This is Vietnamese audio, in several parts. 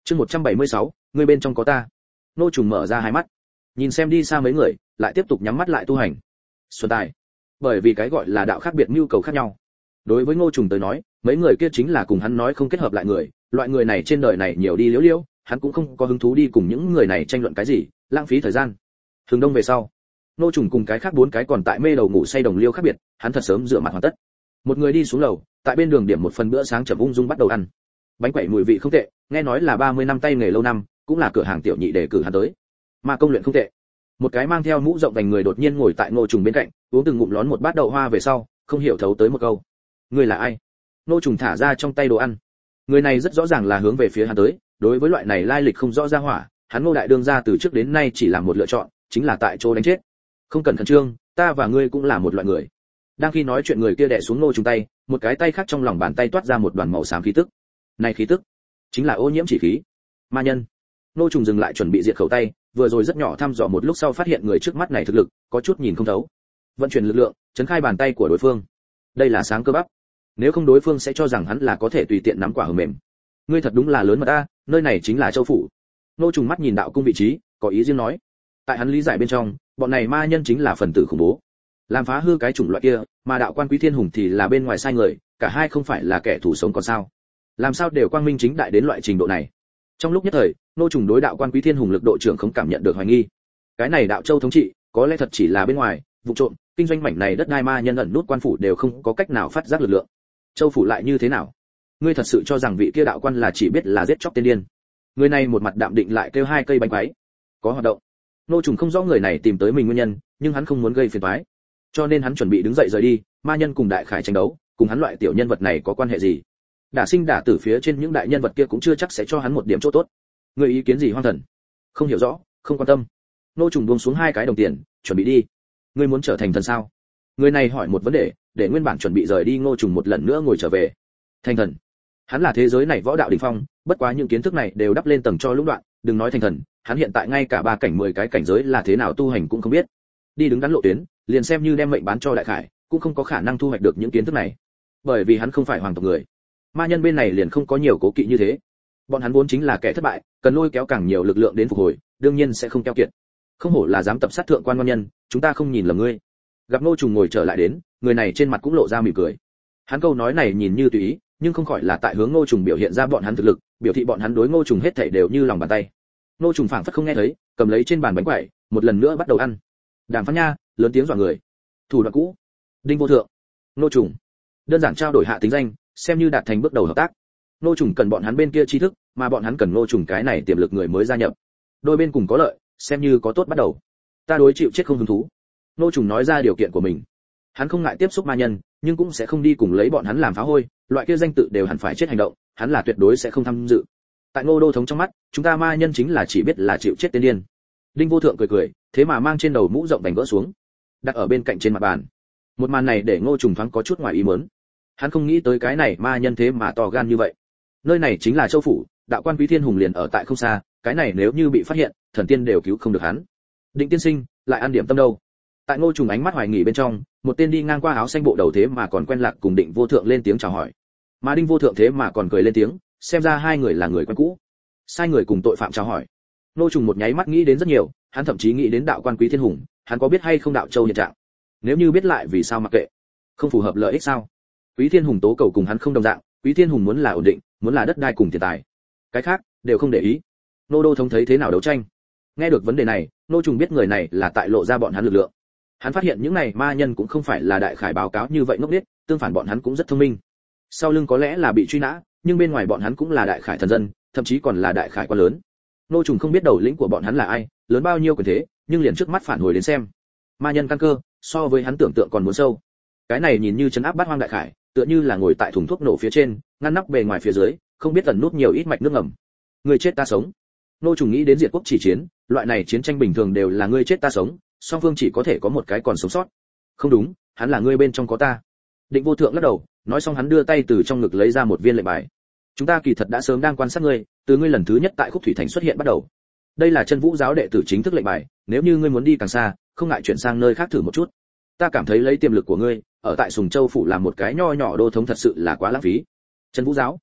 Chương 176, người bên trong có ta. Ngô Trùng mở ra hai mắt, nhìn xem đi xa mấy người, lại tiếp tục nhắm mắt lại tu hành. Xuân tài, bởi vì cái gọi là đạo khác biệt nhu cầu khác nhau. Đối với Ngô Trùng tới nói, mấy người kia chính là cùng hắn nói không kết hợp lại người, loại người này trên đời này nhiều đi liễu liễu, hắn cũng không có hứng thú đi cùng những người này tranh luận cái gì, lãng phí thời gian. Thường đông về sau, Ngô Trùng cùng cái khác bốn cái còn tại mê đầu ngủ say đồng liêu khác biệt, hắn thật sớm rửa mặt hoàn tất. Một người đi xuống lầu, tại bên đường điểm một phần bữa sáng chậm ung dung bắt đầu ăn. Bánh quẩy mùi vị không tệ, nghe nói là 30 năm tay nghề lâu năm, cũng là cửa hàng tiểu nhị để cử hắn tới. Mà công luyện không tệ. Một cái mang theo mũ rộng vành người đột nhiên ngồi tại Ngô Trùng bên cạnh, uống từng ngụm lón một bát đậu hoa về sau, không hiểu thấu tới một câu: "Ngươi là ai?" Ngô Trùng thả ra trong tay đồ ăn. Người này rất rõ ràng là hướng về phía hắn tới, đối với loại này lai lịch không rõ ra hỏa, hắn Ngô đại đương gia từ trước đến nay chỉ làm một lựa chọn, chính là tại chỗ đánh chết. Không cần khẩn trương, ta và ngươi cũng là một loại người. Đang khi nói chuyện, người kia đè xuống Ngô Trùng tay, một cái tay khác trong lòng bàn tay toát ra một đoàn màu xám khí tức. Này khí tức chính là ô nhiễm chỉ khí, ma nhân. Ngô Trùng dừng lại chuẩn bị diệt khẩu tay, vừa rồi rất nhỏ thăm dò một lúc sau phát hiện người trước mắt này thực lực có chút nhìn không thấu. Vận chuyển lực lượng, chấn khai bàn tay của đối phương. Đây là sáng cơ bắp. Nếu không đối phương sẽ cho rằng hắn là có thể tùy tiện nắm quả hờ mềm. Ngươi thật đúng là lớn mật a, nơi này chính là Châu phủ. Ngô Trùng mắt nhìn đạo cung vị trí, có ý riêng nói. Tại hắn lý giải bên trong, bọn này ma nhân chính là phần tử khủng bố, làm phá hư cái chủng loại kia, mà đạo quan Quý Thiên Hùng thì là bên ngoài sai người, cả hai không phải là kẻ thù sống còn sao? Làm sao đều quang minh chính đại đến loại trình độ này? Trong lúc nhất thời, Ngô Trùng đối đạo quan Quý Thiên Hùng lực độ trưởng không cảm nhận được hoài nghi. Cái này đạo châu thống trị, có lẽ thật chỉ là bên ngoài, vụ trộm, kinh doanh mảnh này đất đai ma nhân ẩn nút quan phủ đều không có cách nào phát giác lực lượng. Châu phủ lại như thế nào? Ngươi thật sự cho rằng vị kia đạo quan là chỉ biết là giết chóc tiên điên? Người này một mặt đạm định lại kêu hai cây bánh quái. Có hoạt động. Ngô Trùng không rõ người này tìm tới mình nguyên nhân, nhưng hắn không muốn gây phiền toái, cho nên hắn chuẩn bị đứng dậy rời đi. Ma nhân cùng đại khải tranh đấu, cùng hắn loại tiểu nhân vật này có quan hệ gì? Đả sinh đả tử phía trên những đại nhân vật kia cũng chưa chắc sẽ cho hắn một điểm chỗ tốt. Người ý kiến gì Hoang Thần? Không hiểu rõ, không quan tâm. Ngô Trùng buông xuống hai cái đồng tiền, chuẩn bị đi. Ngươi muốn trở thành thần sao? Người này hỏi một vấn đề, để nguyên bản chuẩn bị rời đi Ngô Trùng một lần nữa ngồi trở về. Thành thần? Hắn là thế giới này võ đạo đỉnh phong, bất quá những kiến thức này đều đắp lên tầng cho lũng đoạn, đừng nói thành thần, hắn hiện tại ngay cả 3 cảnh 10 cái cảnh giới là thế nào tu hành cũng không biết. Đi đứng đắn lộ tuyến, liền xem như đem mệnh bán cho đại khải, cũng không có khả năng thu hoạch được những kiến thức này. Bởi vì hắn không phải hoàng tộc người. Ma nhân bên này liền không có nhiều cố kỵ như thế. Bọn hắn vốn chính là kẻ thất bại, cần lôi kéo càng nhiều lực lượng đến phục hồi, đương nhiên sẽ không keo kiệt. Không hổ là dám tập sát thượng quan ngon nhân, chúng ta không nhìn lầm ngươi. Gặp Ngô Trùng ngồi trở lại đến, người này trên mặt cũng lộ ra mỉm cười. Hắn câu nói này nhìn như tùy ý, nhưng không khỏi là tại hướng Ngô Trùng biểu hiện ra bọn hắn thực lực, biểu thị bọn hắn đối Ngô Trùng hết thảy đều như lòng bàn tay. Ngô Trùng phảng phất không nghe thấy, cầm lấy trên bàn bánh quẩy, một lần nữa bắt đầu ăn. Đàm Phán Nha, lớn tiếng dọa người. Thủ đoạn cũ. Đinh Vô Thượng. Ngô Trùng. Đơn giản trao đổi hạ tính danh, xem như đạt thành bước đầu hợp tác. Ngô Trùng cần bọn hắn bên kia tri thức, mà bọn hắn cần Ngô Trùng cái này tiềm lực người mới gia nhập. Đôi bên cùng có lợi, xem như có tốt bắt đầu. Ta đối chịu chết không hứng thú. Ngô Trùng nói ra điều kiện của mình. Hắn không ngại tiếp xúc ma nhân, nhưng cũng sẽ không đi cùng lấy bọn hắn làm phá hôi, loại kia danh tự đều hẳn phải chết hành động, hắn là tuyệt đối sẽ không tham dự. Tại Ngô đô thống trong mắt, chúng ta ma nhân chính là chỉ biết là chịu chết tiên điên. Đinh Vô Thượng cười cười, thế mà mang trên đầu mũ rộng vành gỡ xuống, đặt ở bên cạnh trên mặt bàn. Một màn này để Ngô Trùng thoáng có chút ngoài ý muốn. Hắn không nghĩ tới cái này ma nhân thế mà to gan như vậy. Nơi này chính là Châu phủ, đạo quan Quý Thiên Hùng liền ở tại không xa, cái này nếu như bị phát hiện, thần tiên đều cứu không được hắn. Định tiên sinh, lại ăn điểm tâm đâu? Tại Ngô Trùng ánh mắt hoài nghi bên trong, một tên đi ngang qua áo xanh bộ đầu thế mà còn quen lạc cùng Định Vô Thượng lên tiếng chào hỏi. Mà Đinh Vô Thượng thế mà còn cười lên tiếng, xem ra hai người là người quen cũ. Sai người cùng tội phạm chào hỏi. Ngô Trùng một nháy mắt nghĩ đến rất nhiều, hắn thậm chí nghĩ đến đạo quan Quý Thiên Hùng, hắn có biết hay không đạo châu hiện trạng? Nếu như biết lại vì sao mặc kệ? Không phù hợp lợi ích sao? Quý Thiên Hùng tố cầu cùng hắn không đồng dạng, Quý Thiên Hùng muốn là ổn định, muốn là đất đai cùng tiền tài. Cái khác đều không để ý. Nô đô thống thấy thế nào đấu tranh? Nghe được vấn đề này, Ngô Trùng biết người này là tại lộ ra bọn hắn lực lượng. Hắn phát hiện những này ma nhân cũng không phải là đại khải báo cáo như vậy ngốc nghếch, tương phản bọn hắn cũng rất thông minh. Sau lưng có lẽ là bị truy nã, nhưng bên ngoài bọn hắn cũng là đại khải thần dân, thậm chí còn là đại khải quá lớn. Ngô Trùng không biết đầu lĩnh của bọn hắn là ai, lớn bao nhiêu quyền thế, nhưng liền trước mắt phản hồi đến xem, ma nhân căn cơ so với hắn tưởng tượng còn muốn sâu. Cái này nhìn như trấn áp bát hoang đại khải, tựa như là ngồi tại thùng thuốc nổ phía trên, ngăn nắp bề ngoài phía dưới, không biết ẩn nút nhiều ít mạch nước ngầm. Người chết ta sống. Ngô Trùng nghĩ đến diệt quốc chỉ chiến, loại này chiến tranh bình thường đều là ngươi chết ta sống, song phương chỉ có thể có một cái còn sống sót. Không đúng, hắn là ngươi bên trong có ta. Định Vô Thượng lắc đầu, nói xong hắn đưa tay từ trong ngực lấy ra một viên lệnh bài. Chúng ta kỳ thật đã sớm đang quan sát ngươi, từ ngươi lần thứ nhất tại Khúc Thủy Thành xuất hiện bắt đầu. Đây là Chân Vũ giáo đệ tử chính thức lệnh bài, nếu như ngươi muốn đi càng xa, không ngại chuyển sang nơi khác thử một chút. Ta cảm thấy lấy tiềm lực của ngươi, ở tại Sùng Châu phủ làm một cái nho nhỏ đô thống thật sự là quá lãng phí. Chân Vũ giáo?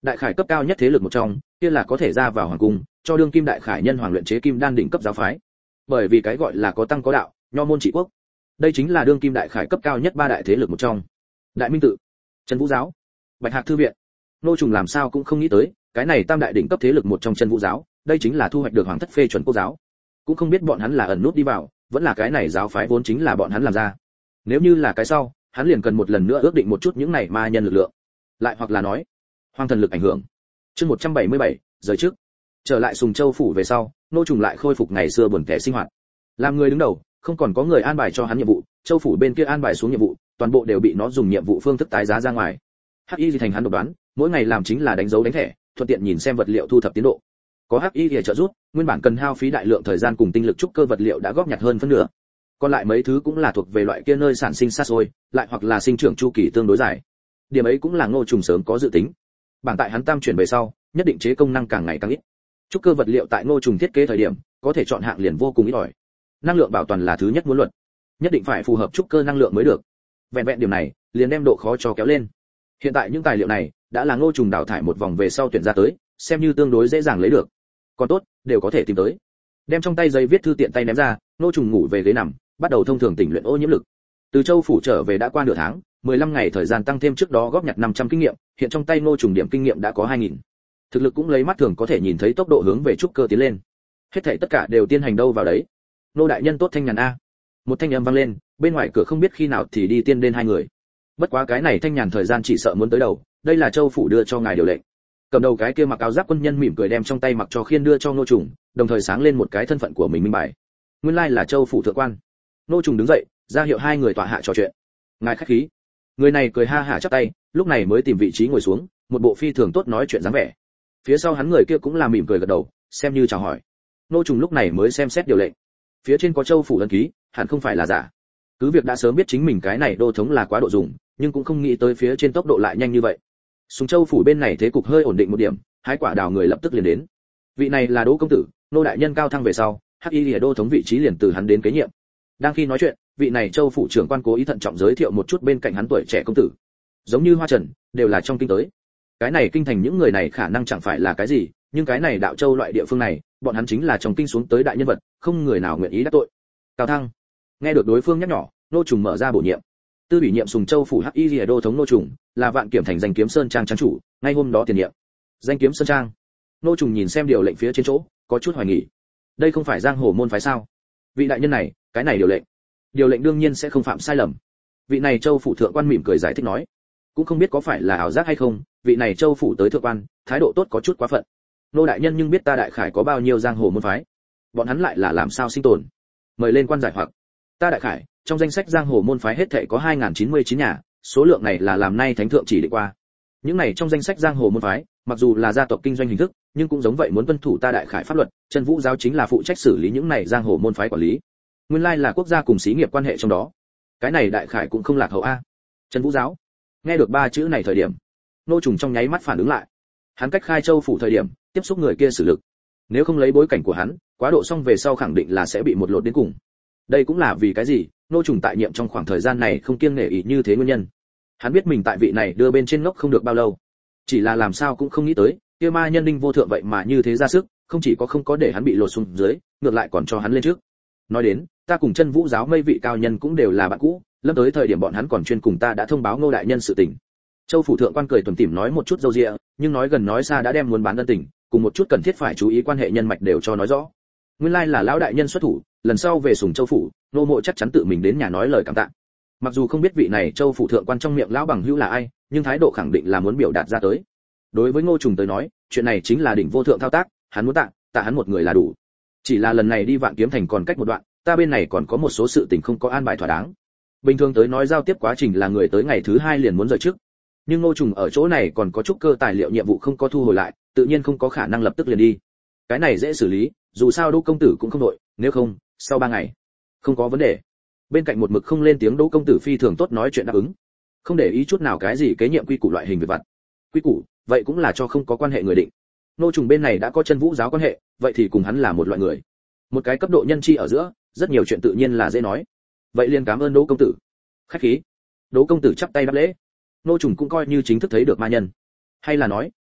Đại khải cấp cao nhất thế lực một trong, kia là có thể ra vào hoàng cung, cho đương kim đại khải nhân hoàng luyện chế kim đan đỉnh cấp giáo phái. Bởi vì cái gọi là có tăng có đạo, nho môn trị quốc. Đây chính là đương kim đại khải cấp cao nhất ba đại thế lực một trong. Đại Minh tự, Chân Vũ giáo, Bạch Hạc thư viện. Nô Trùng làm sao cũng không nghĩ tới, cái này tam đại đỉnh cấp thế lực một trong Chân Vũ giáo, đây chính là thu hoạch được hoàng thất phê chuẩn quốc giáo. Cũng không biết bọn hắn là ẩn nút đi vào, vẫn là cái này giáo phái vốn chính là bọn hắn làm ra. Nếu như là cái sau, hắn liền cần một lần nữa ước định một chút những này ma nhân lực lượng. Lại hoặc là nói, hoàng thần lực ảnh hưởng. Chương 177, rời trước. Trở lại Sùng Châu phủ về sau, Nô Trùng lại khôi phục ngày xưa buồn tẻ sinh hoạt. Làm người đứng đầu, không còn có người an bài cho hắn nhiệm vụ, Châu phủ bên kia an bài xuống nhiệm vụ, toàn bộ đều bị nó dùng nhiệm vụ phương thức tái giá ra ngoài. Hắc Y thành hắn độc đoán, mỗi ngày làm chính là đánh dấu đánh thẻ, thuận tiện nhìn xem vật liệu thu thập tiến độ. Có Hắc Y để trợ giúp, nguyên bản cần hao phí đại lượng thời gian cùng tinh lực trúc cơ vật liệu đã góp nhặt hơn phân nửa. Còn lại mấy thứ cũng là thuộc về loại kia nơi sản sinh xa xôi, lại hoặc là sinh trưởng chu kỳ tương đối dài. Điểm ấy cũng là Ngô Trùng sớm có dự tính. Bảng tại hắn tam chuyển về sau, nhất định chế công năng càng ngày càng ít. Trúc cơ vật liệu tại Ngô Trùng thiết kế thời điểm, có thể chọn hạng liền vô cùng ít ỏi. Năng lượng bảo toàn là thứ nhất muốn luật, nhất định phải phù hợp trúc cơ năng lượng mới được. Vẹn vẹn điểm này, liền đem độ khó cho kéo lên. Hiện tại những tài liệu này đã là Ngô Trùng đào thải một vòng về sau tuyển ra tới, xem như tương đối dễ dàng lấy được. Còn tốt, đều có thể tìm tới. Đem trong tay giấy viết thư tiện tay ném ra, Ngô Trùng ngủ về ghế nằm, bắt đầu thông thường tỉnh luyện ô nhiễm lực. Từ Châu phủ trở về đã qua nửa tháng, 15 ngày thời gian tăng thêm trước đó góp nhặt 500 kinh nghiệm, hiện trong tay Ngô Trùng điểm kinh nghiệm đã có 2000. Thực lực cũng lấy mắt thường có thể nhìn thấy tốc độ hướng về trúc cơ tiến lên. Hết thảy tất cả đều tiến hành đâu vào đấy. Nô đại nhân tốt thanh nhàn a. Một thanh âm vang lên, bên ngoài cửa không biết khi nào thì đi tiên đến hai người. Bất quá cái này thanh nhàn thời gian chỉ sợ muốn tới đầu, đây là Châu phủ đưa cho ngài điều lệnh. Cầm đầu cái kia mặc áo giáp quân nhân mỉm cười đem trong tay mặc cho khiên đưa cho Ngô Trùng, đồng thời sáng lên một cái thân phận của mình minh bài. Nguyên lai là Châu phủ thượng quan. Ngô Trùng đứng dậy, ra hiệu hai người tọa hạ trò chuyện. Ngài khách khí. Người này cười ha hả chắp tay, lúc này mới tìm vị trí ngồi xuống, một bộ phi thường tốt nói chuyện dáng vẻ. Phía sau hắn người kia cũng là mỉm cười gật đầu, xem như chào hỏi. Ngô Trùng lúc này mới xem xét điều lệnh. Phía trên có Châu phủ ấn ký, hẳn không phải là giả. Cứ việc đã sớm biết chính mình cái này đô thống là quá độ dùng, nhưng cũng không nghĩ tới phía trên tốc độ lại nhanh như vậy. Sùng Châu phủ bên này thế cục hơi ổn định một điểm, hái quả đào người lập tức liền đến. Vị này là Đỗ công tử, nô đại nhân cao thăng về sau, Hắc Y Lìa đô thống vị trí liền từ hắn đến kế nhiệm. Đang khi nói chuyện, vị này Châu phủ trưởng quan cố ý thận trọng giới thiệu một chút bên cạnh hắn tuổi trẻ công tử. Giống như Hoa Trần, đều là trong kinh tới. Cái này kinh thành những người này khả năng chẳng phải là cái gì, nhưng cái này Đạo Châu loại địa phương này, bọn hắn chính là trong kinh xuống tới đại nhân vật, không người nào nguyện ý đắc tội. Cao thăng. Nghe được đối phương nhắc nhỏ, Nô Trùng mở ra bổ nhiệm. Tư ủy nhiệm Sùng Châu phủ Hắc Y Lìa đô thống Nô Trùng, là Vạn Kiểm thành Danh Kiếm Sơn trang trang chủ, ngay hôm đó tiền nhiệm. Danh Kiếm Sơn trang. Nô Trùng nhìn xem điều lệnh phía trên chỗ, có chút hoài nghi. Đây không phải giang hồ môn phái sao? Vị đại nhân này, cái này điều lệnh đương nhiên sẽ không phạm sai lầm. Vị này Châu phủ thượng quan mỉm cười giải thích nói, cũng không biết có phải là ảo giác hay không, vị này Châu phủ tới thượng quan, thái độ tốt có chút quá phận. Nô đại nhân nhưng biết ta đại khải có bao nhiêu giang hồ môn phái, bọn hắn lại là làm sao sinh tồn? Mời lên quan giải hoặc. Ta đại khải, trong danh sách giang hồ môn phái hết thảy có 2099 nhà, số lượng này là làm nay thánh thượng chỉ định qua. Những này trong danh sách giang hồ môn phái, mặc dù là gia tộc kinh doanh hình thức, nhưng cũng giống vậy muốn tuân thủ ta đại khải pháp luật, Chân Vũ giáo chính là phụ trách xử lý những này giang hồ môn phái quản lý. Nguyên lai là quốc gia cùng xí nghiệp quan hệ trong đó. Cái này đại khải cũng không lạc hậu a. Chân Vũ giáo. Nghe được ba chữ này thời điểm, Nô Trùng trong nháy mắt phản ứng lại. Hắn cách Khai Châu phủ thời điểm, tiếp xúc người kia xử lực. Nếu không lấy bối cảnh của hắn, quá độ xong về sau khẳng định là sẽ bị một lột đến cùng. Đây cũng là vì cái gì, Nô Trùng tại nhiệm trong khoảng thời gian này không kiêng nể ý như thế nguyên nhân. Hắn biết mình tại vị này đưa bên trên ngốc không được bao lâu, chỉ là làm sao cũng không nghĩ tới, kia ma nhân Đinh Vô Thượng vậy mà như thế ra sức, không chỉ có không có để hắn bị lột xuống dưới, ngược lại còn cho hắn lên trước. Nói đến, ta cùng Chân Vũ giáo mây vị cao nhân cũng đều là bạn cũ, lâm tới thời điểm bọn hắn còn chuyên cùng ta đã thông báo Ngô đại nhân sự tình. Châu phủ thượng quan cười tủm tỉm nói một chút dâu dịa, nhưng nói gần nói xa đã đem muốn bán ân tình, cùng một chút cần thiết phải chú ý quan hệ nhân mạch đều cho nói rõ. Nguyên lai là lão đại nhân xuất thủ, lần sau về Sùng Châu phủ, nô mộ chắc chắn tự mình đến nhà nói lời cảm tạ. Mặc dù không biết vị này Châu phủ thượng quan trong miệng lão bằng hữu là ai, nhưng thái độ khẳng định là muốn biểu đạt ra tới. Đối với Ngô Trùng tới nói, chuyện này chính là đỉnh vô thượng thao tác, hắn muốn tạ hắn một người là đủ. Chỉ là lần này đi Vạn Kiếm thành còn cách một đoạn, ta bên này còn có một số sự tình không có an bài thỏa đáng. Bình thường tới nói giao tiếp quá trình là người tới ngày thứ 2 liền muốn rời trước. Nhưng Ngô Trùng ở chỗ này còn có chút cơ tài liệu nhiệm vụ không có thu hồi lại, tự nhiên không có khả năng lập tức liền đi. Cái này dễ xử lý, dù sao Đỗ công tử cũng không đội, nếu không, sau 3 ngày. Không có vấn đề. Bên cạnh một mực không lên tiếng Đỗ công tử phi thường tốt nói chuyện đáp ứng. Không để ý chút nào cái gì kế nhiệm quy củ loại hình việc vặt. Quy củ, vậy cũng là cho không có quan hệ người định. Ngô Trùng bên này đã có Chân Vũ giáo quan hệ, vậy thì cùng hắn là một loại người. Một cái cấp độ nhân chi ở giữa, rất nhiều chuyện tự nhiên là dễ nói. Vậy liền cảm ơn Đỗ công tử. Khách khí. Đỗ công tử chắp tay đáp lễ. Ngô Trùng cũng coi như chính thức thấy được ma nhân, hay là nói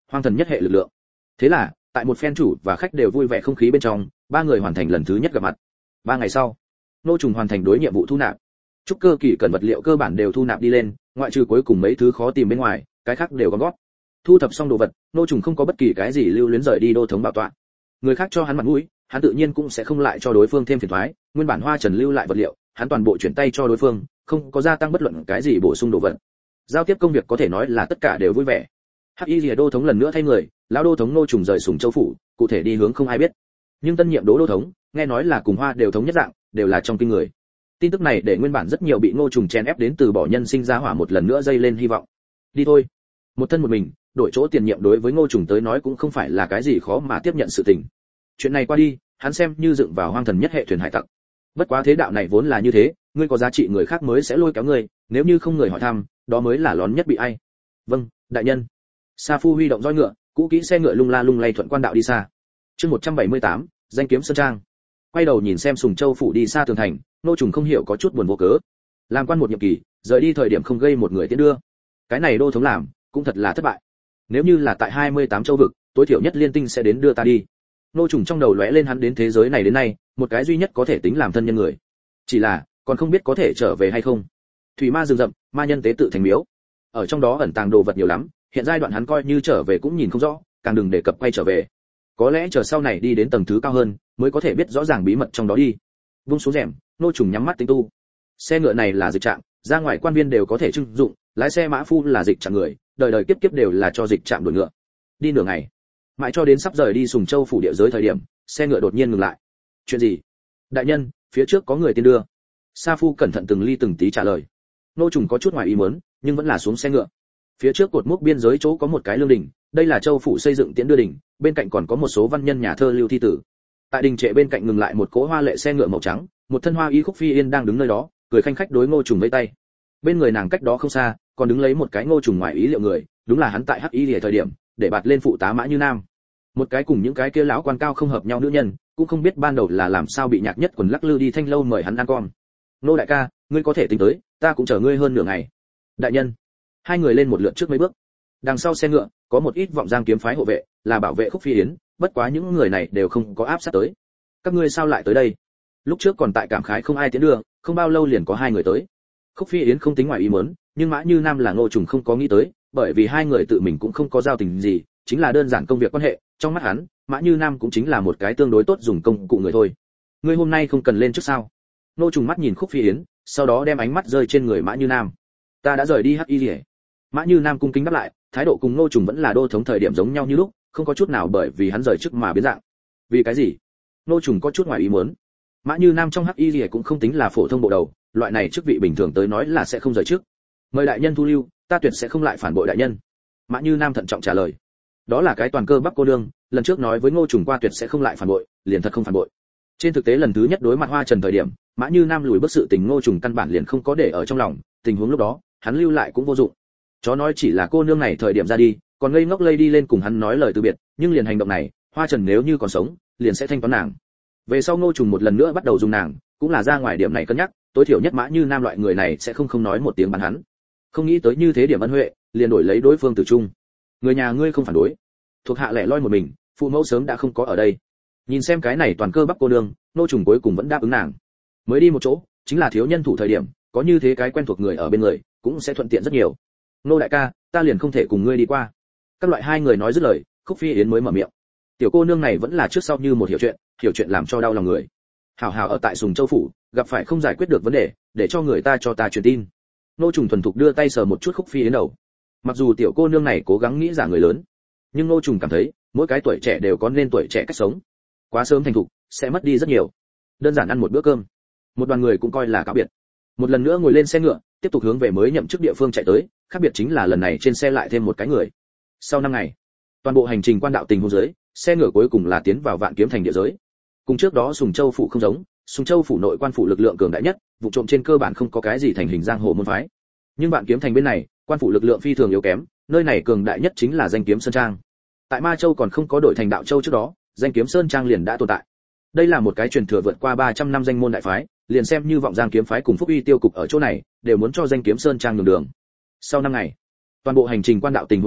hoang thần nhất hệ lực lượng. Thế là, tại một phen chủ và khách đều vui vẻ không khí bên trong, ba người hoàn thành lần thứ nhất gặp mặt. 3 ngày sau, Ngô Trùng hoàn thành đối nhiệm vụ thu nạp. Trúc cơ kỳ cần vật liệu cơ bản đều thu nạp đi lên, ngoại trừ cuối cùng mấy thứ khó tìm bên ngoài, cái khác đều gom gót. Thu thập xong đồ vật, Ngô Trùng không có bất kỳ cái gì lưu luyến rời đi đô thống bảo tọa. Người khác cho hắn mặt mũi, hắn tự nhiên cũng sẽ không lại cho đối phương thêm phiền toái, nguyên bản Hoa Trần lưu lại vật liệu, hắn toàn bộ chuyển tay cho đối phương, không có gia tăng bất luận cái gì bổ sung đồ vật. Giao tiếp công việc có thể nói là tất cả đều vui vẻ. Hắc Y Lìa đô thống lần nữa thay người, lão đô thống Ngô Trùng rời Sùng Châu phủ, cụ thể đi hướng không ai biết. Nhưng tân nhiệm đô thống, nghe nói là cùng Hoa đều thống nhất dạng, đều là trong kinh người. Tin tức này để nguyên bản rất nhiều bị Ngô Trùng chen ép đến từ bỏ nhân sinh ra hỏa một lần nữa dây lên hy vọng. Đi thôi. Một thân một mình, đổi chỗ tiền nhiệm đối với Ngô Trùng tới nói cũng không phải là cái gì khó mà tiếp nhận sự tình. Chuyện này qua đi, hắn xem như dựng vào hoang thần nhất hệ thuyền hải tặc. Bất quá thế đạo này vốn là như thế, ngươi có giá trị người khác mới sẽ lôi kéo ngươi, nếu như không người hỏi thăm, đó mới là lón nhất bị ai. Vâng, đại nhân. Sa Phu huy động roi ngựa, cũ kỹ xe ngựa lung la lung lay thuận quan đạo đi xa. Chương 178, danh kiếm sơn trang. Quay đầu nhìn xem Sùng Châu phủ đi xa tường thành, Ngô Trùng không hiểu có chút buồn vô cớ. Làm quan một nhiệm kỳ, rời đi thời điểm không gây một người tiến đưa. Cái này đô thống làm, cũng thật là thất bại. Nếu như là tại 28 châu vực, tối thiểu nhất liên tinh sẽ đến đưa ta đi. Ngô Trùng trong đầu lóe lên hắn đến thế giới này đến nay, một cái duy nhất có thể tính làm thân nhân người. Chỉ là, còn không biết có thể trở về hay không. Thủy ma rừng rậm, ma nhân tế tự thành miếu. Ở trong đó ẩn tàng đồ vật nhiều lắm, hiện giai đoạn hắn coi như trở về cũng nhìn không rõ, càng đừng đề cập quay trở về. Có lẽ chờ sau này đi đến tầng thứ cao hơn, mới có thể biết rõ ràng bí mật trong đó đi. Vung xuống rèm, Ngô Trùng nhắm mắt tính tu. Xe ngựa này là dịch trạm, ra ngoài quan viên đều có thể trưng dụng, lái xe mã phu là dịch trạm người, đời đời kiếp kiếp đều là cho dịch trạm đổi ngựa. Đi nửa ngày, mãi cho đến sắp rời đi Sùng Châu phủ địa giới thời điểm, xe ngựa đột nhiên ngừng lại. Chuyện gì? Đại nhân, phía trước có người tiên đưa. Sa Phu cẩn thận từng ly từng tí trả lời. Ngô Trùng có chút ngoài ý muốn, nhưng vẫn là xuống xe ngựa. Phía trước cột mốc biên giới chỗ có một cái lương đình, đây là Châu phủ xây dựng tiễn đưa đình, bên cạnh còn có một số văn nhân nhà thơ lưu thi tử. Tại đình trệ bên cạnh ngừng lại một cỗ hoa lệ xe ngựa màu trắng, một thân hoa y Khúc Phi Yên đang đứng nơi đó, cười khanh khách đối Ngô Trùng vẫy tay. Bên người nàng cách đó không xa, còn đứng lấy một cái Ngô Trùng ngoài ý liệu người, đúng là hắn tại Hắc Y Lìa thời điểm, để bạt lên phụ tá Mã Như Nam. Một cái cùng những cái kia lão quan cao không hợp nhau nữ nhân, cũng không biết ban đầu là làm sao bị Nhạc Nhất Quần lắc lư đi Thanh lâu mời hắn ăn con. Nô đại ca, ngươi có thể tính tới, ta cũng chờ ngươi hơn nửa ngày. Đại nhân. Hai người lên một lượt trước mấy bước. Đằng sau xe ngựa, có một ít vọng giang kiếm phái hộ vệ, là bảo vệ Khúc Phi Yến, bất quá những người này đều không có áp sát tới. Các ngươi sao lại tới đây? Lúc trước còn tại cảm khái không ai tiến đưa, không bao lâu liền có hai người tới. Khúc Phi Yến không tính ngoài ý muốn, nhưng Mã Như Nam là Ngô Trùng không có nghĩ tới, bởi vì hai người tự mình cũng không có giao tình gì, chính là đơn giản công việc quan hệ, trong mắt hắn, Mã Như Nam cũng chính là một cái tương đối tốt dùng công cụ người thôi. Ngươi hôm nay không cần lên trước sao? Ngô Trùng mắt nhìn Khúc Phi Yến, sau đó đem ánh mắt rơi trên người Mã Như Nam. Ta đã rời đi Hắc Y Liễu. Mã Như Nam cung kính đáp lại, thái độ cùng Ngô Trùng vẫn là đô thống thời điểm giống nhau như lúc, không có chút nào bởi vì hắn rời chức mà biến dạng. Vì cái gì? Ngô Trùng có chút ngoài ý muốn. Mã Như Nam trong Hắc Y Liễu cũng không tính là phổ thông bộ đầu, loại này chức vị bình thường tới nói là sẽ không rời chức. Mời đại nhân thu lưu, ta tuyệt sẽ không lại phản bội đại nhân. Mã Như Nam thận trọng trả lời. Đó là cái toàn cơ bắp cô nương, lần trước nói với Ngô Trùng qua tuyệt sẽ không lại phản bội, liền thật không phản bội. Trên thực tế lần thứ nhất đối mặt Hoa Trần thời điểm, Mã Như Nam lùi bước sự tình Ngô Trùng căn bản liền không có để ở trong lòng, tình huống lúc đó, hắn lưu lại cũng vô dụng. Chó nói chỉ là cô nương này thời điểm ra đi, còn ngây ngốc lây đi lên cùng hắn nói lời từ biệt, nhưng liền hành động này, Hoa Trần nếu như còn sống, liền sẽ thanh toán nàng. Về sau Ngô Trùng một lần nữa bắt đầu dùng nàng, cũng là ra ngoài điểm này cân nhắc, tối thiểu nhất Mã Như Nam loại người này sẽ không nói một tiếng bán hắn. Không nghĩ tới như thế điểm ân huệ, liền đổi lấy đối phương từ chung. Người nhà ngươi không phản đối. Thuộc hạ lẻ loi một mình, phụ mẫu sớm đã không có ở đây. Nhìn xem cái này toàn cơ bắp cô nương, Ngô Trùng cuối cùng vẫn đáp ứng nàng. Mới đi một chỗ, chính là thiếu nhân thủ thời điểm, có như thế cái quen thuộc người ở bên người, cũng sẽ thuận tiện rất nhiều. Ngô đại ca, ta liền không thể cùng ngươi đi qua. Các loại hai người nói dứt lời, Khúc Phi Yến mới mở miệng. Tiểu cô nương này vẫn là trước sau như một hiểu chuyện làm cho đau lòng người. Hảo hảo ở tại Sùng Châu phủ, gặp phải không giải quyết được vấn đề, để cho người ta cho ta truyền tin. Ngô Trùng thuần thục đưa tay sờ một chút Khúc Phi Yến đầu. Mặc dù tiểu cô nương này cố gắng nghĩ giả người lớn, nhưng Ngô Trùng cảm thấy, mỗi cái tuổi trẻ đều có nên tuổi trẻ cách sống. Quá sớm thành thục, sẽ mất đi rất nhiều. Đơn giản ăn một bữa cơm, một đoàn người cũng coi là cáo biệt. Một lần nữa ngồi lên xe ngựa, tiếp tục hướng về mới nhậm chức địa phương chạy tới, khác biệt chính là lần này trên xe lại thêm một cái người. Sau 5 ngày, toàn bộ hành trình quan đạo tình huống dưới, xe ngựa cuối cùng là tiến vào Vạn Kiếm thành địa giới. Cùng trước đó Sùng Châu phủ không giống, Sùng Châu phủ nội quan phủ lực lượng cường đại nhất, vụ trộm trên cơ bản không có cái gì thành hình giang hồ môn phái. Nhưng Vạn Kiếm thành bên này, quan phủ lực lượng phi thường yếu kém, nơi này cường đại nhất chính là Danh Kiếm Sơn Trang. Tại Ma Châu còn không có đổi thành Đạo Châu trước đó, Danh Kiếm Sơn Trang liền đã tồn tại. Đây là một cái truyền thừa vượt qua 300 năm danh môn đại phái, liền xem như Vọng Giang kiếm phái cùng Phúc Uy tiêu cục ở chỗ này, đều muốn cho Danh Kiếm Sơn Trang nhường đường. Sau 5 ngày, toàn bộ hành trình quan đạo tình huống dưới,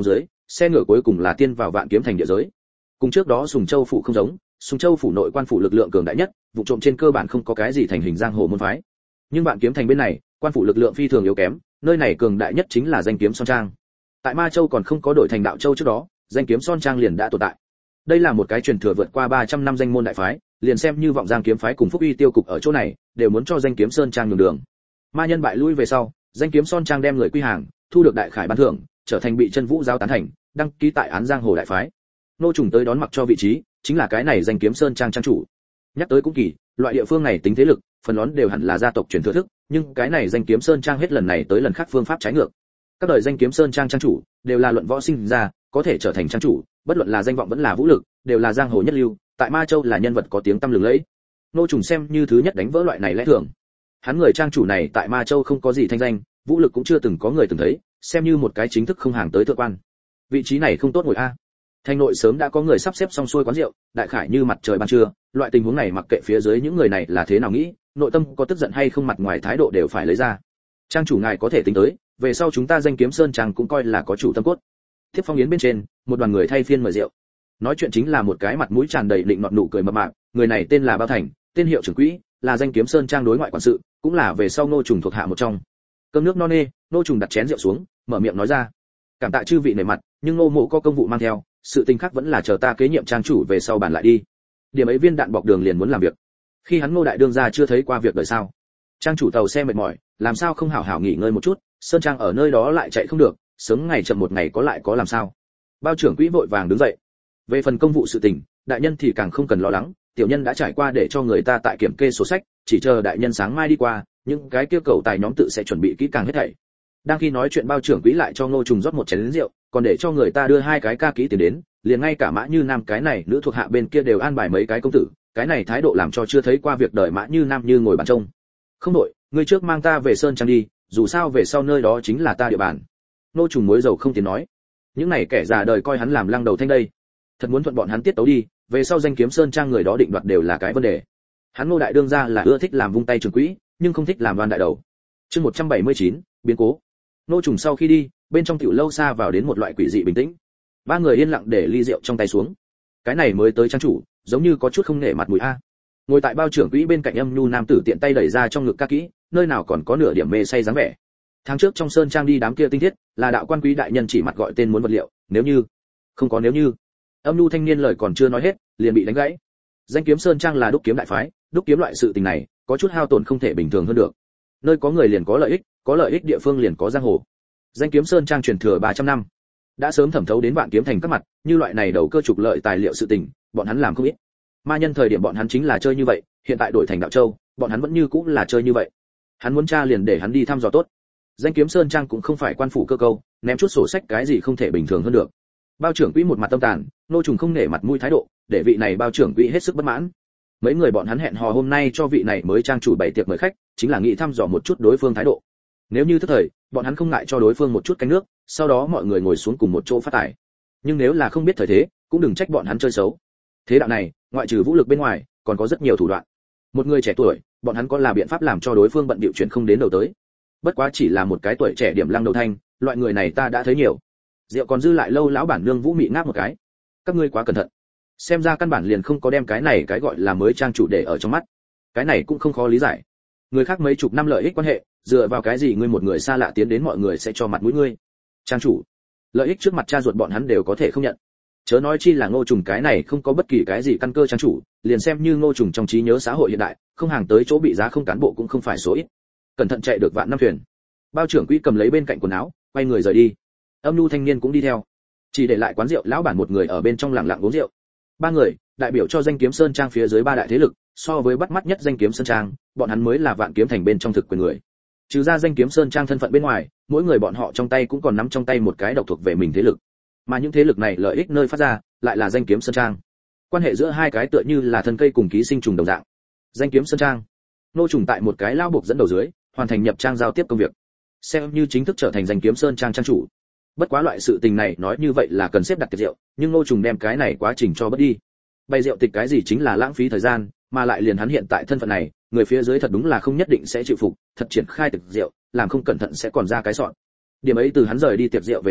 xe ngựa cuối cùng là tiên vào Vạn Kiếm Thành địa giới. Cùng trước đó Sùng Châu phủ không giống, Sùng Châu phủ nội quan phủ lực lượng cường đại nhất, vụ trộm trên cơ bản không có cái gì thành hình giang hồ môn phái. Nhưng Vạn Kiếm Thành bên này, quan phủ lực lượng phi thường yếu kém, nơi này cường đại nhất chính là Danh Kiếm Son Trang. Tại Ma Châu còn không có đổi thành Đạo Châu trước đó, Danh Kiếm Son Trang liền đã tồn tại. Đây là một cái truyền thừa vượt qua 300 năm danh môn đại phái, liền xem như Vọng Giang kiếm phái cùng Phúc Uy tiêu cục ở chỗ này, đều muốn cho Danh Kiếm Sơn Trang nhường đường. Ma nhân bại lui về sau, Danh Kiếm Son Trang đem người quy hàng, thu được đại khải ban thưởng, trở thành bị Chân Vũ giáo tán thành, đăng ký tại án giang hồ đại phái. Nô trùng tới đón mặc cho vị trí, chính là cái này Danh Kiếm Sơn Trang trang chủ. Nhắc tới cũng kỳ, loại địa phương này tính thế lực, phần lớn đều hẳn là gia tộc truyền thừa thức, nhưng cái này Danh Kiếm Sơn Trang hết lần này tới lần khác phương pháp trái ngược. Các đời Danh Kiếm Sơn Trang trang chủ đều là luận võ sinh ra, có thể trở thành trang chủ, bất luận là danh vọng vẫn là vũ lực, đều là giang hồ nhất lưu, tại Ma Châu là nhân vật có tiếng tăm lừng lẫy. Nô trùng xem như thứ nhất đánh vỡ loại này lẽ thường. Hắn người trang chủ này tại Ma Châu không có gì thanh danh, vũ lực cũng chưa từng có người từng thấy, xem như một cái chính thức không hàng tới thượng quan. Vị trí này không tốt ngồi a. Thành nội sớm đã có người sắp xếp xong xuôi quán rượu, đại khải như mặt trời ban trưa, loại tình huống này mặc kệ phía dưới những người này là thế nào nghĩ, nội tâm có tức giận hay không mặt ngoài thái độ đều phải lấy ra. Trang chủ ngài có thể tính tới, về sau chúng ta Danh Kiếm Sơn Trang cũng coi là có chủ tâm cốt. Tiếp phong yến bên trên, một đoàn người thay phiên mời rượu. Nói chuyện chính là một cái mặt mũi tràn đầy định nọt nụ cười mập mạp, người này tên là Bao Thành, tên hiệu trưởng quỹ, là Danh Kiếm Sơn Trang đối ngoại quản sự, cũng là về sau Nô trùng thuộc hạ một trong. Cơm nước no nê, Nô trùng đặt chén rượu xuống, mở miệng nói ra: "Cảm tạ chư vị nể mặt, nhưng Nô mộ có công vụ mang theo, sự tình khác vẫn là chờ ta kế nhiệm trang chủ về sau bàn lại đi." Điểm ấy viên đạn bọc đường liền muốn làm việc. Khi hắn Ngô đại đương gia chưa thấy qua việc đời sao? Trang chủ tàu xe mệt mỏi, làm sao không hảo hảo nghỉ ngơi một chút, Sơn Trang ở nơi đó lại chạy không được, sớm ngày chậm một ngày có lại có làm sao? Bao trưởng quỹ vội vàng đứng dậy. Về phần công vụ sự tình, đại nhân thì càng không cần lo lắng, tiểu nhân đã trải qua để cho người ta tại kiểm kê sổ sách, chỉ chờ đại nhân sáng mai đi qua, những cái kia cầu tài nhóm tự sẽ chuẩn bị kỹ càng hết thảy. Đang khi nói chuyện Bao trưởng quỹ lại cho Ngô trùng rót một chén rượu, còn để cho người ta đưa hai cái ca kỹ tiền đến, liền ngay cả Mã Như Nam cái này nữ thuộc hạ bên kia đều an bài mấy cái công tử, cái này thái độ làm cho chưa thấy qua việc đời Mã Như Nam như ngồi bàn trông. "Không đổi, ngươi trước mang ta về Sơn Trang đi, dù sao về sau nơi đó chính là ta địa bàn." Nô trùng muối dầu không tiến nói. Những này kẻ già đời coi hắn làm lăng đầu thanh đây, thật muốn thuận bọn hắn tiết tấu đi, về sau Danh Kiếm Sơn Trang người đó định đoạt đều là cái vấn đề. Hắn Ngô đại đương gia là ưa thích làm vung tay trường quỹ, nhưng không thích làm đoan đại đầu. Chương 179, biến cố. Nô trùng sau khi đi, bên trong tiểu lâu xa vào đến một loại quỷ dị bình tĩnh. Ba người yên lặng để ly rượu trong tay xuống. Cái này mới tới trang chủ, giống như có chút không nể mặt mũi a. Ngồi tại Bao trưởng quỹ bên cạnh âm nhu nam tử tiện tay đẩy ra trong ngực ca kỹ, nơi nào còn có nửa điểm mê say dáng vẻ. Tháng trước trong Sơn Trang đi đám kia tinh thiết, là đạo quan quý đại nhân chỉ mặt gọi tên muốn vật liệu, nếu như, không có nếu như. Âm nhu thanh niên lời còn chưa nói hết, liền bị đánh gãy. Danh Kiếm Sơn Trang là đúc kiếm đại phái, đúc kiếm loại sự tình này, có chút hao tổn không thể bình thường hơn được. Nơi có người liền có lợi ích địa phương liền có giang hồ. Danh Kiếm Sơn Trang truyền thừa 300 năm, đã sớm thẩm thấu đến Vạn Kiếm Thành các mặt, như loại này đầu cơ trục lợi tài liệu sự tình, bọn hắn làm không ít. Ma nhân thời điểm bọn hắn chính là chơi như vậy, hiện tại đổi thành Đạo Châu, bọn hắn vẫn như cũng là chơi như vậy. Hắn muốn tra liền để hắn đi thăm dò tốt. Danh Kiếm Sơn Trang cũng không phải quan phủ cơ câu, ném chút sổ sách cái gì không thể bình thường hơn được. Bao trưởng quỹ một mặt tâm tàn, Nô trùng không nể mặt mũi thái độ, để vị này Bao trưởng quỹ hết sức bất mãn. Mấy người bọn hắn hẹn hò hôm nay cho vị này mới trang chủ bày tiệc mời khách, chính là nghĩ thăm dò một chút đối phương thái độ. Nếu như tức thời, bọn hắn không ngại cho đối phương một chút canh nước, sau đó mọi người ngồi xuống cùng một chỗ phát tài. Nhưng nếu là không biết thời thế, cũng đừng trách bọn hắn chơi xấu. Thế đạo này, ngoại trừ vũ lực bên ngoài, còn có rất nhiều thủ đoạn. Một người trẻ tuổi, bọn hắn có là biện pháp làm cho đối phương bận bịu chuyện không đến đầu tới. Bất quá chỉ là một cái tuổi trẻ điểm lăng đầu thanh, loại người này ta đã thấy nhiều. Rượu còn dư lại lâu, lão bản nương Vũ Mị ngáp một cái. Các ngươi quá cẩn thận. Xem ra căn bản liền không có đem cái này cái gọi là mới trang chủ để ở trong mắt. Cái này cũng không khó lý giải. Người khác mấy chục năm lợi ích quan hệ, dựa vào cái gì ngươi một người xa lạ tiến đến mọi người sẽ cho mặt mũi ngươi? Trang chủ, lợi ích trước mặt cha ruột bọn hắn đều có thể không nhận. Chớ nói chi là Ngô trùng cái này không có bất kỳ cái gì căn cơ trang chủ, liền xem như Ngô trùng trong trí nhớ xã hội hiện đại, không hàng tới chỗ bị giá không cán bộ cũng không phải số ít. Cẩn thận chạy được vạn năm thuyền. Bao trưởng quỹ cầm lấy bên cạnh quần áo, quay người rời đi. Âm nhu thanh niên cũng đi theo, chỉ để lại quán rượu lão bản một người ở bên trong lặng lặng uống rượu. Ba người đại biểu cho Danh Kiếm Sơn Trang phía dưới ba đại thế lực, so với bắt mắt nhất Danh Kiếm Sơn Trang, bọn hắn mới là Vạn Kiếm Thành bên trong thực quyền người. Trừ ra Danh Kiếm Sơn Trang thân phận bên ngoài, mỗi người bọn họ trong tay cũng còn nắm trong tay một cái độc thuộc về mình thế lực, mà những thế lực này lợi ích nơi phát ra lại là Danh Kiếm Sơn Trang. Quan hệ giữa hai cái tựa như là thân cây cùng ký sinh trùng đồng dạng. Danh Kiếm Sơn Trang, Nô trùng tại một cái lao buộc dẫn đầu dưới, hoàn thành nhập trang giao tiếp công việc, xem như chính thức trở thành Danh Kiếm Sơn Trang trang chủ. Bất quá loại sự tình này nói như vậy là cần xếp đặt tiệc rượu, nhưng Nô trùng đem cái này quá trình cho bớt đi. Bày rượu tịch cái gì chính là lãng phí thời gian, mà lại liền hắn hiện tại thân phận này, người phía dưới thật đúng là không nhất định sẽ chịu phục, thật triển khai tiệc rượu, làm không cẩn thận sẽ còn ra cái sọn. Điểm ấy từ hắn rời đi tiệc rượu về sau,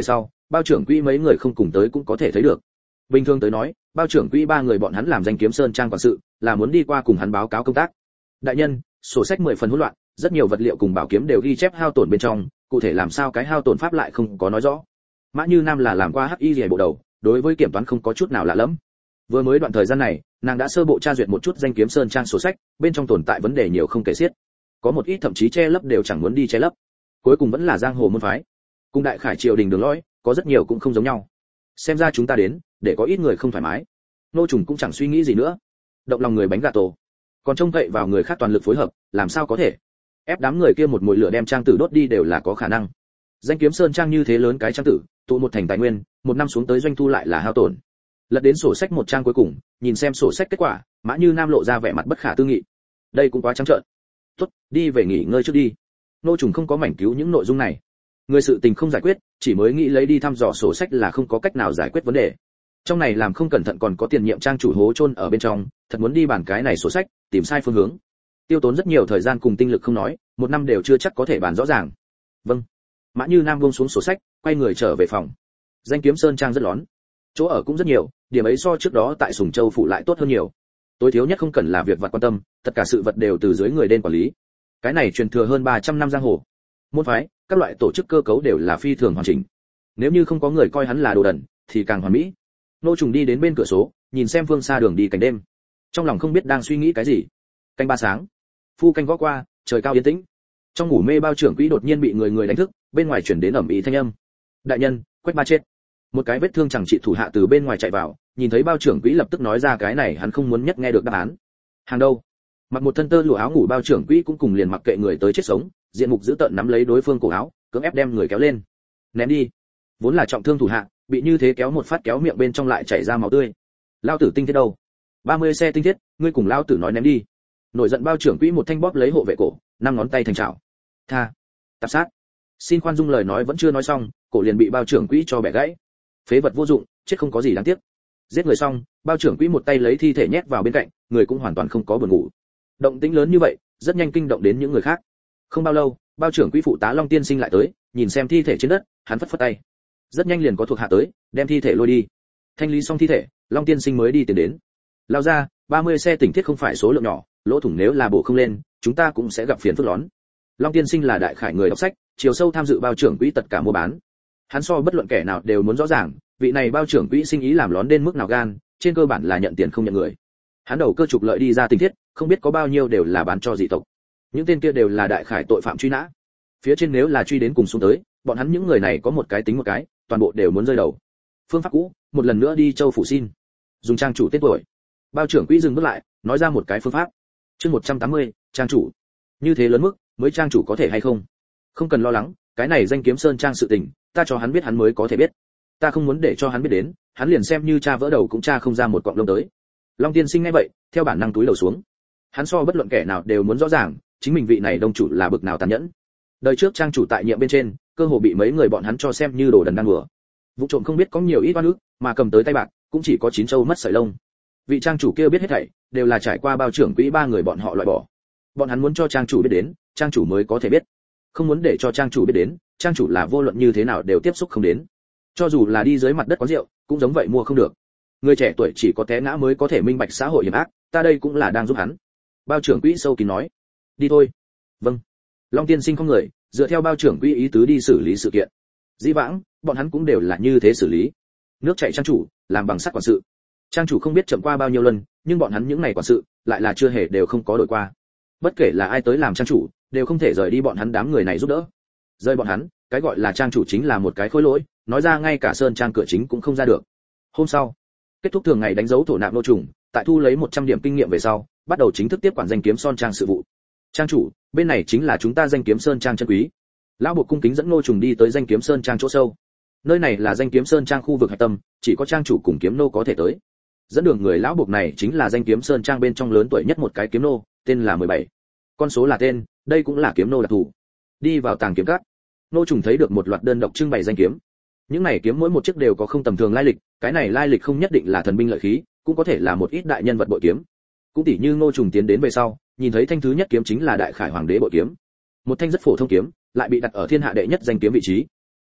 bao trưởng quỹ mấy người không cùng tới cũng có thể thấy được. Bình thường tới nói, bao trưởng quỹ ba người bọn hắn làm danh kiếm sơn trang quản sự, là muốn đi qua cùng hắn báo cáo công tác. Đại nhân, sổ sách 10 phần hỗn loạn, rất nhiều vật liệu cùng bảo kiếm đều ghi chép hao tổn bên trong, cụ thể làm sao cái hao tổn pháp lại không có nói rõ. Mã Như Nam là làm qua hắc y bộ đầu, đối với kiểm toán không có chút nào lạ lẫm. Vừa mới đoạn thời gian này, nàng đã sơ bộ tra duyệt một chút danh kiếm sơn trang sổ sách, bên trong tồn tại vấn đề nhiều không kể xiết. Có một ít thậm chí che lấp đều chẳng muốn đi che lấp. Cuối cùng vẫn là giang hồ môn phái. Cùng đại khải triều đình đường lõi, có rất nhiều cũng không giống nhau. Xem ra chúng ta đến, để có ít người không thoải mái. Nô trùng cũng chẳng suy nghĩ gì nữa. Động lòng người bánh gà tổ, còn trông cậy vào người khác toàn lực phối hợp, làm sao có thể? Ép đám người kia một mùi lửa đem trang tử đốt đi đều là có khả năng. Danh kiếm sơn trang như thế lớn cái trang tử, tụ một thành tài nguyên, một năm xuống tới doanh thu lại là hao tổn. Lật đến sổ sách một trang cuối cùng, nhìn xem sổ sách kết quả, Mã Như Nam lộ ra vẻ mặt bất khả tư nghị. Đây cũng quá trắng trợn. Tốt, đi về nghỉ ngơi trước đi. Nô trùng không có mảnh cứu những nội dung này. Người sự tình không giải quyết, chỉ mới nghĩ lấy đi thăm dò sổ sách là không có cách nào giải quyết vấn đề. Trong này làm không cẩn thận còn có tiền nhiệm trang chủ hố chôn ở bên trong, thật muốn đi bàn cái này sổ sách, tìm sai phương hướng. Tiêu tốn rất nhiều thời gian cùng tinh lực không nói, một năm đều chưa chắc có thể bàn rõ ràng. Vâng. Mã Như Nam buông xuống sổ sách, quay người trở về phòng. Danh kiếm sơn trang rất lón, chỗ ở cũng rất nhiều, điểm ấy so trước đó tại Sùng Châu phủ lại tốt hơn nhiều. Tối thiếu nhất không cần là việc vặt quan tâm, tất cả sự vật đều từ dưới người đen quản lý. Cái này truyền thừa hơn 300 năm giang hồ. Môn phái, các loại tổ chức cơ cấu đều là phi thường hoàn chỉnh. Nếu như không có người coi hắn là đồ đần, thì càng hoàn mỹ. Nô trùng đi đến bên cửa sổ, nhìn xem phương xa đường đi cảnh đêm. Trong lòng không biết đang suy nghĩ cái gì. Canh ba sáng, phu canh gõ qua, trời cao yên tĩnh. Trong ngủ mê bao trưởng quỹ đột nhiên bị người đánh thức, bên ngoài chuyển đến ầm ĩ thanh âm. Đại nhân, Quách Ba chết. Một cái vết thương chẳng trị thủ hạ từ bên ngoài chạy vào, nhìn thấy bao trưởng quỹ lập tức nói ra cái này hắn không muốn nhất nghe được đáp án. Hàng đâu? Mặc một thân tơ lụa áo ngủ bao trưởng quỹ cũng cùng liền mặc kệ người tới chết sống, diện mục giữ tợn nắm lấy đối phương cổ áo, cưỡng ép đem người kéo lên. Ném đi. Vốn là trọng thương thủ hạ, bị như thế kéo một phát kéo miệng bên trong lại chảy ra máu tươi. Lao tử tinh thiết đâu? 30 xe tinh thiết, ngươi cùng lao tử nói ném đi. Nổi giận bao trưởng quỹ một thanh bóp lấy hộ vệ cổ, năm ngón tay thành chảo. Tha, tạp sát. Xin khoan dung lời nói vẫn chưa nói xong, cổ liền bị bao trưởng quỹ cho bẻ gãy. Phế vật vô dụng, chết không có gì đáng tiếc. Giết người xong, bao trưởng quỹ một tay lấy thi thể nhét vào bên cạnh, người cũng hoàn toàn không có buồn ngủ. Động tĩnh lớn như vậy, rất nhanh kinh động đến những người khác. Không bao lâu, bao trưởng quỹ phụ tá Long Tiên Sinh lại tới, nhìn xem thi thể trên đất, hắn phất phất tay. Rất nhanh liền có thuộc hạ tới, đem thi thể lôi đi. Thanh lý xong thi thể, Long Tiên Sinh mới đi tiến đến. Lao ra, 30 xe tỉnh thiết không phải số lượng nhỏ, lỗ thủng nếu là bổ không lên, chúng ta cũng sẽ gặp phiền phức lớn. Long Tiên Sinh là đại khải người đọc sách, chiều sâu tham dự bao trưởng quỹ tất cả mua bán. Hắn so bất luận kẻ nào đều muốn rõ ràng, vị này bao trưởng quỹ sinh ý làm lón đến mức nào gan, trên cơ bản là nhận tiền không nhận người. Hắn đầu cơ trục lợi đi ra tình thiết, không biết có bao nhiêu đều là bán cho dị tộc. Những tên kia đều là đại khải tội phạm truy nã. Phía trên nếu là truy đến cùng xuống tới, bọn hắn những người này có một cái tính một cái, toàn bộ đều muốn rơi đầu. Phương pháp cũ, một lần nữa đi châu phủ xin. Dùng trang chủ tên tuổi. Bao trưởng quỹ dừng bước lại, nói ra một cái phương pháp. Chương 180, trang chủ. Như thế lớn mức, mới trang chủ có thể hay không? Không cần lo lắng, cái này danh kiếm sơn trang sự tình, ta cho hắn biết hắn mới có thể biết. Ta không muốn để cho hắn biết đến, hắn liền xem như cha vỡ đầu cũng cha không ra một cọng lông tới. Long Tiên Sinh nghe vậy, theo bản năng túi đầu xuống. Hắn so bất luận kẻ nào đều muốn rõ ràng, chính mình vị này đông chủ là bực nào tàn nhẫn. Đời trước trang chủ tại nhiệm bên trên, cơ hồ bị mấy người bọn hắn cho xem như đồ đần đang đùa. Vụ trộm không biết có nhiều ít oan ức, mà cầm tới tay bạc, cũng chỉ có 9 trâu mất sợi lông. Vị trang chủ kia biết hết thảy, đều là trải qua bao trưởng quỹ ba người bọn họ loại bỏ. Bọn hắn muốn cho trang chủ biết đến, trang chủ mới có thể biết. Không muốn để cho trang chủ biết đến, trang chủ là vô luận như thế nào đều tiếp xúc không đến. Cho dù là đi dưới mặt đất quán rượu, cũng giống vậy mua không được. Người trẻ tuổi chỉ có té ngã mới có thể minh bạch xã hội hiểm ác, ta đây cũng là đang giúp hắn. Bao trưởng quỹ sâu kín nói. Đi thôi. Vâng. Long Tiên Sinh không người, dựa theo bao trưởng quỹ ý tứ đi xử lý sự kiện. Dĩ vãng, bọn hắn cũng đều là như thế xử lý. Nước chảy trang chủ, làm bằng sắt quản sự. Trang chủ không biết chậm qua bao nhiêu lần, nhưng bọn hắn những này quản sự, lại là chưa hề đều không có đổi qua. Bất kể là ai tới làm trang chủ, đều không thể rời đi bọn hắn đám người này giúp đỡ. Rời bọn hắn, cái gọi là trang chủ chính là một cái khối lỗi, nói ra ngay cả sơn trang cửa chính cũng không ra được. Hôm sau, kết thúc thường ngày đánh dấu thổ nạp nô trùng, tại thu lấy 100 điểm kinh nghiệm về sau, bắt đầu chính thức tiếp quản danh kiếm sơn trang sự vụ. Trang chủ, bên này chính là chúng ta danh kiếm sơn trang chân quý. Lão buộc cung kính dẫn nô trùng đi tới danh kiếm sơn trang chỗ sâu. Nơi này là danh kiếm sơn trang khu vực hạch tâm, chỉ có trang chủ cùng kiếm nô có thể tới. Dẫn đường người lão buộc này chính là danh kiếm sơn trang bên trong lớn tuổi nhất một cái kiếm nô, tên là 17. Con số là tên, đây cũng là kiếm nô đặc thù. Đi vào tàng kiếm các, nô trùng thấy được một loạt đơn độc trưng bày danh kiếm. Những này kiếm mỗi một chiếc đều có không tầm thường lai lịch, cái này lai lịch không nhất định là thần binh lợi khí, cũng có thể là một ít đại nhân vật bội kiếm. Cũng tỉ như nô trùng tiến đến về sau, nhìn thấy thanh thứ nhất kiếm chính là đại khải hoàng đế bội kiếm. Một thanh rất phổ thông kiếm, lại bị đặt ở thiên hạ đệ nhất danh kiếm vị trí.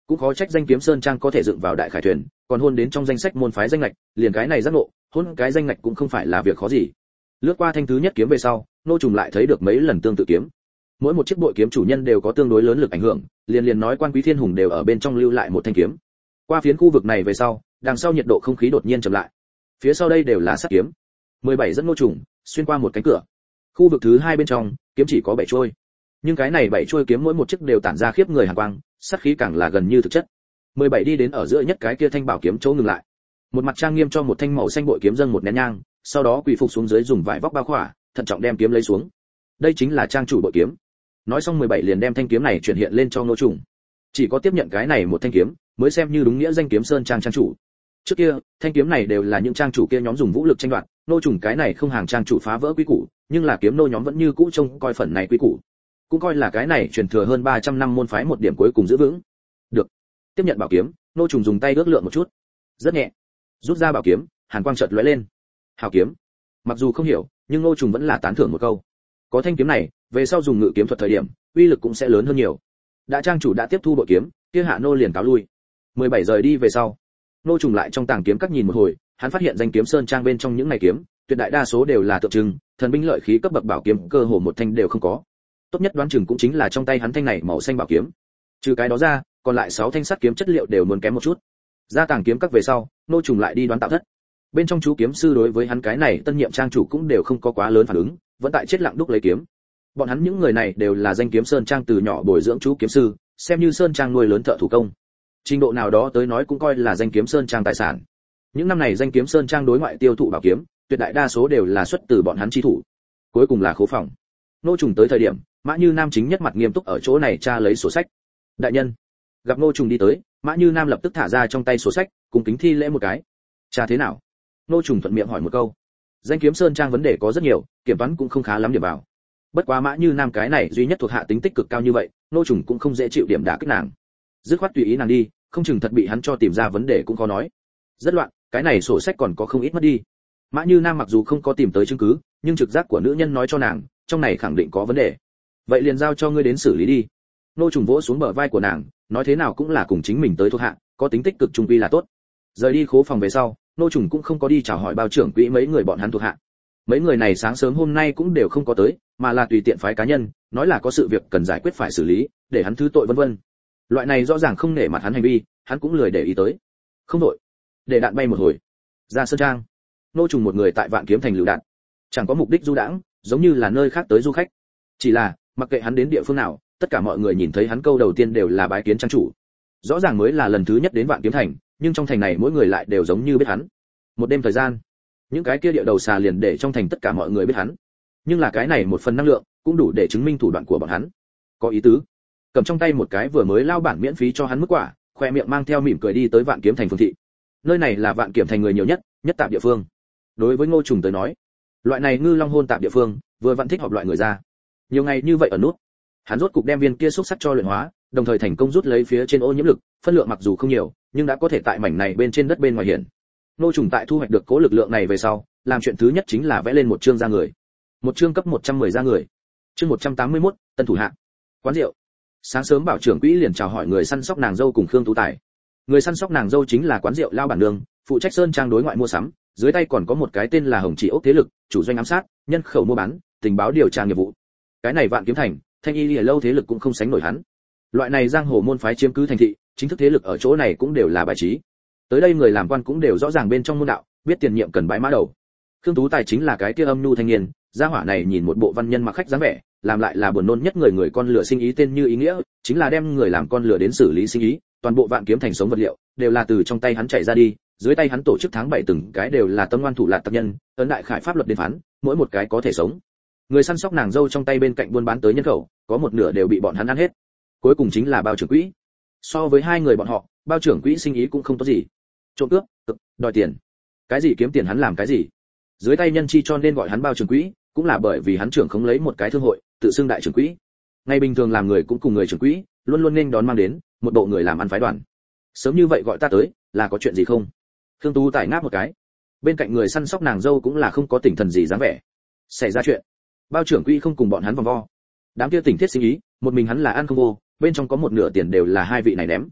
cũng khó trách danh kiếm sơn trang có thể dựng vào đại khải thuyền, còn hôn đến trong danh sách môn phái danh ngạch, liền cái này giác ngộ, hôn cái danh ngạch cũng không phải là việc khó gì. Lướt qua thanh thứ nhất kiếm về sau, Ngô Trùng lại thấy được mấy lần tương tự kiếm. Mỗi một chiếc bội kiếm chủ nhân đều có tương đối lớn lực ảnh hưởng, liền nói Quan Quý Thiên Hùng đều ở bên trong lưu lại một thanh kiếm. Qua phiến khu vực này về sau, đằng sau nhiệt độ không khí đột nhiên chậm lại. Phía sau đây đều là sắt kiếm. 17 dẫn Ngô Trùng xuyên qua một cánh cửa. Khu vực thứ 2 bên trong, kiếm chỉ có 7 chuôi. Nhưng cái này 7 chuôi kiếm mỗi một chiếc đều tản ra khiếp người hàn quang, sát khí càng là gần như thực chất. 17 đi đến ở giữa nhất cái kia thanh bảo kiếm chỗ ngừng lại. Một mặt trang nghiêm cho một thanh màu xanh bội kiếm dâng một nén nhang, sau đó quỳ phục xuống dưới dùng vải vóc bao khỏa, thận trọng đem kiếm lấy xuống. Đây chính là trang chủ bội kiếm. Nói xong 17 liền đem thanh kiếm này chuyển hiện lên cho Ngô Trùng. Chỉ có tiếp nhận cái này một thanh kiếm, mới xem như đúng nghĩa danh kiếm sơn trang trang chủ. Trước kia, thanh kiếm này đều là những trang chủ kia nhóm dùng vũ lực tranh đoạt, Ngô Trùng cái này không hàng trang chủ phá vỡ quy củ, nhưng là kiếm nô nhóm vẫn như cũ trông coi phần này quy củ. Cũng coi là cái này truyền thừa hơn 300 năm môn phái một điểm cuối cùng giữ vững. Được. Tiếp nhận bảo kiếm, Ngô Trùng dùng tay ước lượng một chút. Rất nhẹ. Rút ra bảo kiếm, hàn quang chợt lóe lên. Hảo kiếm. Mặc dù không hiểu, nhưng Ngô Trùng vẫn là tán thưởng một câu. Có thanh kiếm này, về sau dùng ngự kiếm thuật thời điểm, uy lực cũng sẽ lớn hơn nhiều. Đã trang chủ đã tiếp thu bội kiếm, kia hạ nô liền cáo lui. 17 rời đi về sau, Ngô Trùng lại trong tàng kiếm các nhìn một hồi, hắn phát hiện danh kiếm sơn trang bên trong những này kiếm, tuyệt đại đa số đều là tượng trưng, thần binh lợi khí cấp bậc bảo kiếm cơ hồ một thanh đều không có. Tốt nhất đoán chừng cũng chính là trong tay hắn thanh này màu xanh bảo kiếm. Trừ cái đó ra, còn lại 6 thanh sắt kiếm chất liệu đều muốn kém một chút. Ra tàng kiếm các về sau, Ngô Trùng lại đi đoán tạo thất. Bên trong chú kiếm sư đối với hắn cái này tân nhiệm trang chủ cũng đều không có quá lớn phản ứng, vẫn tại chết lặng đúc lấy kiếm. Bọn hắn những người này đều là danh kiếm sơn trang từ nhỏ bồi dưỡng chú kiếm sư, xem như sơn trang nuôi lớn thợ thủ công. Trình độ nào đó tới nói cũng coi là danh kiếm sơn trang tài sản. Những năm này danh kiếm sơn trang đối ngoại tiêu thụ bảo kiếm, tuyệt đại đa số đều là xuất từ bọn hắn chi thủ. Cuối cùng là khố phòng. Ngô Trùng tới thời điểm, Mã Như Nam chính nhất mặt nghiêm túc ở chỗ này tra lấy sổ sách. Đại nhân. Gặp Ngô Trùng đi tới, Mã Như Nam lập tức thả ra trong tay sổ sách, cùng kính thi lễ một cái. Tra thế nào? Ngô Trùng thuận miệng hỏi một câu. Danh kiếm sơn trang vấn đề có rất nhiều, kiểm toán cũng không khá lắm điểm vào. Bất quá Mã Như Nam cái này duy nhất thuộc hạ tính tích cực cao như vậy, Ngô Trùng cũng không dễ chịu điểm đả kích nàng. Dứt khoát tùy ý nàng đi, không chừng thật bị hắn cho tìm ra vấn đề cũng khó nói. Rất loạn, cái này sổ sách còn có không ít mất đi. Mã Như Nam mặc dù không có tìm tới chứng cứ, nhưng trực giác của nữ nhân nói cho nàng, trong này khẳng định có vấn đề. Vậy liền giao cho ngươi đến xử lý đi. Ngô Trùng vỗ xuống bờ vai của nàng, nói thế nào cũng là cùng chính mình tới thuộc hạ, có tính tích cực trung quy là tốt. Rời đi khố phòng về sau, Ngô Trùng cũng không có đi chào hỏi bao trưởng quỹ mấy người bọn hắn thuộc hạ. Mấy người này sáng sớm hôm nay cũng đều không có tới, mà là tùy tiện phái cá nhân, nói là có sự việc cần giải quyết phải xử lý, để hắn thứ tội vân vân. Loại này rõ ràng không nể mặt hắn hành vi, hắn cũng lười để ý tới. Không đội, để đạn bay một hồi. Ra sơn trang. Ngô Trùng một người tại Vạn Kiếm Thành lựu đạn, chẳng có mục đích du đãng, giống như là nơi khác tới du khách. Chỉ là, mặc kệ hắn đến địa phương nào, tất cả mọi người nhìn thấy hắn câu đầu tiên đều là bái kiến trang chủ. Rõ ràng mới là lần thứ nhất đến Vạn Kiếm Thành, nhưng trong thành này mỗi người lại đều giống như biết hắn. Một đêm thời gian, những cái kia địa đầu xà liền để trong thành tất cả mọi người biết hắn. Nhưng là cái này một phần năng lượng, cũng đủ để chứng minh thủ đoạn của bọn hắn. Có ý tứ. Cầm trong tay một cái vừa mới lao bản miễn phí cho hắn mức quả, khoe miệng mang theo mỉm cười đi tới Vạn Kiếm Thành phường thị. Nơi này là Vạn Kiếm Thành người nhiều nhất, nhất tạp địa phương. Đối với Ngô Trùng tới nói, loại này ngư long hôn tạp địa phương, vừa vặn thích họp loại người ra. Nhiều ngày như vậy ở nút, hắn rốt cục đem viên kia xúc sắc cho luyện hóa, đồng thời thành công rút lấy phía trên ô nhiễm lực, phân lượng mặc dù không nhiều, nhưng đã có thể tại mảnh này bên trên đất bên ngoài hiện. Ngô Trùng tại thu hoạch được cố lực lượng này về sau, làm chuyện thứ nhất chính là vẽ lên một chương ra người. Một chương cấp 110 ra người. Chương 181, tân thủ hạ. Quán rượu. Sáng sớm bảo trưởng quỹ liền chào hỏi người săn sóc nàng dâu cùng Khương Tú Tài. Người săn sóc nàng dâu chính là quán rượu lao bản nương, phụ trách sơn trang đối ngoại mua sắm, dưới tay còn có một cái tên là Hồng Chỉ Ốc thế lực, chủ doanh ám sát, nhân khẩu mua bán, tình báo điều tra nghiệp vụ. Cái này Vạn Kiếm Thành, Thanh Y Lìa lâu thế lực cũng không sánh nổi hắn. Loại này giang hồ môn phái chiếm cứ thành thị, chính thức thế lực ở chỗ này cũng đều là bài trí. Tới đây người làm quan cũng đều rõ ràng bên trong môn đạo, biết tiền nhiệm cần bãi mã đầu. Khương Tú Tài chính là cái kia âm nhu thanh niên, gia hỏa này nhìn một bộ văn nhân mặc khách dáng vẻ, làm lại là buồn nôn nhất người con lửa sinh ý tên như ý nghĩa, chính là đem người làm con lửa đến xử lý sinh ý, toàn bộ Vạn Kiếm Thành sống vật liệu đều là từ trong tay hắn chạy ra đi, dưới tay hắn tổ chức tháng 7 từng cái đều là tâm ngoan thủ lạt tập nhân, ấn đại khải pháp luật đến phán, mỗi một cái có thể sống. Người săn sóc nàng dâu trong tay bên cạnh buôn bán tới nhân khẩu, có một nửa đều bị bọn hắn ăn hết. Cuối cùng chính là bao trưởng quỹ. So với hai người bọn họ, bao trưởng quỹ sinh ý cũng không tốt gì. Trộm cướp, đòi tiền. Cái gì kiếm tiền hắn làm cái gì. Dưới tay nhân chi cho nên gọi hắn bao trưởng quỹ, cũng là bởi vì hắn trưởng không lấy một cái thương hội, tự xưng đại trưởng quỹ. Ngày bình thường làm người cũng cùng người trưởng quỹ, luôn luôn nên đón mang đến một bộ người làm ăn phái đoàn. Sớm như vậy gọi ta tới, là có chuyện gì không? Khương Tú Tài ngáp một cái. Bên cạnh người săn sóc nàng dâu cũng là không có tinh thần gì dáng vẻ. Xảy ra chuyện. Bao trưởng quỹ không cùng bọn hắn vòng vo. Đám kia tỉnh thiết sinh ý, một mình hắn là ăn không vô, bên trong có một nửa tiền đều là hai vị này ném.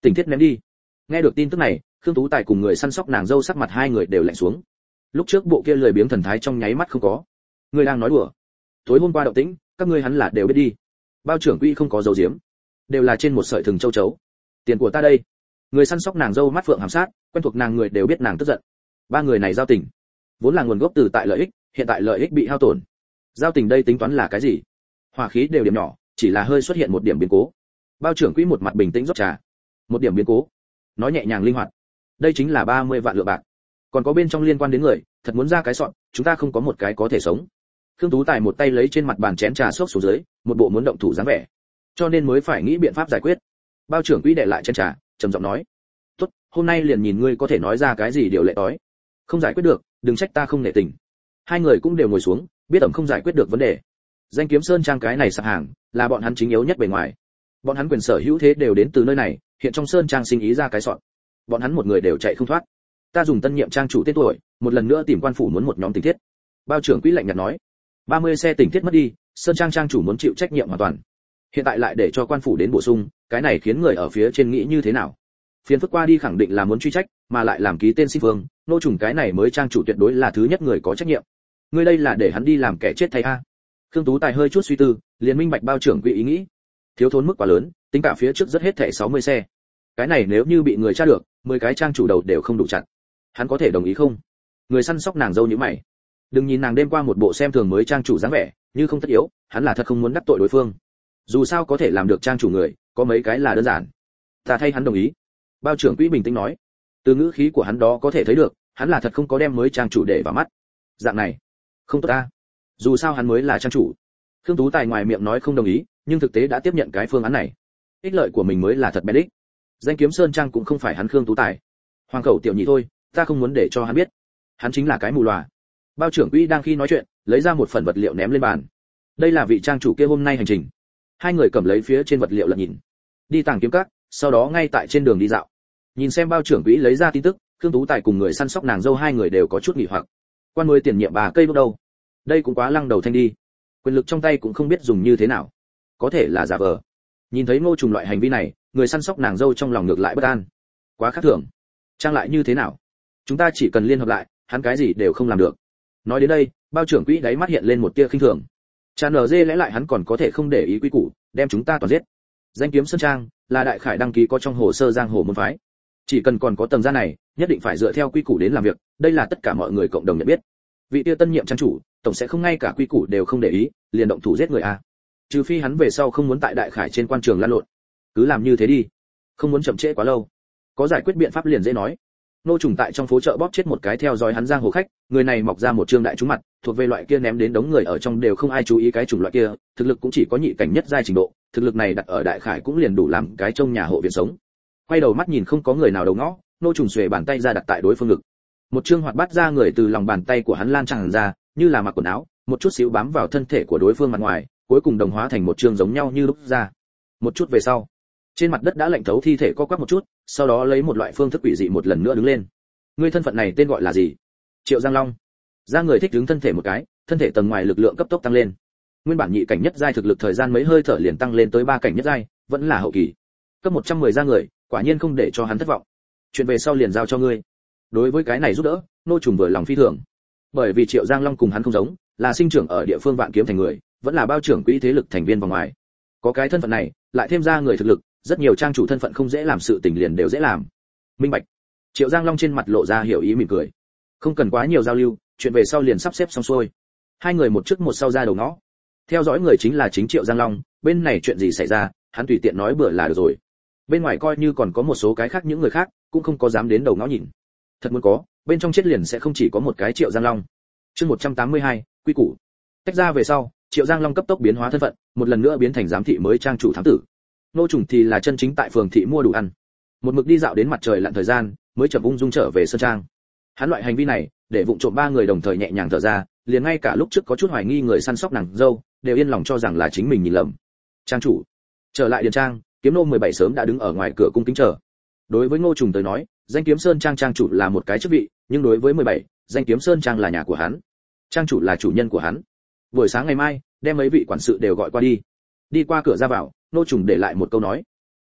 Tình thiết ném đi. Nghe được tin tức này, Khương Tú Tài cùng người săn sóc nàng dâu sắc mặt hai người đều lạnh xuống. Lúc trước bộ kia lười biếng thần thái trong nháy mắt không có. Ngươi đang nói đùa? Tối hôm qua động tĩnh, các ngươi hắn là đều biết đi. Bao trưởng quỹ không có dấu diếm, đều là trên một sợi thừng châu chấu. Tiền của ta đây. Người săn sóc nàng dâu mắt phượng hàm sát, quen thuộc nàng người đều biết nàng tức giận. Ba người này giao tình, vốn là nguồn gốc từ tại lợi ích, hiện tại lợi ích bị hao tổn. Giao tình đây tính toán là cái gì? Hỏa khí đều điểm nhỏ, chỉ là hơi xuất hiện một điểm biến cố. Bao trưởng quỹ một mặt bình tĩnh rót trà. Một điểm biến cố, nói nhẹ nhàng linh hoạt. Đây chính là 30 vạn lượng bạc. Còn có bên trong liên quan đến người, thật muốn ra cái sọn, chúng ta không có một cái có thể sống. Khương Tú Tài một tay lấy trên mặt bàn chén trà xốc xuống dưới, một bộ muốn động thủ dáng vẻ. Cho nên mới phải nghĩ biện pháp giải quyết. Bao trưởng quỹ để lại chén trà, trầm giọng nói: "Tốt, hôm nay liền nhìn ngươi có thể nói ra cái gì điều lệ tối. Không giải quyết được, đừng trách ta không nể tình." Hai người cũng đều ngồi xuống, biết ẩm không giải quyết được vấn đề. Danh Kiếm Sơn Trang cái này sạp hàng, là bọn hắn chính yếu nhất bề ngoài. Bọn hắn quyền sở hữu thế đều đến từ nơi này, hiện trong Sơn Trang sinh ý ra cái sọn. Bọn hắn một người đều chạy không thoát. Ta dùng tân nhiệm trang chủ tên tuổi, một lần nữa tìm quan phủ muốn một nhóm tình tiết. Bao trưởng quỹ lạnh nhạt nói: 30 xe tình tiết mất đi, Sơn Trang trang chủ muốn chịu trách nhiệm hoàn toàn. Hiện tại lại để cho quan phủ đến bổ sung, cái này khiến người ở phía trên nghĩ như thế nào? Phiền phức qua đi khẳng định là muốn truy trách, mà lại làm ký tên xin vương, nô trùng cái này mới trang chủ tuyệt đối là thứ nhất người có trách nhiệm. Ngươi đây là để hắn đi làm kẻ chết thay a? Khương Tú Tài hơi chút suy tư, liền minh bạch bao trưởng quỹ ý nghĩ. Thiếu thốn mức quá lớn, tính cả phía trước rất hết thảy 60 xe. Cái này nếu như bị người tra được, 10 cái trang chủ đầu đều không đủ chặt. Hắn có thể đồng ý không? Người săn sóc nàng dâu như mày. Đừng nhìn nàng đêm qua một bộ xem thường mới trang chủ dáng vẻ, như không tất yếu, hắn là thật không muốn đắc tội đối phương. Dù sao có thể làm được trang chủ người, có mấy cái là đơn giản. Ta thay hắn đồng ý. Bao trưởng quỹ bình tĩnh nói. Từ ngữ khí của hắn đó có thể thấy được, hắn là thật không có đem mới trang chủ để vào mắt. Dạng này, không tốt ta. Dù sao hắn mới là trang chủ. Khương Tú Tài ngoài miệng nói không đồng ý, nhưng thực tế đã tiếp nhận cái phương án này. Ích lợi của mình mới là thật bén đích. Danh Kiếm Sơn Trang cũng không phải hắn Khương Tú Tài. Hoàng khẩu tiểu nhị thôi, ta không muốn để cho hắn biết. Hắn chính là cái mù lòa. Bao trưởng quỹ đang khi nói chuyện, lấy ra một phần vật liệu ném lên bàn. Đây là vị trang chủ kia hôm nay hành trình. Hai người cầm lấy phía trên vật liệu lật nhìn. Đi Tàng Kiếm Các, sau đó ngay tại trên đường đi dạo. Nhìn xem bao trưởng quỹ lấy ra tin tức, Khương Tú Tài cùng người săn sóc nàng dâu hai người đều có chút nghỉ hoặc. Quan mới tiền nhiệm bà cây bước đâu? Đây cũng quá lăng đầu thanh đi. Quyền lực trong tay cũng không biết dùng như thế nào. Có thể là giả vờ. Nhìn thấy Ngô Trùng loại hành vi này, người săn sóc nàng dâu trong lòng ngược lại bất an. Quá khác thường. Trang lại như thế nào? Chúng ta chỉ cần liên hợp lại, hắn cái gì đều không làm được. Nói đến đây, bao trưởng quỹ đáy mắt hiện lên một tia khinh thường. Tràn nở dê lẽ lại hắn còn có thể không để ý quy củ, đem chúng ta toàn giết. Danh Kiếm Sơn Trang là đại khải đăng ký có trong hồ sơ giang hồ môn phái. Chỉ cần còn có tầng gia này, nhất định phải dựa theo quy củ đến làm việc, đây là tất cả mọi người cộng đồng nhận biết. Vị tia tân nhiệm trang chủ, tổng sẽ không ngay cả quy củ đều không để ý, liền động thủ giết người a. Trừ phi hắn về sau không muốn tại đại khải trên quan trường lăn lộn. Cứ làm như thế đi, không muốn chậm trễ quá lâu. Có giải quyết biện pháp liền dễ nói. Nô Trùng tại trong phố chợ bóp chết một cái theo dõi hắn giang hồ khách, người này mọc ra một trương đại trúng mặt, thuộc về loại kia ném đến đống người ở trong đều không ai chú ý cái chủng loại kia, thực lực cũng chỉ có nhị cảnh nhất giai trình độ, thực lực này đặt ở đại khải cũng liền đủ làm cái trông nhà hộ viện sống. Quay đầu mắt nhìn không có người nào đầu ngõ, Nô Trùng xuề bàn tay ra đặt tại đối phương ngực. Một trương hoạt bát ra người từ lòng bàn tay của hắn lan tràn ra, như là mặc quần áo, một chút xíu bám vào thân thể của đối phương mặt ngoài, cuối cùng đồng hóa thành một trương giống nhau như lúc ra. Một chút về sau, trên mặt đất đã lạnh thấu thi thể co quắp một chút, sau đó lấy một loại phương thức quỷ dị một lần nữa đứng lên. Ngươi thân phận này tên gọi là gì? Triệu Giang Long. Ra người thích đứng thân thể một cái, thân thể tầng ngoài lực lượng cấp tốc tăng lên. Nguyên bản nhị cảnh nhất giai thực lực thời gian mấy hơi thở liền tăng lên tới 3 cảnh nhất giai, vẫn là hậu kỳ. Cấp 110 ra người, quả nhiên không để cho hắn thất vọng. Chuyện về sau liền giao cho ngươi. Đối với cái này giúp đỡ, Nô Trùng vừa lòng phi thường. Bởi vì Triệu Giang Long cùng hắn không giống, là sinh trưởng ở địa phương Vạn Kiếm thành người, vẫn là bao trưởng quỹ thế lực thành viên vòng ngoài. Có cái thân phận này, lại thêm ra người thực lực, rất nhiều trang chủ thân phận không dễ làm sự tình liền đều dễ làm. Minh bạch. Triệu Giang Long trên mặt lộ ra hiểu ý mỉm cười. Không cần quá nhiều giao lưu, chuyện về sau liền sắp xếp xong xuôi. Hai người một trước một sau ra đầu ngõ. Theo dõi người chính là chính Triệu Giang Long, bên này chuyện gì xảy ra, hắn tùy tiện nói bừa là được rồi. Bên ngoài coi như còn có một số cái khác những người khác, cũng không có dám đến đầu ngõ nhìn. Thật muốn có, bên trong chết liền sẽ không chỉ có một cái Triệu Giang Long. Chương 182, quy củ. Tách ra về sau, Triệu Giang Long cấp tốc biến hóa thân phận, một lần nữa biến thành giám thị mới trang chủ thám tử. Nô Trùng thì là chân chính tại phường thị mua đủ ăn. Một mực đi dạo đến mặt trời lặn thời gian, mới chậm ung dung trở về sơn trang. Hắn loại hành vi này, để vụng trộm ba người đồng thời nhẹ nhàng thở ra, liền ngay cả lúc trước có chút hoài nghi người săn sóc nàng dâu, đều yên lòng cho rằng là chính mình nhìn lầm. Trang chủ, trở lại điền trang, Kiếm Nô 17 sớm đã đứng ở ngoài cửa cung kính chờ. Đối với Ngô Trùng tới nói, danh Kiếm Sơn trang trang chủ là một cái chức vị, nhưng đối với 17, danh Kiếm Sơn trang là nhà của hắn. Trang chủ là chủ nhân của hắn. Buổi sáng ngày mai, đem mấy vị quản sự đều gọi qua đi. Đi qua cửa ra vào, Ngô Trùng để lại một câu nói.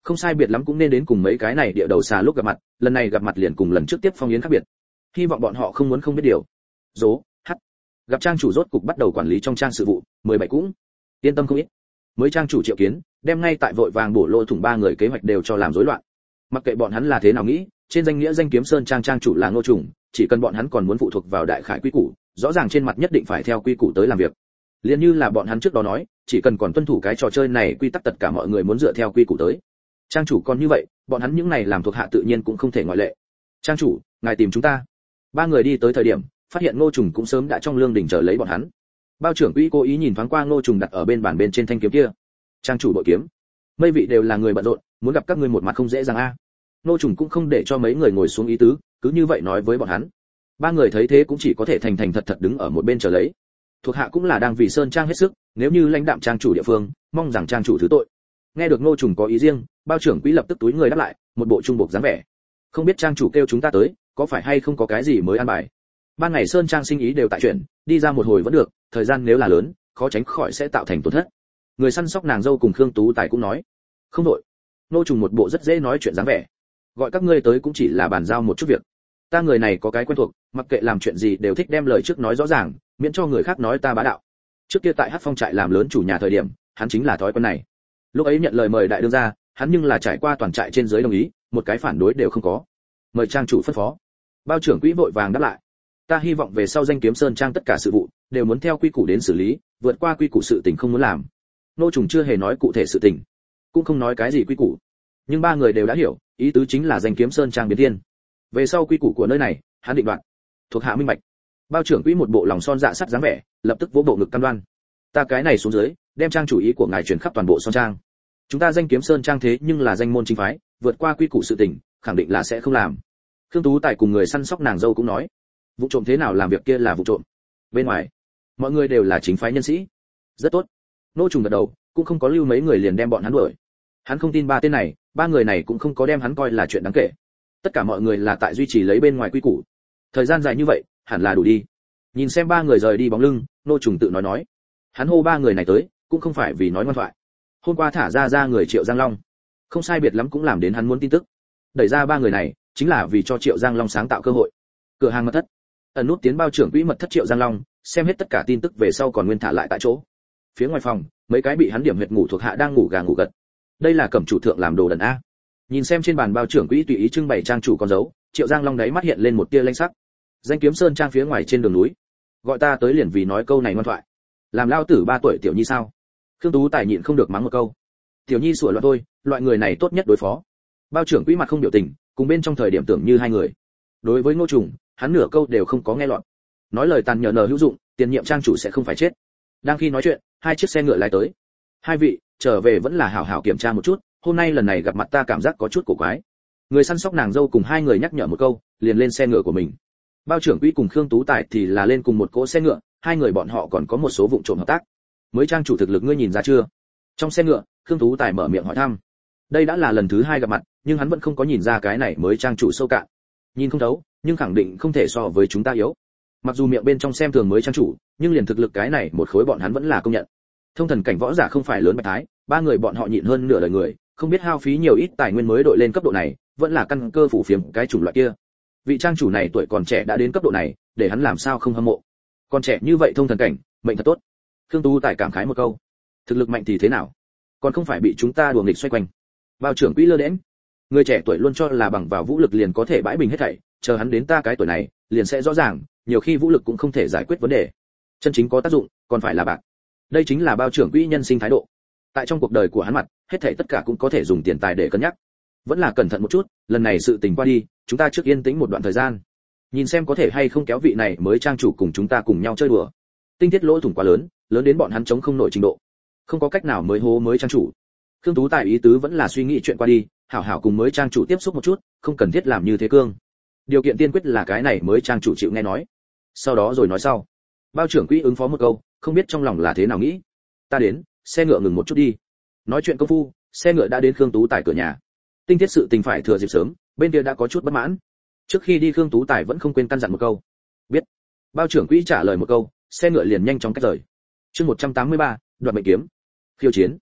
không sai biệt lắm cũng nên đến cùng mấy cái này địa đầu xà lúc gặp mặt, lần này gặp mặt liền cùng lần trước tiếp phong yến khác biệt. Hy vọng bọn họ không muốn không biết điều. Dố, gặp trang chủ rốt cục bắt đầu quản lý trong trang sự vụ, 17 cũng yên tâm không ít. Mới trang chủ Triệu Kiến, đem ngay tại vội vàng bổ lô thủng ba người kế hoạch đều cho làm rối loạn. Mặc kệ bọn hắn là thế nào nghĩ, trên danh nghĩa danh kiếm sơn trang trang chủ là Ngô Trùng, chỉ cần bọn hắn còn muốn phụ thuộc vào đại khải quy củ, rõ ràng trên mặt nhất định phải theo quy củ tới làm việc. Liên như là bọn hắn trước đó nói, chỉ cần còn tuân thủ cái trò chơi này quy tắc, tất cả mọi người muốn dựa theo quy củ tới. Trang chủ còn như vậy, bọn hắn những này làm thuộc hạ tự nhiên cũng không thể ngoại lệ. Trang chủ, ngài tìm chúng ta. Ba người đi tới thời điểm, phát hiện Ngô Trùng cũng sớm đã trong lương đình chờ lấy bọn hắn. Bao trưởng quỹ cố ý nhìn thoáng qua Ngô Trùng đặt ở bên bàn bên trên thanh kiếm kia. Trang chủ bội kiếm. Mấy vị đều là người bận rộn, muốn gặp các ngươi một mặt không dễ dàng a. Ngô Trùng cũng không để cho mấy người ngồi xuống ý tứ, cứ như vậy nói với bọn hắn. Ba người thấy thế cũng chỉ có thể thành thành thật thật đứng ở một bên chờ lấy. Thuộc hạ cũng là đang vì sơn trang hết sức, nếu như lãnh đạm trang chủ địa phương, mong rằng trang chủ thứ tội. Nghe được Ngô Trùng có ý riêng, bao trưởng quỹ lập tức túi người đáp lại, một bộ trung bộc dáng vẻ. Không biết trang chủ kêu chúng ta tới, có phải hay không có cái gì mới ăn bài? Ban ngày sơn trang sinh ý đều tại chuyển, đi ra một hồi vẫn được, thời gian nếu là lớn, khó tránh khỏi sẽ tạo thành tổn thất. Người săn sóc nàng dâu cùng Khương Tú Tài cũng nói, không đội. Ngô Trùng một bộ rất dễ nói chuyện dáng vẻ. Gọi các ngươi tới cũng chỉ là bàn giao một chút việc. Ta người này có cái quen thuộc, mặc kệ làm chuyện gì đều thích đem lời trước nói rõ ràng, miễn cho người khác nói ta bá đạo. Trước kia tại Hắc Phong trại làm lớn chủ nhà thời điểm, hắn chính là thói quen này. Lúc ấy nhận lời mời đại đương gia, hắn nhưng là trải qua toàn trại trên dưới đồng ý, một cái phản đối đều không có. Mời trang chủ phân phó. Bao trưởng quỹ vội vàng đáp lại. Ta hy vọng về sau danh kiếm sơn trang tất cả sự vụ đều muốn theo quy củ đến xử lý, vượt qua quy củ sự tình không muốn làm. Ngô Trùng chưa hề nói cụ thể sự tình, cũng không nói cái gì quy củ, nhưng ba người đều đã hiểu, ý tứ chính là danh kiếm sơn trang biến thiên. Về sau quy củ của nơi này, hắn định đoạt. Thuộc hạ minh bạch. Bao trưởng quỹ một bộ lòng son dạ sắt dáng vẻ, lập tức vỗ bộ ngực cam đoan. Ta cái này xuống dưới, đem trang chủ ý của ngài truyền khắp toàn bộ sơn trang. Chúng ta danh kiếm sơn trang thế nhưng là danh môn chính phái, vượt qua quy củ sự tình, khẳng định là sẽ không làm. Khương Tú Tài cùng người săn sóc nàng dâu cũng nói, vụ trộm thế nào làm việc kia là vụ trộm. Bên ngoài, mọi người đều là chính phái nhân sĩ. Rất tốt. Ngô Trùng gật đầu, cũng không có lưu mấy người liền đem bọn hắn đuổi. Hắn không tin ba tên này, ba người này cũng không có đem hắn coi là chuyện đáng kể. Tất cả mọi người là tại duy trì lấy bên ngoài quy củ. Thời gian dài như vậy, hẳn là đủ đi. Nhìn xem ba người rời đi bóng lưng, Ngô Trùng tự nói. Hắn hô ba người này tới, cũng không phải vì nói ngoan thoại. Hôm qua thả ra người Triệu Giang Long, không sai biệt lắm cũng làm đến hắn muốn tin tức. Đẩy ra ba người này, chính là vì cho Triệu Giang Long sáng tạo cơ hội. Cửa hàng mật thất, ẩn nút tiến bao trưởng quỹ mật thất Triệu Giang Long, xem hết tất cả tin tức về sau còn nguyên thả lại tại chỗ. Phía ngoài phòng, mấy cái bị hắn điểm huyệt ngủ thuộc hạ đang ngủ gà ngủ gật. Đây là cẩm chủ thượng làm đồ đần a. Nhìn xem trên bàn bao trưởng quỹ tùy ý trưng bày trang chủ con dấu, Triệu Giang Long đáy mắt hiện lên một tia lanh sắc. Danh kiếm sơn trang phía ngoài trên đường núi, gọi ta tới liền vì nói câu này ngoan thoại. Làm lao tử 3 tuổi tiểu nhi sao? Khương Tú Tài nhịn không được mắng một câu. Tiểu nhi sủa loạn thôi, loại người này tốt nhất đối phó. Bao trưởng quỹ mặt không biểu tình, cùng bên trong thời điểm tưởng như hai người. Đối với Ngô Trùng, hắn nửa câu đều không có nghe lọt. Nói lời tàn nhẫn hữu dụng, tiền nhiệm trang chủ sẽ không phải chết. Đang khi nói chuyện, hai chiếc xe ngựa lái tới. Hai vị, trở về vẫn là hảo hảo kiểm tra một chút, hôm nay lần này gặp mặt ta cảm giác có chút cổ quái. Người săn sóc nàng dâu cùng hai người nhắc nhở một câu, liền lên xe ngựa của mình. Bao trưởng quỹ cùng Khương Tú Tài thì là lên cùng một cỗ xe ngựa, hai người bọn họ còn có một số vụ trộm hợp tác. Mới trang chủ thực lực ngươi nhìn ra chưa? Trong xe ngựa, Khương Tú Tài mở miệng hỏi thăm. Đây đã là lần thứ 2 gặp mặt, nhưng hắn vẫn không có nhìn ra cái này mới trang chủ sâu cạn. Nhìn không thấu, nhưng khẳng định không thể so với chúng ta yếu. Mặc dù miệng bên trong xem thường mới trang chủ, nhưng liền thực lực cái này một khối bọn hắn vẫn là công nhận. Thông thần cảnh võ giả không phải lớn bạch thái, ba người bọn họ nhịn hơn nửa đời người, không biết hao phí nhiều ít tài nguyên mới đội lên cấp độ này, vẫn là căn cơ phủ phiếm cái chủng loại kia. Vị trang chủ này tuổi còn trẻ đã đến cấp độ này, để hắn làm sao không hâm mộ. Còn trẻ như vậy thông thần cảnh, mệnh thật tốt. Khương Tú Tài cảm khái một câu. Thực lực mạnh thì thế nào? Còn không phải bị chúng ta đùa nghịch xoay quanh. Bao trưởng quỹ lơ đễnh. Người trẻ tuổi luôn cho là bằng vào vũ lực liền có thể bãi bình hết thảy, chờ hắn đến ta cái tuổi này, liền sẽ rõ ràng, nhiều khi vũ lực cũng không thể giải quyết vấn đề. Chân chính có tác dụng, còn phải là bạc. Đây chính là bao trưởng quỹ nhân sinh thái độ. Tại trong cuộc đời của hắn mặt, hết thảy tất cả cũng có thể dùng tiền tài để cân nhắc. Vẫn là cẩn thận một chút, lần này sự tình qua đi, chúng ta trước yên tĩnh một đoạn thời gian. Nhìn xem có thể hay không kéo vị này mới trang chủ cùng chúng ta cùng nhau chơi đùa. Tinh thiết lỗ thủng quá lớn, lớn đến bọn hắn chống không nổi trình độ. Không có cách nào mới hố mới trang chủ. Khương Tú Tài ý tứ vẫn là suy nghĩ chuyện qua đi, hảo hảo cùng mới trang chủ tiếp xúc một chút, không cần thiết làm như thế cương. Điều kiện tiên quyết là cái này mới trang chủ chịu nghe nói. Sau đó rồi nói sau. Bao trưởng quỹ ứng phó một câu, không biết trong lòng là thế nào nghĩ. Ta đến, xe ngựa ngừng một chút đi. Nói chuyện công phu, xe ngựa đã đến Khương Tú Tài cửa nhà. Tinh thiết sự tình phải thừa dịp sớm, bên kia đã có chút bất mãn. Trước khi đi Khương Tú Tài vẫn không quên căn dặn một câu. Biết. Bao trưởng quỹ trả lời một câu, xe ngựa liền nhanh chóng cách rời. Chương 183, đoạt mệnh kiếm. Khiêu chiến.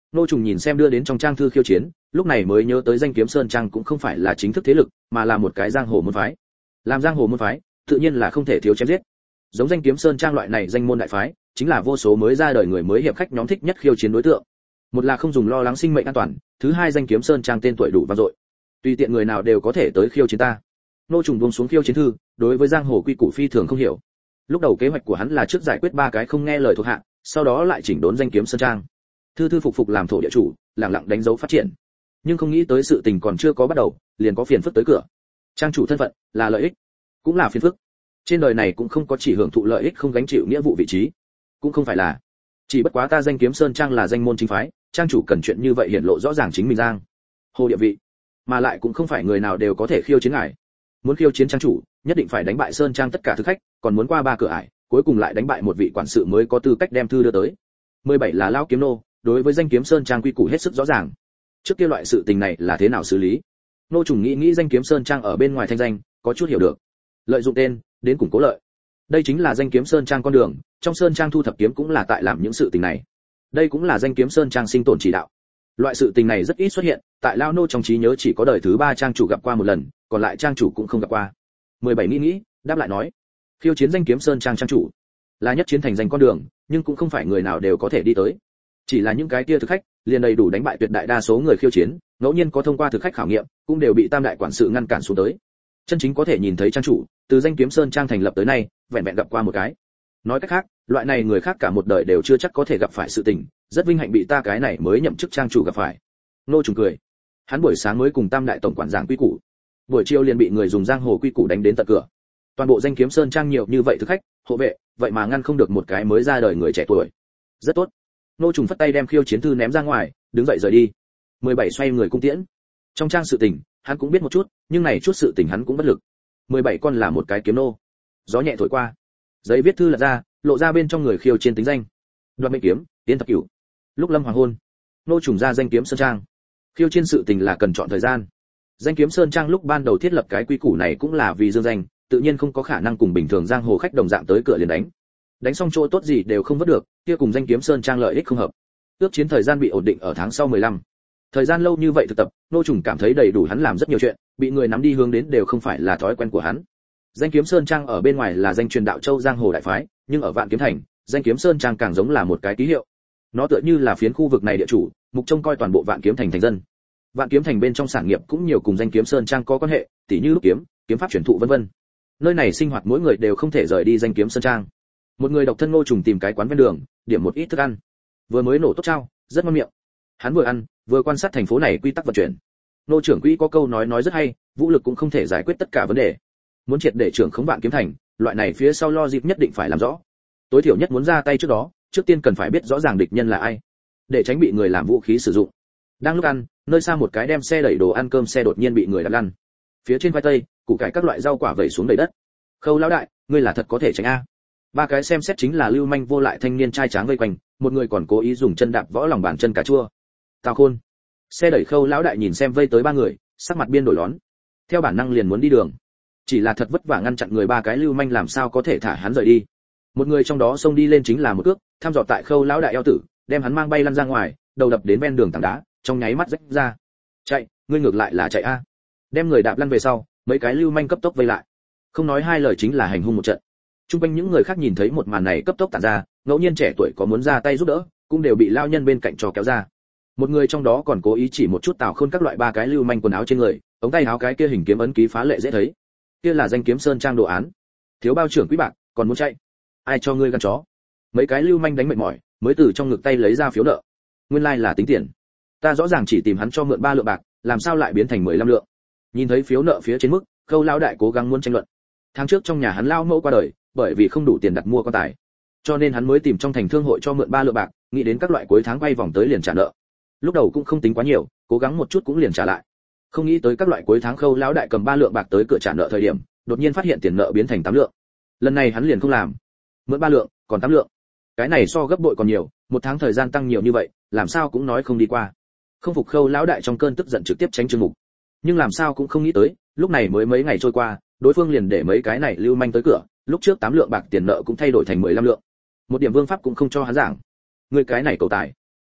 Nô Trùng nhìn xem đưa đến trong trang thư khiêu chiến, lúc này mới nhớ tới danh kiếm sơn trang cũng không phải là chính thức thế lực, mà là một cái giang hồ môn phái. Làm giang hồ môn phái, tự nhiên là không thể thiếu chém giết. Giống danh kiếm sơn trang loại này danh môn đại phái, chính là vô số mới ra đời người mới hiệp khách nhóm thích nhất khiêu chiến đối tượng. Một là không dùng lo lắng sinh mệnh an toàn, thứ hai danh kiếm sơn trang tên tuổi đủ vang dội. Tùy tiện người nào đều có thể tới khiêu chiến ta. Nô Trùng buông xuống khiêu chiến thư, đối với giang hồ quy củ phi thường không hiểu. Lúc đầu kế hoạch của hắn là trước giải quyết ba cái không nghe lời thuộc hạ, sau đó lại chỉnh đốn danh kiếm sơn trang. Thư thư phục phục làm thổ địa chủ, lặng lặng đánh dấu phát triển. Nhưng không nghĩ tới sự tình còn chưa có bắt đầu, liền có phiền phức tới cửa. Trang chủ thân phận là lợi ích, cũng là phiền phức. Trên đời này cũng không có chỉ hưởng thụ lợi ích không gánh chịu nghĩa vụ vị trí, cũng không phải là. Chỉ bất quá ta danh kiếm sơn trang là danh môn chính phái, trang chủ cần chuyện như vậy hiển lộ rõ ràng chính mình giang hồ địa vị, mà lại cũng không phải người nào đều có thể khiêu chiến ngài. Muốn khiêu chiến trang chủ, nhất định phải đánh bại sơn trang tất cả thực khách, còn muốn qua 3 cửa ải, cuối cùng lại đánh bại một vị quản sự mới có tư cách đem thư đưa tới. 17 là lão kiếm nô, đối với danh kiếm sơn trang quy củ hết sức rõ ràng. Trước kia loại sự tình này là thế nào xử lý? Nô Trùng nghĩ danh kiếm sơn trang ở bên ngoài thanh danh, có chút hiểu được. Lợi dụng tên đến củng cố lợi. Đây chính là danh kiếm sơn trang con đường, trong sơn trang thu thập kiếm cũng là tại làm những sự tình này. Đây cũng là danh kiếm sơn trang sinh tồn chỉ đạo. Loại sự tình này rất ít xuất hiện, tại lão nô trong trí nhớ chỉ có đời thứ 3 trang chủ gặp qua một lần, còn lại trang chủ cũng không gặp qua. 17 nghĩ, đáp lại nói, khiêu chiến danh kiếm sơn trang trang chủ là nhất chiến thành danh con đường, nhưng cũng không phải người nào đều có thể đi tới. Chỉ là những cái kia thực khách, liền đầy đủ đánh bại tuyệt đại đa số người khiêu chiến, ngẫu nhiên có thông qua thực khách khảo nghiệm, cũng đều bị tam đại quản sự ngăn cản xuống tới. Chân chính có thể nhìn thấy trang chủ, từ danh kiếm sơn trang thành lập tới nay, vẹn vẹn gặp qua một cái. Nói cách khác, loại này người khác cả một đời đều chưa chắc có thể gặp phải sự tình, rất vinh hạnh bị ta cái này mới nhậm chức trang chủ gặp phải. Nô Trùng cười. Hắn buổi sáng mới cùng tam đại tổng quản giảng quy củ, buổi chiều liền bị người dùng giang hồ quy củ đánh đến tận cửa. Toàn bộ danh kiếm sơn trang nhiều như vậy thực khách, hộ vệ, vậy mà ngăn không được một cái mới ra đời người trẻ tuổi. Rất tốt. Nô Trùng phất tay đem khiêu chiến thư ném ra ngoài, đứng dậy rời đi. 17 xoay người cung tiễn. Trong trang sự tình, hắn cũng biết một chút, nhưng này chút sự tình hắn cũng bất lực. 17 con là một cái kiếm nô. Gió nhẹ thổi qua, giấy viết thư lật ra, lộ ra bên trong người khiêu chiến tính danh. Đoạt mệnh kiếm, Tiên Thập Cửu. Lúc lâm hoàng hôn, Nô Trùng ra danh kiếm sơn trang. Khiêu chiến sự tình là cần chọn thời gian. Danh kiếm sơn trang lúc ban đầu thiết lập cái quy củ này cũng là vì dương danh, tự nhiên không có khả năng cùng bình thường giang hồ khách đồng dạng tới cửa liền đánh xong chỗ tốt gì đều không vớt được, kia cùng danh kiếm sơn trang lợi ích không hợp. Ước chiến thời gian bị ổn định ở tháng sau 15. Thời gian lâu như vậy thực tập, Nô Trùng cảm thấy đầy đủ hắn làm rất nhiều chuyện, bị người nắm đi hướng đến đều không phải là thói quen của hắn. Danh kiếm sơn trang ở bên ngoài là danh truyền đạo châu giang hồ đại phái, nhưng ở Vạn Kiếm Thành, danh kiếm sơn trang càng giống là một cái ký hiệu. Nó tựa như là phiến khu vực này địa chủ, mục trông coi toàn bộ Vạn Kiếm Thành thành dân. Vạn Kiếm Thành bên trong sản nghiệp cũng nhiều cùng danh kiếm sơn trang có quan hệ, tỉ như lúc kiếm, kiếm pháp truyền thụ vân vân. Nơi này sinh hoạt mỗi người đều không thể rời đi danh kiếm sơn trang. Một người độc thân Ngô Trùng tìm cái quán ven đường, điểm một ít thức ăn. Vừa mới nổ tốt trao, rất ngon miệng. Hắn vừa ăn, vừa quan sát thành phố này quy tắc vận chuyển. Nô trưởng quỹ có câu nói rất hay, vũ lực cũng không thể giải quyết tất cả vấn đề. Muốn triệt để trưởng khống Vạn Kiếm Thành, loại này phía sau lo dịp nhất định phải làm rõ. Tối thiểu nhất muốn ra tay trước đó, trước tiên cần phải biết rõ ràng địch nhân là ai, để tránh bị người làm vũ khí sử dụng. Đang lúc ăn, nơi xa một cái đem xe đẩy đồ ăn cơm xe đột nhiên bị người đập lăn. Phía trên khoai tây, củ cải các loại rau quả vẩy xuống đầy đất. Khâu lão đại, ngươi là thật có thể tránh a. Ba cái xem xét chính là lưu manh vô lại thanh niên trai tráng vây quanh, một người còn cố ý dùng chân đạp võ lòng bàn chân cà chua. Tào Khôn. Xe đẩy Khâu lão đại nhìn xem vây tới ba người, sắc mặt biên đổi lón. Theo bản năng liền muốn đi đường. Chỉ là thật vất vả ngăn chặn người ba cái lưu manh làm sao có thể thả hắn rời đi. Một người trong đó xông đi lên chính là một cước, thăm dò tại Khâu lão đại eo tử, đem hắn mang bay lăn ra ngoài, đầu đập đến ven đường tảng đá, trong nháy mắt rách ra. Chạy, ngươi ngược lại là chạy a. Đem người đạp lăn về sau, mấy cái lưu manh cấp tốc vây lại. Không nói hai lời chính là hành hung một trận. Trung quanh những người khác nhìn thấy một màn này cấp tốc tản ra, ngẫu nhiên trẻ tuổi có muốn ra tay giúp đỡ, cũng đều bị lao nhân bên cạnh trò kéo ra. Một người trong đó còn cố ý chỉ một chút Tào Khôn các loại ba cái lưu manh quần áo trên người, ống tay áo cái kia hình kiếm ấn ký phá lệ dễ thấy. Kia là danh kiếm sơn trang đồ án. Thiếu bao trưởng quý bạc, còn muốn chạy? Ai cho ngươi gan chó? Mấy cái lưu manh đánh mệt mỏi, mới từ trong ngực tay lấy ra phiếu nợ. Nguyên lai là tính tiền. Ta rõ ràng chỉ tìm hắn cho mượn 3 lượng bạc, làm sao lại biến thành 15 lượng? Nhìn thấy phiếu nợ phía trên mức, Khâu lão đại cố gắng muốn tranh luận. Tháng trước trong nhà hắn lao mẫu qua đời, bởi vì không đủ tiền đặt mua quan tài, cho nên hắn mới tìm trong thành thương hội cho mượn 3 lượng bạc, nghĩ đến các loại cuối tháng quay vòng tới liền trả nợ. Lúc đầu cũng không tính quá nhiều, cố gắng một chút cũng liền trả lại. Không nghĩ tới các loại cuối tháng Khâu lão đại cầm 3 lượng bạc tới cửa trả nợ thời điểm, đột nhiên phát hiện tiền nợ biến thành 8 lượng. Lần này hắn liền không làm, mượn 3 lượng, còn 8 lượng. Cái này so gấp bội còn nhiều, một tháng thời gian tăng nhiều như vậy, làm sao cũng nói không đi qua. Không phục Khâu lão đại trong cơn tức giận trực tiếp tránh chương mục. Nhưng làm sao cũng không nghĩ tới, lúc này mới mấy ngày trôi qua, đối phương liền để mấy cái này lưu manh tới cửa, lúc trước 8 lượng bạc tiền nợ cũng thay đổi thành 15 lượng. Một điểm vương pháp cũng không cho hắn giảng. Người cái này cầu tài,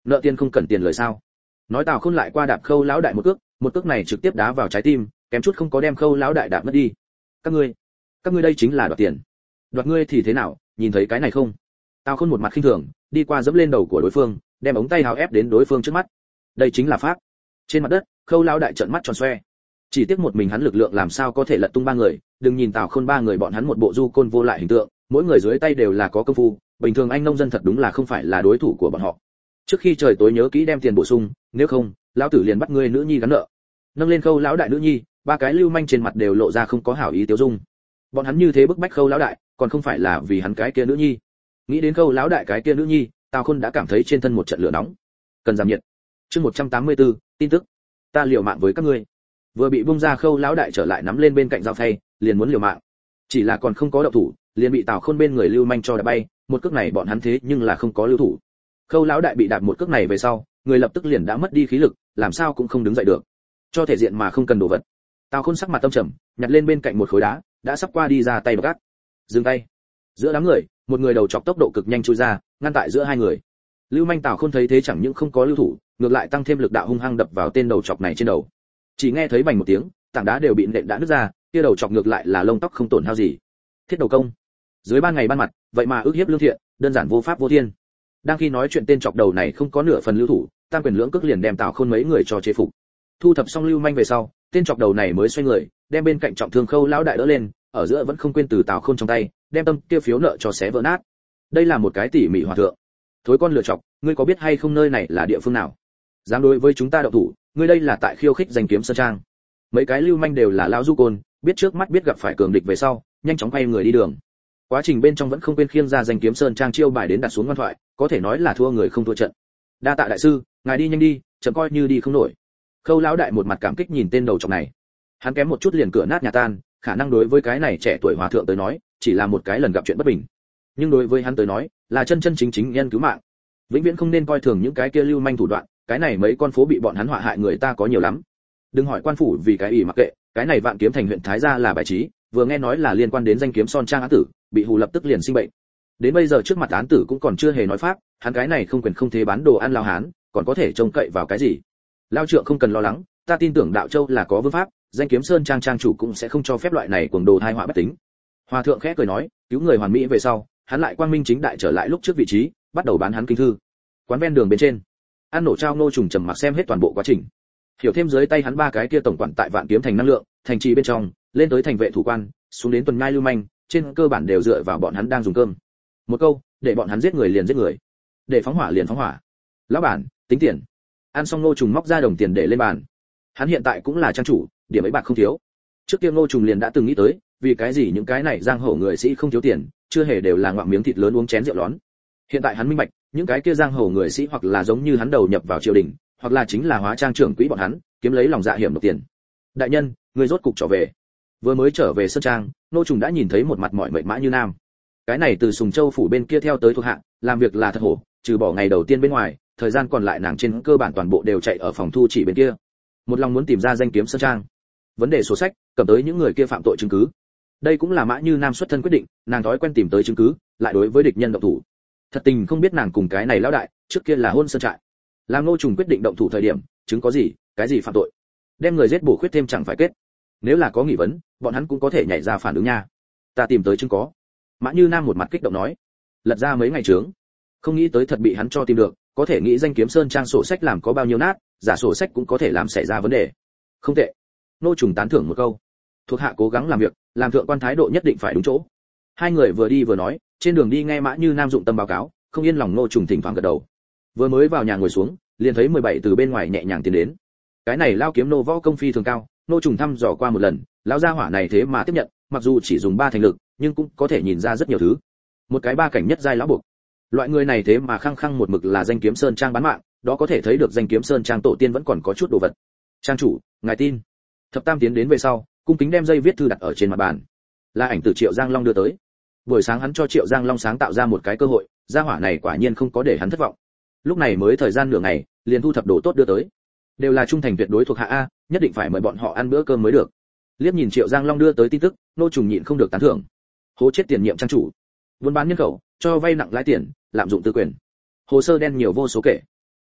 Nợ tiền không cần tiền lời sao? Nói Tào Khôn lại qua đạp Khâu lão đại một cước này trực tiếp đá vào trái tim, kém chút không có đem Khâu lão đại đạp mất đi. Các ngươi đây chính là đoạt tiền. Đoạt ngươi thì thế nào, nhìn thấy cái này không? Tào Khôn một mặt khinh thường, đi qua dẫm lên đầu của đối phương, đem ống tay áo ép đến đối phương trước mắt. Đây chính là pháp. Trên mặt đất, Khâu lão đại trợn mắt tròn xoe. Chỉ tiếc một mình hắn lực lượng làm sao có thể lật tung ba người, đừng nhìn Tào Khôn ba người bọn hắn một bộ du côn vô lại hình tượng, mỗi người dưới tay đều là có công phu, bình thường anh nông dân thật đúng là không phải là đối thủ của bọn họ. Trước khi trời tối nhớ kỹ đem tiền bổ sung, nếu không, lão tử liền bắt ngươi nữ nhi gắn nợ. Nâng lên Khâu lão đại nữ nhi, ba cái lưu manh trên mặt đều lộ ra không có hảo ý tiêu dung. Bọn hắn như thế bức bách Khâu lão đại, còn không phải là vì hắn cái kia nữ nhi. Nghĩ đến Khâu lão đại cái kia nữ nhi, Tào Khôn đã cảm thấy trên thân một trận lửa nóng. Cần giảm nhiệt. Chương 184, tin tức. Ta liều mạng với các ngươi. Vừa bị bung ra Khâu lão đại trở lại nắm lên bên cạnh dao phay, liền muốn liều mạng. Chỉ là còn không có động thủ, liền bị Tào Khôn bên người lưu manh cho đá bay, một cước này bọn hắn thế nhưng là không có lưu thủ. Khâu lão đại bị đạp một cước này về sau, người lập tức liền đã mất đi khí lực, làm sao cũng không đứng dậy được. Cho thể diện mà không cần đồ vật. Tào Khôn sắc mặt tâm trầm, nhặt lên bên cạnh một khối đá, đã sắp qua đi ra tay gác. Dừng tay. Giữa đám người, một người đầu chọc tốc độ cực nhanh chui ra, ngăn tại giữa hai người. Lưu manh Tào Khôn thấy thế chẳng những không có lưu thủ, ngược lại tăng thêm lực đạo hung hăng đập vào tên đầu chọc này trên đầu. Chỉ nghe thấy bành một tiếng, tảng đá đều bị nện đã nứt ra, kia đầu chọc ngược lại là lông tóc không tổn hao gì. Thiết đầu công. Dưới ban ngày ban mặt, vậy mà ức hiếp lương thiện, đơn giản vô pháp vô thiên. Đang khi nói chuyện tên chọc đầu này không có nửa phần lưu thủ, tam quyền lưỡng cước liền đem Tào Khôn mấy người cho chế phục. Thu thập xong lưu manh về sau, tên chọc đầu này mới xoay người, đem bên cạnh trọng thương Khâu lão đại đỡ lên, ở giữa vẫn không quên từ Tào Khôn trong tay, đem tâm kia phiếu nợ cho xé vỡ nát. Đây là một cái tỉ mỉ hòa thượng. Thối con lựa chọc, ngươi có biết hay không nơi này là địa phương nào? Dám đối với chúng ta động thủ, ngươi đây là tại khiêu khích danh kiếm sơn trang. Mấy cái lưu manh đều là lão du côn, biết trước mắt biết gặp phải cường địch về sau, nhanh chóng quay người đi đường. Quá trình bên trong vẫn không quên khiêng ra danh kiếm sơn trang chiêu bài đến đặt xuống ngoan thoại, có thể nói là thua người không thua trận. Đa tạ đại sư, ngài đi nhanh đi, chậm coi như đi không nổi. Khâu lão đại một mặt cảm kích nhìn tên đầu trọc này. Hắn kém một chút liền cửa nát nhà tan, khả năng đối với cái này trẻ tuổi hòa thượng tới nói, chỉ là một cái lần gặp chuyện bất bình. Nhưng đối với hắn tới nói, là chân chân chính chính nhân cứu mạng. Vĩnh viễn không nên coi thường những cái kia lưu manh thủ đoạn, cái này mấy con phố bị bọn hắn họa hại người ta có nhiều lắm. Đừng hỏi quan phủ vì cái ủy mặc kệ, cái này Vạn Kiếm Thành huyện Thái gia là bài trí, vừa nghe nói là liên quan đến danh kiếm son trang án tử, bị hù lập tức liền sinh bệnh. Đến bây giờ trước mặt án tử cũng còn chưa hề nói pháp, hắn cái này không quyền không thế bán đồ ăn lao hán, còn có thể trông cậy vào cái gì? Lao trượng không cần lo lắng, ta tin tưởng đạo châu là có vương pháp, danh kiếm sơn trang trang chủ cũng sẽ không cho phép loại này cuồng đồ thai họa bất tính. Hòa thượng khẽ cười nói, cứu người hoàn mỹ về sau, hắn lại quang minh chính đại trở lại lúc trước vị trí, bắt đầu bán hắn kinh thư. Quán ven đường bên trên, An Nổ Trao Nô Trùng trầm mặc xem hết toàn bộ quá trình. Hiểu thêm dưới tay hắn ba cái kia tổng quản tại Vạn Kiếm Thành năng lượng, thành trì bên trong, lên tới thành vệ thủ quan, xuống đến tuần nhai lưu manh, trên cơ bản đều dựa vào bọn hắn đang dùng cơm. Một câu, để bọn hắn giết người liền giết người, để phóng hỏa liền phóng hỏa. Lão bản, tính tiền. Ăn xong Nô Trùng móc ra đồng tiền để lên bàn. Hắn hiện tại cũng là trang chủ, điểm ấy bạc không thiếu. Trước kia Nô Trùng liền đã từng nghĩ tới, vì cái gì những cái này giang hồ người sĩ không thiếu tiền, chưa hề đều là ngoạm miếng thịt lớn uống chén rượu lón. Hiện tại hắn minh bạch, những cái kia giang hồ người sĩ hoặc là giống như hắn đầu nhập vào triều đình, hoặc là chính là hóa trang trưởng quỹ bọn hắn, kiếm lấy lòng dạ hiểm nộp tiền. Đại nhân, người rốt cục trở về. Vừa mới trở về sơn trang, Nô Trùng đã nhìn thấy một mặt mỏi mệt Mã Như Nam. Cái này từ Sùng Châu phủ bên kia theo tới thuộc hạ, làm việc là thật hổ, trừ bỏ ngày đầu tiên bên ngoài, thời gian còn lại nàng trên cơ bản toàn bộ đều chạy ở phòng thu chỉ bên kia. Một lòng muốn tìm ra danh kiếm sơn trang. Vấn đề sổ sách, cầm tới những người kia phạm tội chứng cứ. Đây cũng là Mã Như Nam xuất thân quyết định, nàng thói quen tìm tới chứng cứ, lại đối với địch nhân động thủ. Thật tình không biết nàng cùng cái này lão đại, trước kia là hôn sơn trại. Làm Nô Trùng quyết định động thủ thời điểm, chứng có gì, cái gì phạm tội. Đem người giết bổ khuyết thêm chẳng phải kết. Nếu là có nghi vấn, bọn hắn cũng có thể nhảy ra phản ứng nha. Ta tìm tới chứng có. Mã Như Nam một mặt kích động nói. Lật ra mấy ngày trướng, không nghĩ tới thật bị hắn cho tìm được, có thể nghĩ danh kiếm sơn trang sổ sách làm có bao nhiêu nát, giả sổ sách cũng có thể làm xảy ra vấn đề. Không tệ. Nô Trùng tán thưởng một câu. Thuộc hạ cố gắng làm việc, làm thượng quan thái độ nhất định phải đúng chỗ. Hai người vừa đi vừa nói, trên đường đi nghe Mã Như Nam dụng tâm báo cáo, không yên lòng Nô Trùng thỉnh thoảng gật đầu. Vừa mới vào nhà ngồi xuống, liền thấy 17 từ bên ngoài nhẹ nhàng tiến đến. Cái này lao kiếm nô võ công phi thường cao, Nô Trùng thăm dò qua một lần, lão gia hỏa này thế mà tiếp nhận, mặc dù chỉ dùng 3 thành lực, nhưng cũng có thể nhìn ra rất nhiều thứ. Một cái 3 cảnh nhất giai lão buộc. Loại người này thế mà khăng khăng một mực là danh kiếm sơn trang bán mạng, đó có thể thấy được danh kiếm sơn trang tổ tiên vẫn còn có chút đồ vật. Trang chủ, ngài tin. Thập Tam tiến đến về sau, cung kính đem dây viết thư đặt ở trên mặt bàn. Là ảnh từ Triệu Giang Long đưa tới. Buổi sáng hắn cho Triệu Giang Long sáng tạo ra một cái cơ hội, gia hỏa này quả nhiên không có để hắn thất vọng. Lúc này mới thời gian nửa ngày, liền thu thập đồ tốt đưa tới. Đều là trung thành tuyệt đối thuộc hạ a, nhất định phải mời bọn họ ăn bữa cơm mới được. Liếc nhìn Triệu Giang Long đưa tới tin tức, Nô Trùng nhịn không được tán thưởng. Hố chết tiền nhiệm trang chủ, buôn bán nhân khẩu, cho vay nặng lãi tiền, lạm dụng tư quyền. Hồ sơ đen nhiều vô số kể.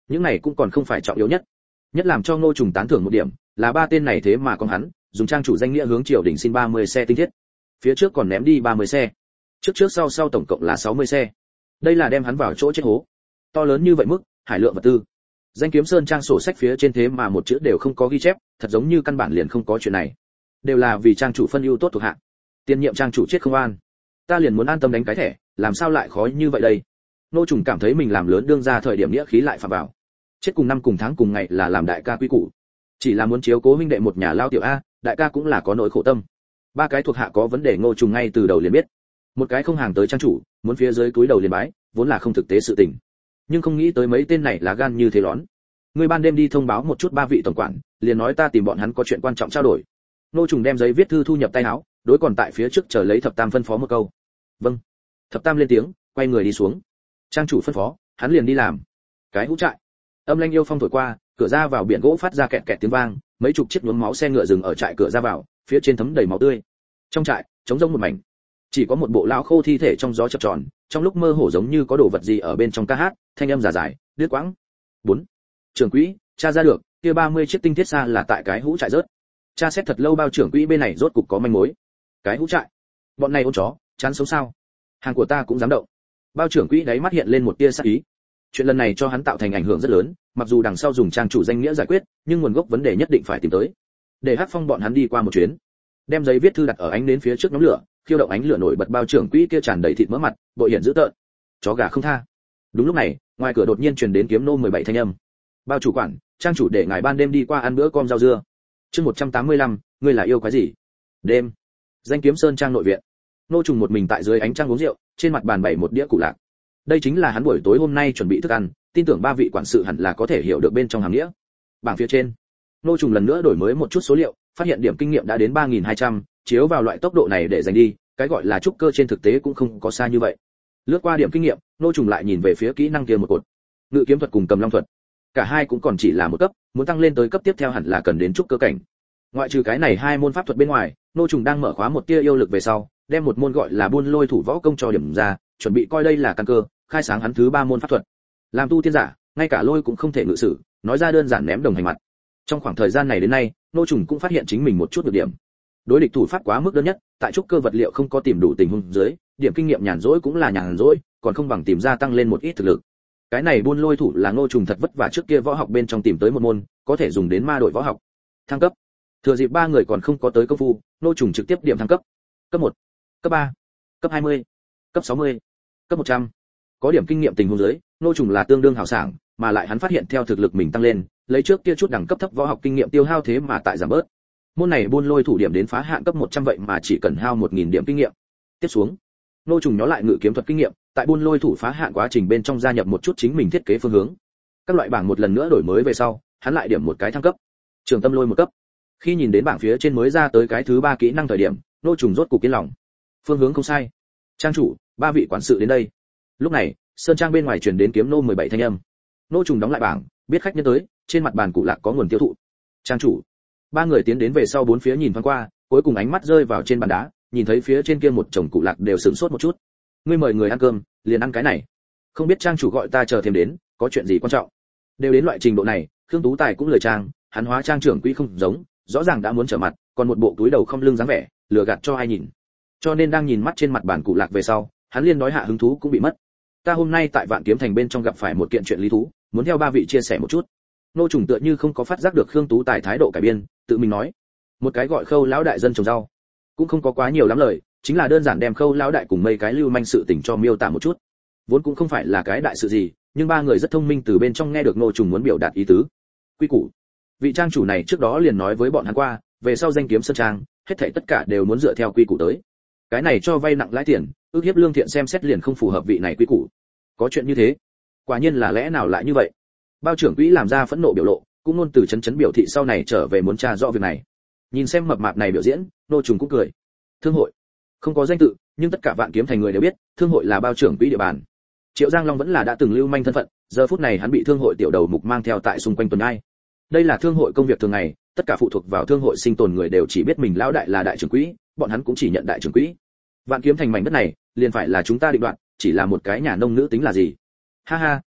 Những này cũng còn không phải trọng yếu nhất. Nhất làm cho Ngô Trùng tán thưởng một điểm, là ba tên này thế mà con hắn, dùng trang chủ danh nghĩa hướng triều đình xin 30 xe tinh thiết. Phía trước còn ném đi 30 xe. Trước sau tổng cộng là 60 xe. Đây là đem hắn vào chỗ chết hố. To lớn như vậy mức, hải lượng vật tư. Danh kiếm sơn trang sổ sách phía trên thế mà một chữ đều không có ghi chép, thật giống như căn bản liền không có chuyện này. Đều là vì trang chủ phân ưu tốt thuộc hạ. Tiên nhiệm trang chủ chết không an. Ta liền muốn an tâm đánh cái thẻ, làm sao lại khó như vậy đây? Ngô Trùng cảm thấy mình làm lớn đương ra thời điểm nghĩa khí lại phạm vào. Chết cùng năm cùng tháng cùng ngày là làm đại ca quy củ. Chỉ là muốn chiếu cố huynh đệ một nhà lao tiểu a, đại ca cũng là có nỗi khổ tâm. Ba cái thuộc hạ có vấn đề Ngô Trùng ngay từ đầu liền biết. Một cái không hàng tới trang chủ, muốn phía dưới cúi đầu liền bái, vốn là không thực tế sự tình. Nhưng không nghĩ tới mấy tên này là gan như thế lón. Ngươi ban đêm đi thông báo một chút ba vị tổng quản, liền nói ta tìm bọn hắn có chuyện quan trọng trao đổi. Ngô Trùng đem giấy viết thư thu nhập tay áo, đối còn tại phía trước chờ lấy thập tam phân phó một câu. Vâng. Thập tam lên tiếng, quay người đi xuống. Trang chủ phân phó, hắn liền đi làm. Cái hũ trại. Âm lanh yêu phong thổi qua, cửa ra vào biển gỗ phát ra kẹt kẹt tiếng vang, mấy chục chiếc nhuốm máu xe ngựa dừng ở trại cửa ra vào, phía trên thấm đầy máu tươi. Trong trại, trống rỗng một mảnh. Chỉ có một bộ lão khô thi thể trong gió chập tròn, trong lúc mơ hồ giống như có đồ vật gì ở bên trong ca hát, thanh âm giả dài, đứt quãng. 4. Trưởng quỹ, tra ra được, kia 30 chiếc tinh thiết xa là tại cái hũ trại rớt. Tra xét thật lâu bao trưởng quỹ bên này rốt cục có manh mối. Cái hũ trại. Bọn này ôn chó, chán sống sao? Hàng của ta cũng dám động. Bao trưởng quỹ đáy mắt hiện lên một tia sát ý. Chuyện lần này cho hắn tạo thành ảnh hưởng rất lớn, mặc dù đằng sau dùng trang chủ danh nghĩa giải quyết, nhưng nguồn gốc vấn đề nhất định phải tìm tới. Để Hắc Phong bọn hắn đi qua một chuyến, đem giấy viết thư đặt ở ánh nến phía trước nhóm lửa, khiêu động ánh lửa nổi bật bao trưởng quỹ kia tràn đầy thịt mỡ mặt, bội hiển dữ tợn. Chó gà không tha. Đúng lúc này, ngoài cửa đột nhiên truyền đến kiếm nô 17 thanh âm. Bao chủ quản, trang chủ để ngài ban đêm đi qua ăn bữa com rau dưa. Chương 185, ngươi là yêu quái gì? Đêm. Danh kiếm sơn trang nội viện. Nô Trùng một mình tại dưới ánh trăng uống rượu, trên mặt bàn bày một đĩa củ lạc. Đây chính là hắn buổi tối hôm nay chuẩn bị thức ăn, tin tưởng ba vị quản sự hẳn là có thể hiểu được bên trong hàm nghĩa. Bảng phía trên, Nô Trùng lần nữa đổi mới một chút số liệu, phát hiện điểm kinh nghiệm đã đến 3200, chiếu vào loại tốc độ này để giành đi, cái gọi là trúc cơ trên thực tế cũng không có xa như vậy. Lướt qua điểm kinh nghiệm, Nô Trùng lại nhìn về phía kỹ năng kia một cột. Ngự kiếm thuật cùng cầm long thuật. Cả hai cũng còn chỉ là một cấp, muốn tăng lên tới cấp tiếp theo hẳn là cần đến trúc cơ cảnh. Ngoại trừ cái này hai môn pháp thuật bên ngoài, Nô Trùng đang mở khóa một tia yêu lực về sau, đem một môn gọi là buôn lôi thủ võ công cho điểm ra, chuẩn bị coi đây là căn cơ, khai sáng hắn thứ ba môn pháp thuật. Làm tu tiên giả, ngay cả lôi cũng không thể ngự sử, nói ra đơn giản ném đồng hành mặt. Trong khoảng thời gian này đến nay, Nô Trùng cũng phát hiện chính mình một chút nhược điểm. Đối địch thủ pháp quá mức đơn nhất, tại trúc cơ vật liệu không có tìm đủ tình huống dưới, điểm kinh nghiệm nhàn rỗi cũng là nhàn rỗi, còn không bằng tìm ra tăng lên một ít thực lực. Cái này buôn lôi thủ là Nô Trùng thật vất vả trước kia võ học bên trong tìm tới một môn, có thể dùng đến ma đội võ học. Thăng cấp. Thừa dịp ba người còn không có tới công phu, Nô Trùng trực tiếp điểm thăng cấp. Cấp 1, cấp 3, cấp 20, cấp 60, cấp 100. Có điểm kinh nghiệm tình huống dưới, Nô Trùng là tương đương hào sảng, mà lại hắn phát hiện theo thực lực mình tăng lên, lấy trước kia chút đẳng cấp thấp võ học kinh nghiệm tiêu hao thế mà tại giảm bớt. Môn này buôn lôi thủ điểm đến phá hạn cấp 100 vậy mà chỉ cần hao 1000 điểm kinh nghiệm. Tiếp xuống, Nô Trùng nhó lại ngự kiếm thuật kinh nghiệm, tại buôn lôi thủ phá hạn quá trình bên trong gia nhập một chút chính mình thiết kế phương hướng. Các loại bảng một lần nữa đổi mới về sau, hắn lại điểm một cái thăng cấp. Trường tâm lôi một cấp. Khi nhìn đến bảng phía trên mới ra tới cái thứ ba kỹ năng thời điểm, Nô Trùng rốt cục yên lòng. Phương hướng không sai. Trang chủ, ba vị quản sự đến đây. Lúc này, sơn trang bên ngoài truyền đến kiếm nô 17 thanh âm. Nô Trùng đóng lại bảng, biết khách nhân tới, trên mặt bàn cụ lạc có nguồn tiêu thụ. Trang chủ. Ba người tiến đến về sau bốn phía nhìn thoáng qua, cuối cùng ánh mắt rơi vào trên bàn đá, nhìn thấy phía trên kia một chồng cụ lạc đều sửng sốt một chút. Ngươi mời người ăn cơm, liền ăn cái này. Không biết trang chủ gọi ta chờ thêm đến, có chuyện gì quan trọng? Đều đến loại trình độ này, Khương Tú Tài cũng lời trang, hắn hóa trang trưởng quỹ không giống, rõ ràng đã muốn trở mặt, còn một bộ túi đầu không lưng dáng vẻ, lừa gạt cho ai nhìn. Cho nên đang nhìn mắt trên mặt bàn cụ lạc về sau, hắn liên nói hạ hứng thú cũng bị mất. Ta hôm nay tại Vạn Kiếm Thành bên trong gặp phải một kiện chuyện lý thú, muốn theo ba vị chia sẻ một chút. Nô Trùng tựa như không có phát giác được Khương Tú Tài thái độ cải biên, tự mình nói, một cái gọi Khâu lão đại dân trồng rau, cũng không có quá nhiều lắm lời, chính là đơn giản đem Khâu lão đại cùng mấy cái lưu manh sự tình cho miêu tả một chút. Vốn cũng không phải là cái đại sự gì, nhưng ba người rất thông minh từ bên trong nghe được Nô Trùng muốn biểu đạt ý tứ. Quy củ. Vị trang chủ này trước đó liền nói với bọn hắn qua, về sau danh kiếm sơn trang, hết thảy tất cả đều muốn dựa theo quy củ tới. Cái này cho vay nặng lãi tiền, ước hiếp lương thiện xem xét liền không phù hợp vị này quy củ. Có chuyện như thế, quả nhiên là lẽ nào lại như vậy? Bao trưởng quỹ làm ra phẫn nộ biểu lộ, cũng luôn từ chấn biểu thị sau này trở về muốn tra rõ việc này. Nhìn xem mập mạp này biểu diễn, Nô Trùng cũng cười. Thương hội không có danh tự, nhưng tất cả Vạn Kiếm Thành người đều biết, thương hội là bao trưởng quỹ địa bàn. Triệu Giang Long vẫn là đã từng lưu manh thân phận, giờ phút này hắn bị thương hội tiểu đầu mục mang theo tại xung quanh tuần ai. Đây là thương hội công việc thường ngày, tất cả phụ thuộc vào thương hội sinh tồn người đều chỉ biết mình lão đại là đại trưởng quỹ, bọn hắn cũng chỉ nhận đại trưởng quỹ. Vạn Kiếm Thành mảnh đất này, liền phải là chúng ta định đoạt, chỉ là một cái nhà nông nữ tính là gì? Ha ha,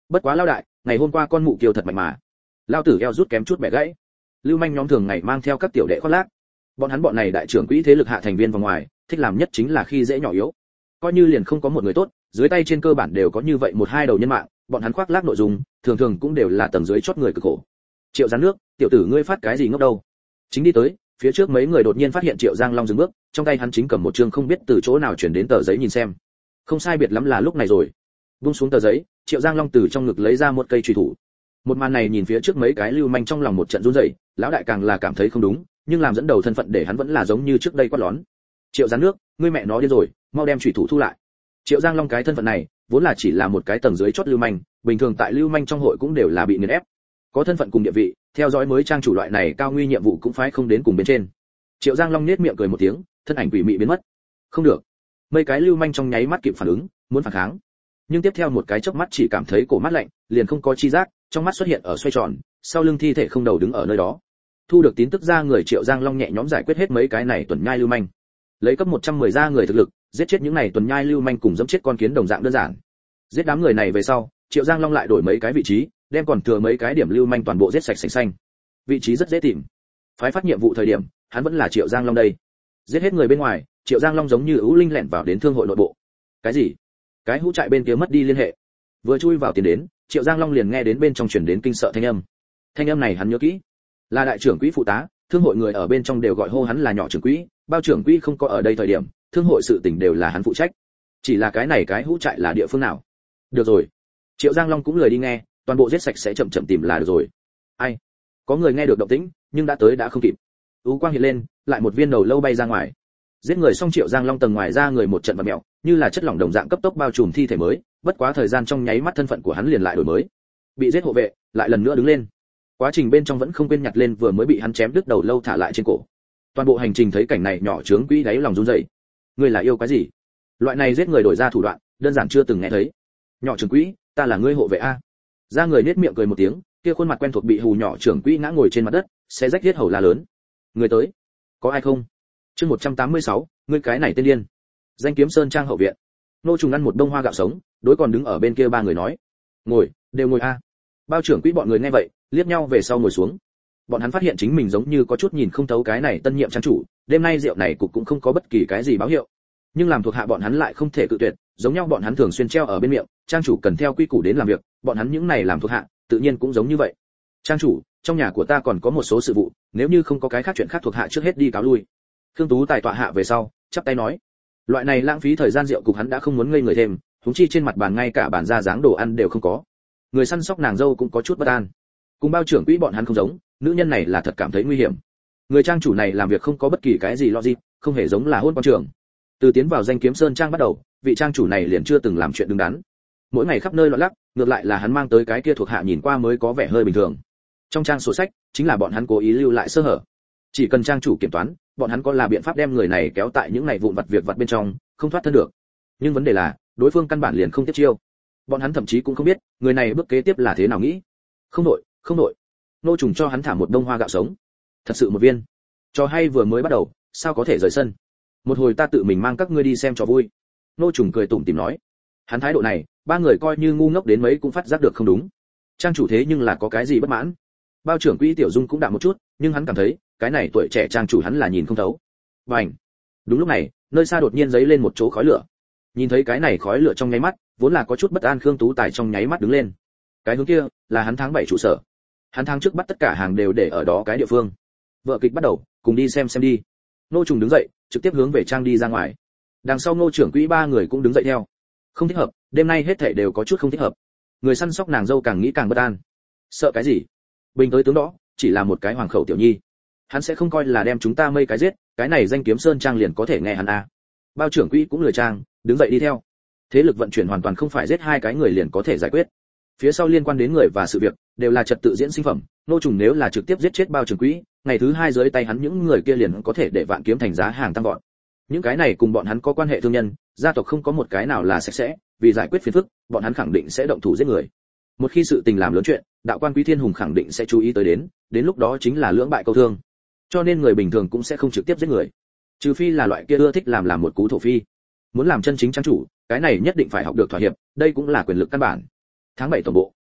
Bất quá lao đại, ngày hôm qua con mụ kiều thật mạnh mà. Lao tử eo rút kém chút bẻ gãy. Lưu manh nhóm thường ngày mang theo các tiểu đệ khoác lác. Bọn này đại trưởng quỹ thế lực hạ thành viên vòng ngoài, thích làm nhất chính là khi dễ nhỏ yếu. Coi như liền không có một người tốt, dưới tay trên cơ bản đều có như vậy một hai đầu nhân mạng, bọn hắn khoác lác nội dung, thường thường cũng đều là tầng dưới chót người cực khổ. Triệu Giang Nước, tiểu tử ngươi phát cái gì ngốc đâu? Chính đi tới, phía trước mấy người đột nhiên phát hiện Triệu Giang Long dừng bước, trong tay hắn chính cầm một chương không biết từ chỗ nào chuyển đến tờ giấy nhìn xem. Không sai biệt lắm là lúc này rồi. Buông xuống tờ giấy, Triệu Giang Long từ trong ngực lấy ra một cây chùy thủ. Một màn này nhìn phía trước mấy cái lưu manh trong lòng một trận run rẩy, lão đại càng là cảm thấy không đúng, nhưng làm dẫn đầu thân phận để hắn vẫn là giống như trước đây quát lón. Triệu Giang Nước, ngươi mẹ nó điên rồi, mau đem chùy thủ thu lại. Triệu Giang Long cái thân phận này, vốn là chỉ là một cái tầng dưới chót lưu manh, bình thường tại lưu manh trong hội cũng đều là bị nghiền ép. Có thân phận cùng địa vị, theo dõi mới trang chủ loại này cao nguy nhiệm vụ cũng phải không đến cùng bên trên. Triệu Giang Long nhếch miệng cười một tiếng, thân ảnh quỷ mị biến mất. Không được. Mấy cái lưu manh trong nháy mắt kịp phản ứng, muốn phản kháng. Nhưng tiếp theo một cái chớp mắt chỉ cảm thấy cổ mắt lạnh, liền không có chi giác, trong mắt xuất hiện ở xoay tròn, sau lưng thi thể không đầu đứng ở nơi đó. Thu được tin tức ra người Triệu Giang Long nhẹ nhõm giải quyết hết mấy cái này tuần nhai lưu manh. Lấy cấp 110 ra người thực lực, giết chết những này tuần nhai lưu manh cùng giẫm chết con kiến đồng dạng đơn giản. Giết đám người này về sau, Triệu Giang Long lại đổi mấy cái vị trí, đem còn thừa mấy cái điểm lưu manh toàn bộ giết sạch sành xanh. Vị trí rất dễ tìm. Phái phát nhiệm vụ thời điểm, hắn vẫn là Triệu Giang Long đây. Giết hết người bên ngoài, Triệu Giang Long giống như ưu linh lẻn vào đến thương hội nội bộ. Cái gì? Cái hũ trại bên kia mất đi liên hệ. Vừa chui vào tiền đến, Triệu Giang Long liền nghe đến bên trong truyền đến kinh sợ thanh âm. Thanh âm này hắn nhớ kỹ, là đại trưởng quỹ phụ tá, thương hội người ở bên trong đều gọi hô hắn là nhỏ trưởng quỹ, bao trưởng quỹ không có ở đây thời điểm, thương hội sự tình đều là hắn phụ trách. Chỉ là cái này cái hũ trại là địa phương nào? Được rồi. Triệu Giang Long cũng lười đi nghe, toàn bộ giết sạch sẽ chậm chậm tìm là được rồi. Ai? Có người nghe được động tĩnh, nhưng đã tới đã không kịp. U quang hiện lên, lại một viên đầu lâu bay ra ngoài. Giết người xong Triệu Giang Long tầng ngoài ra người một trận vặn mèo, như là chất lỏng đồng dạng cấp tốc bao trùm thi thể mới, bất quá thời gian trong nháy mắt thân phận của hắn liền lại đổi mới. Bị giết hộ vệ, lại lần nữa đứng lên. Quá trình bên trong vẫn không quên nhặt lên vừa mới bị hắn chém đứt đầu lâu thả lại trên cổ. Toàn bộ hành trình thấy cảnh này nhỏ trướng quỹ đáy lòng run rẩy. Ngươi là yêu cái gì? Loại này giết người đổi ra thủ đoạn, đơn giản chưa từng nghe thấy. Nhỏ trưởng quỹ, ta là ngươi hộ vệ a. Ra người nết miệng cười một tiếng, kia khuôn mặt quen thuộc bị hù nhỏ trưởng quỹ ngã ngồi trên mặt đất, xé rách thiết hầu la lớn. Người tới, có ai không? Chương 186, ngươi cái này tên điên. Danh Kiếm Sơn trang hậu viện. Nô Trùng ăn một bông hoa gạo sống, đối còn đứng ở bên kia ba người nói. Ngồi, đều ngồi a. Bao trưởng quỹ bọn người nghe vậy, liếc nhau về sau ngồi xuống. Bọn hắn phát hiện chính mình giống như có chút nhìn không thấu cái này tân nhiệm trang chủ, đêm nay rượu này cục cũng không có bất kỳ cái gì báo hiệu. Nhưng làm thuộc hạ bọn hắn lại không thể cự tuyệt, giống nhau bọn hắn thường xuyên treo ở bên miệng, trang chủ cần theo quy củ đến làm việc, bọn hắn những này làm thuộc hạ, tự nhiên cũng giống như vậy. Trang chủ, trong nhà của ta còn có một số sự vụ, nếu như không có cái khác chuyện khác thuộc hạ trước hết đi cáo lui. Khương Tú tài tọa hạ về sau, chắp tay nói, loại này lãng phí thời gian rượu cục hắn đã không muốn ngây người thêm, huống chi trên mặt bàn ngay cả bàn ra dáng đồ ăn đều không có. Người săn sóc nàng dâu cũng có chút bất an. Cùng bao trưởng quỹ bọn hắn không giống, nữ nhân này là thật cảm thấy nguy hiểm. Người trang chủ này làm việc không có bất kỳ cái gì logic, không hề giống là hôn quan trường. Từ tiến vào Danh Kiếm Sơn trang bắt đầu, vị trang chủ này liền chưa từng làm chuyện đứng đắn. Mỗi ngày khắp nơi loạn lắc, ngược lại là hắn mang tới cái kia thuộc hạ nhìn qua mới có vẻ hơi bình thường. Trong trang sổ sách, chính là bọn hắn cố ý lưu lại sơ hở. Chỉ cần trang chủ kiểm toán, bọn hắn có là biện pháp đem người này kéo tại những ngày vụn vặt việc vặt bên trong, không thoát thân được. Nhưng vấn đề là, đối phương căn bản liền không tiếp chiêu. Bọn hắn thậm chí cũng không biết, người này bước kế tiếp là thế nào nghĩ. Không nội, không nội. Nô Trùng cho hắn thả một đông hoa gạo sống. Thật sự một viên. Trò hay vừa mới bắt đầu, sao có thể rời sân. Một hồi ta tự mình mang các ngươi đi xem trò vui. Nô Trùng cười tủm tỉm nói. Hắn thái độ này, ba người coi như ngu ngốc đến mấy cũng phát giác được không đúng. Trang chủ thế nhưng là có cái gì bất mãn. Bao trưởng quỹ Tiểu Dung cũng đạm một chút, nhưng hắn cảm thấy, cái này tuổi trẻ trang chủ hắn là nhìn không thấu. Bành. Đúng lúc này, nơi xa đột nhiên giấy lên một chỗ khói lửa. Nhìn thấy cái này khói lửa trong nháy mắt, vốn là có chút bất an Khương Tú Tài trong nháy mắt đứng lên. Cái hướng kia, là hắn tháng 7 trụ sở. Hắn tháng trước bắt tất cả hàng đều để ở đó cái địa phương. Vợ kịch bắt đầu, cùng đi xem đi. Nô Trùng đứng dậy, trực tiếp hướng về trang đi ra ngoài. Đằng sau Nô trưởng quỹ ba người cũng đứng dậy theo. Không thích hợp, đêm nay hết thảy đều có chút không thích hợp. Người săn sóc nàng dâu càng nghĩ càng bất an. Sợ cái gì? Bình tới tướng đó, chỉ là một cái hoàng khẩu tiểu nhi. Hắn sẽ không coi là đem chúng ta mây cái giết, cái này Danh Kiếm Sơn trang liền có thể nghe hắn a. Bao trưởng quỹ cũng lười trang, đứng dậy đi theo. Thế lực vận chuyển hoàn toàn không phải giết hai cái người liền có thể giải quyết. Phía sau liên quan đến người và sự việc, đều là trật tự diễn sinh phẩm. Nô Trùng nếu là trực tiếp giết chết bao trưởng quỹ, ngày thứ hai dưới tay hắn những người kia liền có thể để vạn kiếm thành giá hàng tăng vọt. Những cái này cùng bọn hắn có quan hệ thương nhân, gia tộc không có một cái nào là sạch sẽ, vì giải quyết phiền phức, bọn hắn khẳng định sẽ động thủ giết người. Một khi sự tình làm lớn chuyện, đạo quan Quý Thiên Hùng khẳng định sẽ chú ý tới đến lúc đó chính là lưỡng bại câu thương. Cho nên người bình thường cũng sẽ không trực tiếp giết người, trừ phi là loại kia ưa thích làm một cú thổ phi. Muốn làm chân chính trang chủ, cái này nhất định phải học được thỏa hiệp, đây cũng là quyền lực căn bản. Tháng 7 tổng bộ,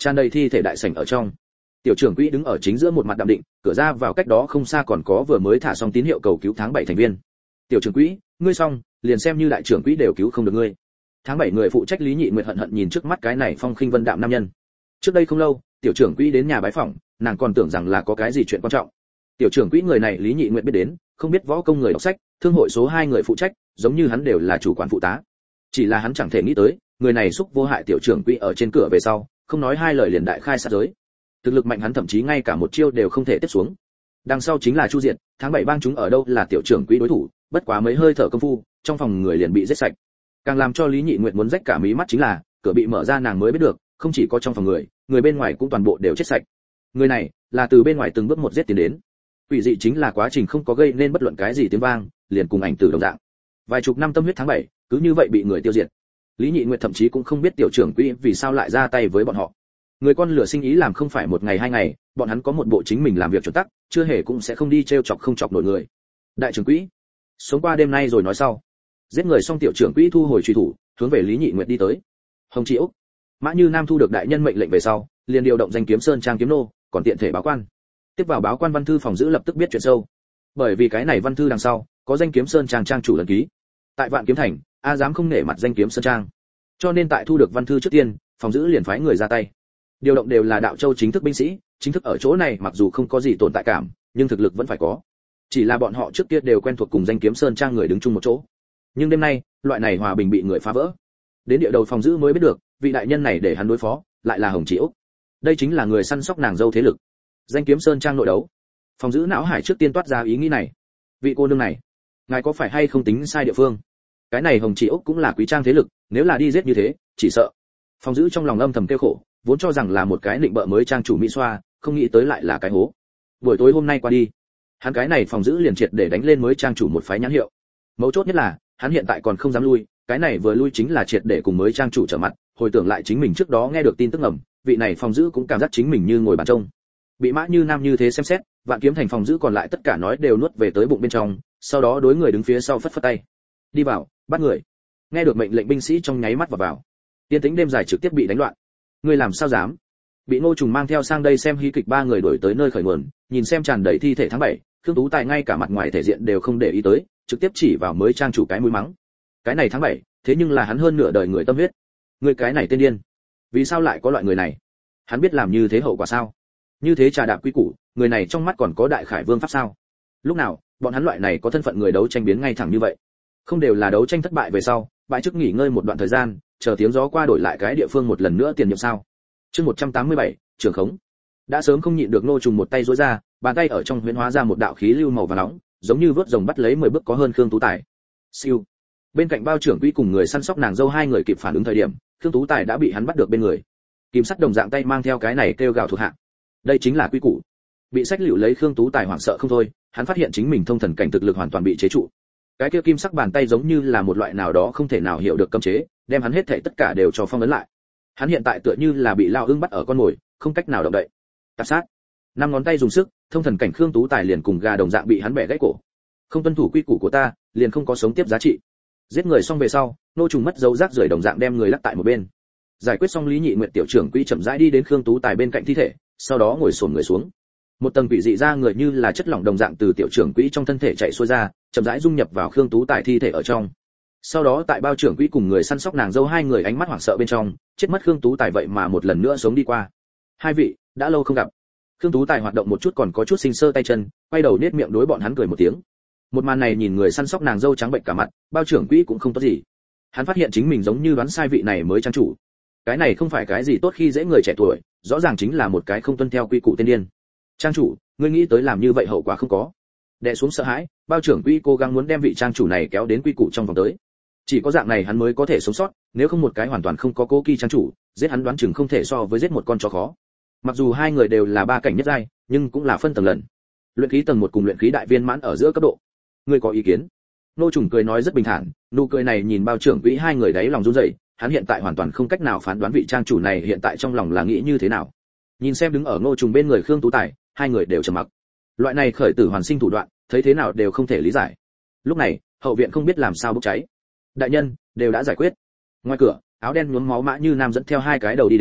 tràn đầy thi thể đại sảnh ở trong. Tiểu trưởng quỹ đứng ở chính giữa một mặt đạm định, cửa ra vào cách đó không xa còn có vừa mới thả xong tín hiệu cầu cứu tháng 7 thành viên. Tiểu trưởng quỹ, ngươi xong, liền xem như đại trưởng quỹ đều cứu không được ngươi. Tháng 7 người phụ trách Lý Nhị Nguyệt hận hận nhìn trước mắt cái này phong khinh vân đạm nam nhân. Trước đây không lâu, tiểu trưởng quỹ đến nhà bái phỏng, nàng còn tưởng rằng là có cái gì chuyện quan trọng. Tiểu trưởng quỹ người này Lý Nhị Nguyệt biết đến, không biết võ công người đọc sách, thương hội số 2 người phụ trách, giống như hắn đều là chủ quản phụ tá. Chỉ là hắn chẳng thể nghĩ tới, người này xúc vô hại tiểu trưởng quỹ ở trên cửa về sau, không nói hai lời liền đại khai sát giới. Thực lực mạnh hắn thậm chí ngay cả một chiêu đều không thể tiếp xuống. Đằng sau chính là Chu Diệt, tháng 7 bang chúng ở đâu là tiểu trưởng quỹ đối thủ, bất quá mấy hơi thở công phu, trong phòng người liền bị giết sạch. Càng làm cho Lý Nhị Nguyệt muốn rách cả mí mắt chính là, cửa bị mở ra nàng mới biết được, không chỉ có trong phòng người bên ngoài cũng toàn bộ đều chết sạch. Người này là từ bên ngoài từng bước một giết tiến đến. Quỷ dị chính là quá trình không có gây nên bất luận cái gì tiếng vang, liền cùng ảnh tử đồng dạng. Vài chục năm tâm huyết tháng 7, cứ như vậy bị người tiêu diệt. Lý Nhị Nguyệt thậm chí cũng không biết tiểu trưởng quỹ vì sao lại ra tay với bọn họ. Người con lửa sinh ý làm không phải một ngày hai ngày, bọn hắn có một bộ chính mình làm việc chuẩn tắc, chưa hề cũng sẽ không đi trêu chọc không chọc nổi người. Đại trưởng quỹ, sống qua đêm nay rồi nói sau. Giết người xong tiểu trưởng quỹ thu hồi truy thủ, hướng về Lý Nhị Nguyệt đi tới. Hồng Triệu, Mã Như Nam thu được đại nhân mệnh lệnh về sau, liền điều động danh kiếm sơn trang kiếm nô, còn tiện thể báo quan. Tiếp vào báo quan văn thư phòng giữ lập tức biết chuyện sâu. Bởi vì cái này văn thư đằng sau, có danh kiếm sơn trang trang chủ ấn ký. Tại Vạn Kiếm Thành, a dám không nể mặt danh kiếm sơn trang. Cho nên tại thu được văn thư trước tiên, phòng giữ liền phái người ra tay. Điều động đều là đạo châu chính thức binh sĩ, chính thức ở chỗ này mặc dù không có gì tồn tại cảm, nhưng thực lực vẫn phải có. Chỉ là bọn họ trước kia đều quen thuộc cùng danh kiếm sơn trang người đứng chung một chỗ. Nhưng đêm nay, loại này hòa bình bị người phá vỡ. Đến địa đầu phòng giữ mới biết được, vị đại nhân này để hắn đối phó, lại là Hồng Triệu. Đây chính là người săn sóc nàng dâu thế lực. Danh kiếm sơn trang nội đấu. Phòng giữ não hải trước tiên toát ra ý nghĩ này. Vị cô nương này, ngài có phải hay không tính sai địa phương? Cái này Hồng Triệu cũng là quý trang thế lực, nếu là đi giết như thế, chỉ sợ. Phòng giữ trong lòng âm thầm kêu khổ, vốn cho rằng là một cái định bợ mới trang chủ mỹ xoa, không nghĩ tới lại là cái hố. Buổi tối hôm nay qua đi, hắn cái này phòng giữ liền triệt để đánh lên mới trang chủ một phái nhãn hiệu. Mấu chốt nhất là, hắn hiện tại còn không dám lui, cái này vừa lui chính là triệt để cùng mới trang chủ trở mặt, hồi tưởng lại chính mình trước đó nghe được tin tức ngầm, vị này phòng giữ cũng cảm giác chính mình như ngồi bàn trông. Bị Mã Như Nam như thế xem xét, Vạn Kiếm Thành phòng giữ còn lại tất cả nói đều nuốt về tới bụng bên trong, sau đó đối người đứng phía sau phất phất tay. Đi vào, bắt người. Nghe được mệnh lệnh binh sĩ trong nháy mắt vào vào. Tiên tĩnh đêm dài trực tiếp bị đánh loạn. Ngươi làm sao dám? Bị Ngô Trùng mang theo sang đây xem hí kịch ba người đuổi tới nơi khởi nguồn, nhìn xem tràn đầy thi thể tháng 7, Khương Tú Tài ngay cả mặt ngoài thể diện đều không để ý tới, trực tiếp chỉ vào mới trang chủ cái mũi mắng. Cái này tháng 7, thế nhưng là hắn hơn nửa đời người tâm huyết. Ngươi cái này tên điên, vì sao lại có loại người này? Hắn biết làm như thế hậu quả sao? Như thế trà đạp quy củ, người này trong mắt còn có đại khải vương pháp sao? Lúc nào, bọn hắn loại này có thân phận người đấu tranh biến ngay thẳng như vậy? Không đều là đấu tranh thất bại về sau, bãi chức nghỉ ngơi một đoạn thời gian, chờ tiếng gió qua đổi lại cái địa phương một lần nữa tiền nhiệm sao? Chương 187, trường khống. Đã sớm không nhịn được Ngô Trùng một tay duỗi ra, bàn tay ở trong huyễn hóa ra một đạo khí lưu màu vàng nóng, giống như vớt rồng bắt lấy 10 bước có hơn Khương Tú Tài. Siêu. Bên cạnh bao trưởng quỹ cùng người săn sóc nàng dâu hai người kịp phản ứng thời điểm, Khương Tú Tài đã bị hắn bắt được bên người. Kim sắt đồng dạng tay mang theo cái này kêu gào thuộc hạ. Đây chính là quy củ. Bị sách liễu lấy Khương Tú Tài hoảng sợ không thôi, hắn phát hiện chính mình thông thần cảnh thực lực hoàn toàn bị chế trụ. Cái kia kim sắc bàn tay giống như là một loại nào đó không thể nào hiểu được cấm chế, đem hắn hết thảy tất cả đều cho phong ấn lại. Hắn hiện tại tựa như là bị lao ưng bắt ở con mồi, không cách nào động đậy. Tạp sát. Năm ngón tay dùng sức, thông thần cảnh Khương Tú Tài liền cùng gà đồng dạng bị hắn bẻ gãy cổ. Không tuân thủ quy củ của ta, liền không có sống tiếp giá trị. Giết người xong về sau, Nô Trùng mất dấu rác rưởi đồng dạng đem người lắc tại một bên. Giải quyết xong Lý Nhị Nguyệt tiểu trưởng quỹ chậm rãi đi đến Khương Tú Tài bên cạnh thi thể, sau đó ngồi xổm người xuống. Một tầng quỷ dị ra người như là chất lỏng đồng dạng từ tiểu trưởng quỹ trong thân thể chạy xuôi ra, chậm rãi dung nhập vào Khương Tú Tài thi thể ở trong. Sau đó tại bao trưởng quỹ cùng người săn sóc nàng dâu hai người ánh mắt hoảng sợ bên trong, chết mất Khương Tú Tài vậy mà một lần nữa sống đi qua. Hai vị, đã lâu không gặp. Khương Tú Tài hoạt động một chút còn có chút sinh sơ tay chân, quay đầu nết miệng đối bọn hắn cười một tiếng. Một màn này nhìn người săn sóc nàng dâu trắng bệnh cả mặt, bao trưởng quỹ cũng không tốt gì. Hắn phát hiện chính mình giống như đoán sai vị này mới trang chủ. Cái này không phải cái gì tốt khi dễ người trẻ tuổi, rõ ràng chính là một cái không tuân theo quy củ tiên điên. Trang chủ, ngươi nghĩ tới làm như vậy hậu quả không có? Đè xuống sợ hãi, bao trưởng quỹ cố gắng muốn đem vị trang chủ này kéo đến quy củ trong vòng tới. Chỉ có dạng này hắn mới có thể sống sót, nếu không một cái hoàn toàn không có cố kỳ trang chủ, giết hắn đoán chừng không thể so với giết một con chó khó. Mặc dù hai người đều là ba cảnh nhất giai, nhưng cũng là phân tầng lần. Luyện khí tầng 1 cùng luyện khí đại viên mãn ở giữa cấp độ. Ngươi có ý kiến? Nô Trùng cười nói rất bình thản, nụ cười này nhìn bao trưởng quỹ hai người đáy lòng run rẩy, hắn hiện tại hoàn toàn không cách nào phán đoán vị trang chủ này hiện tại trong lòng là nghĩ như thế nào. Nhìn xem đứng ở Nô Trùng bên người Khương Tú Tài, hai người đều trầm mặc. Loại này khởi tử hoàn sinh thủ đoạn, thấy thế nào đều không thể lý giải. Lúc này, hậu viện không biết làm sao bốc cháy. Đại nhân, đều đã giải quyết. Ngoài cửa, áo đen nhuốm máu Mã Như Nam dẫn theo hai cái đầu đi đến,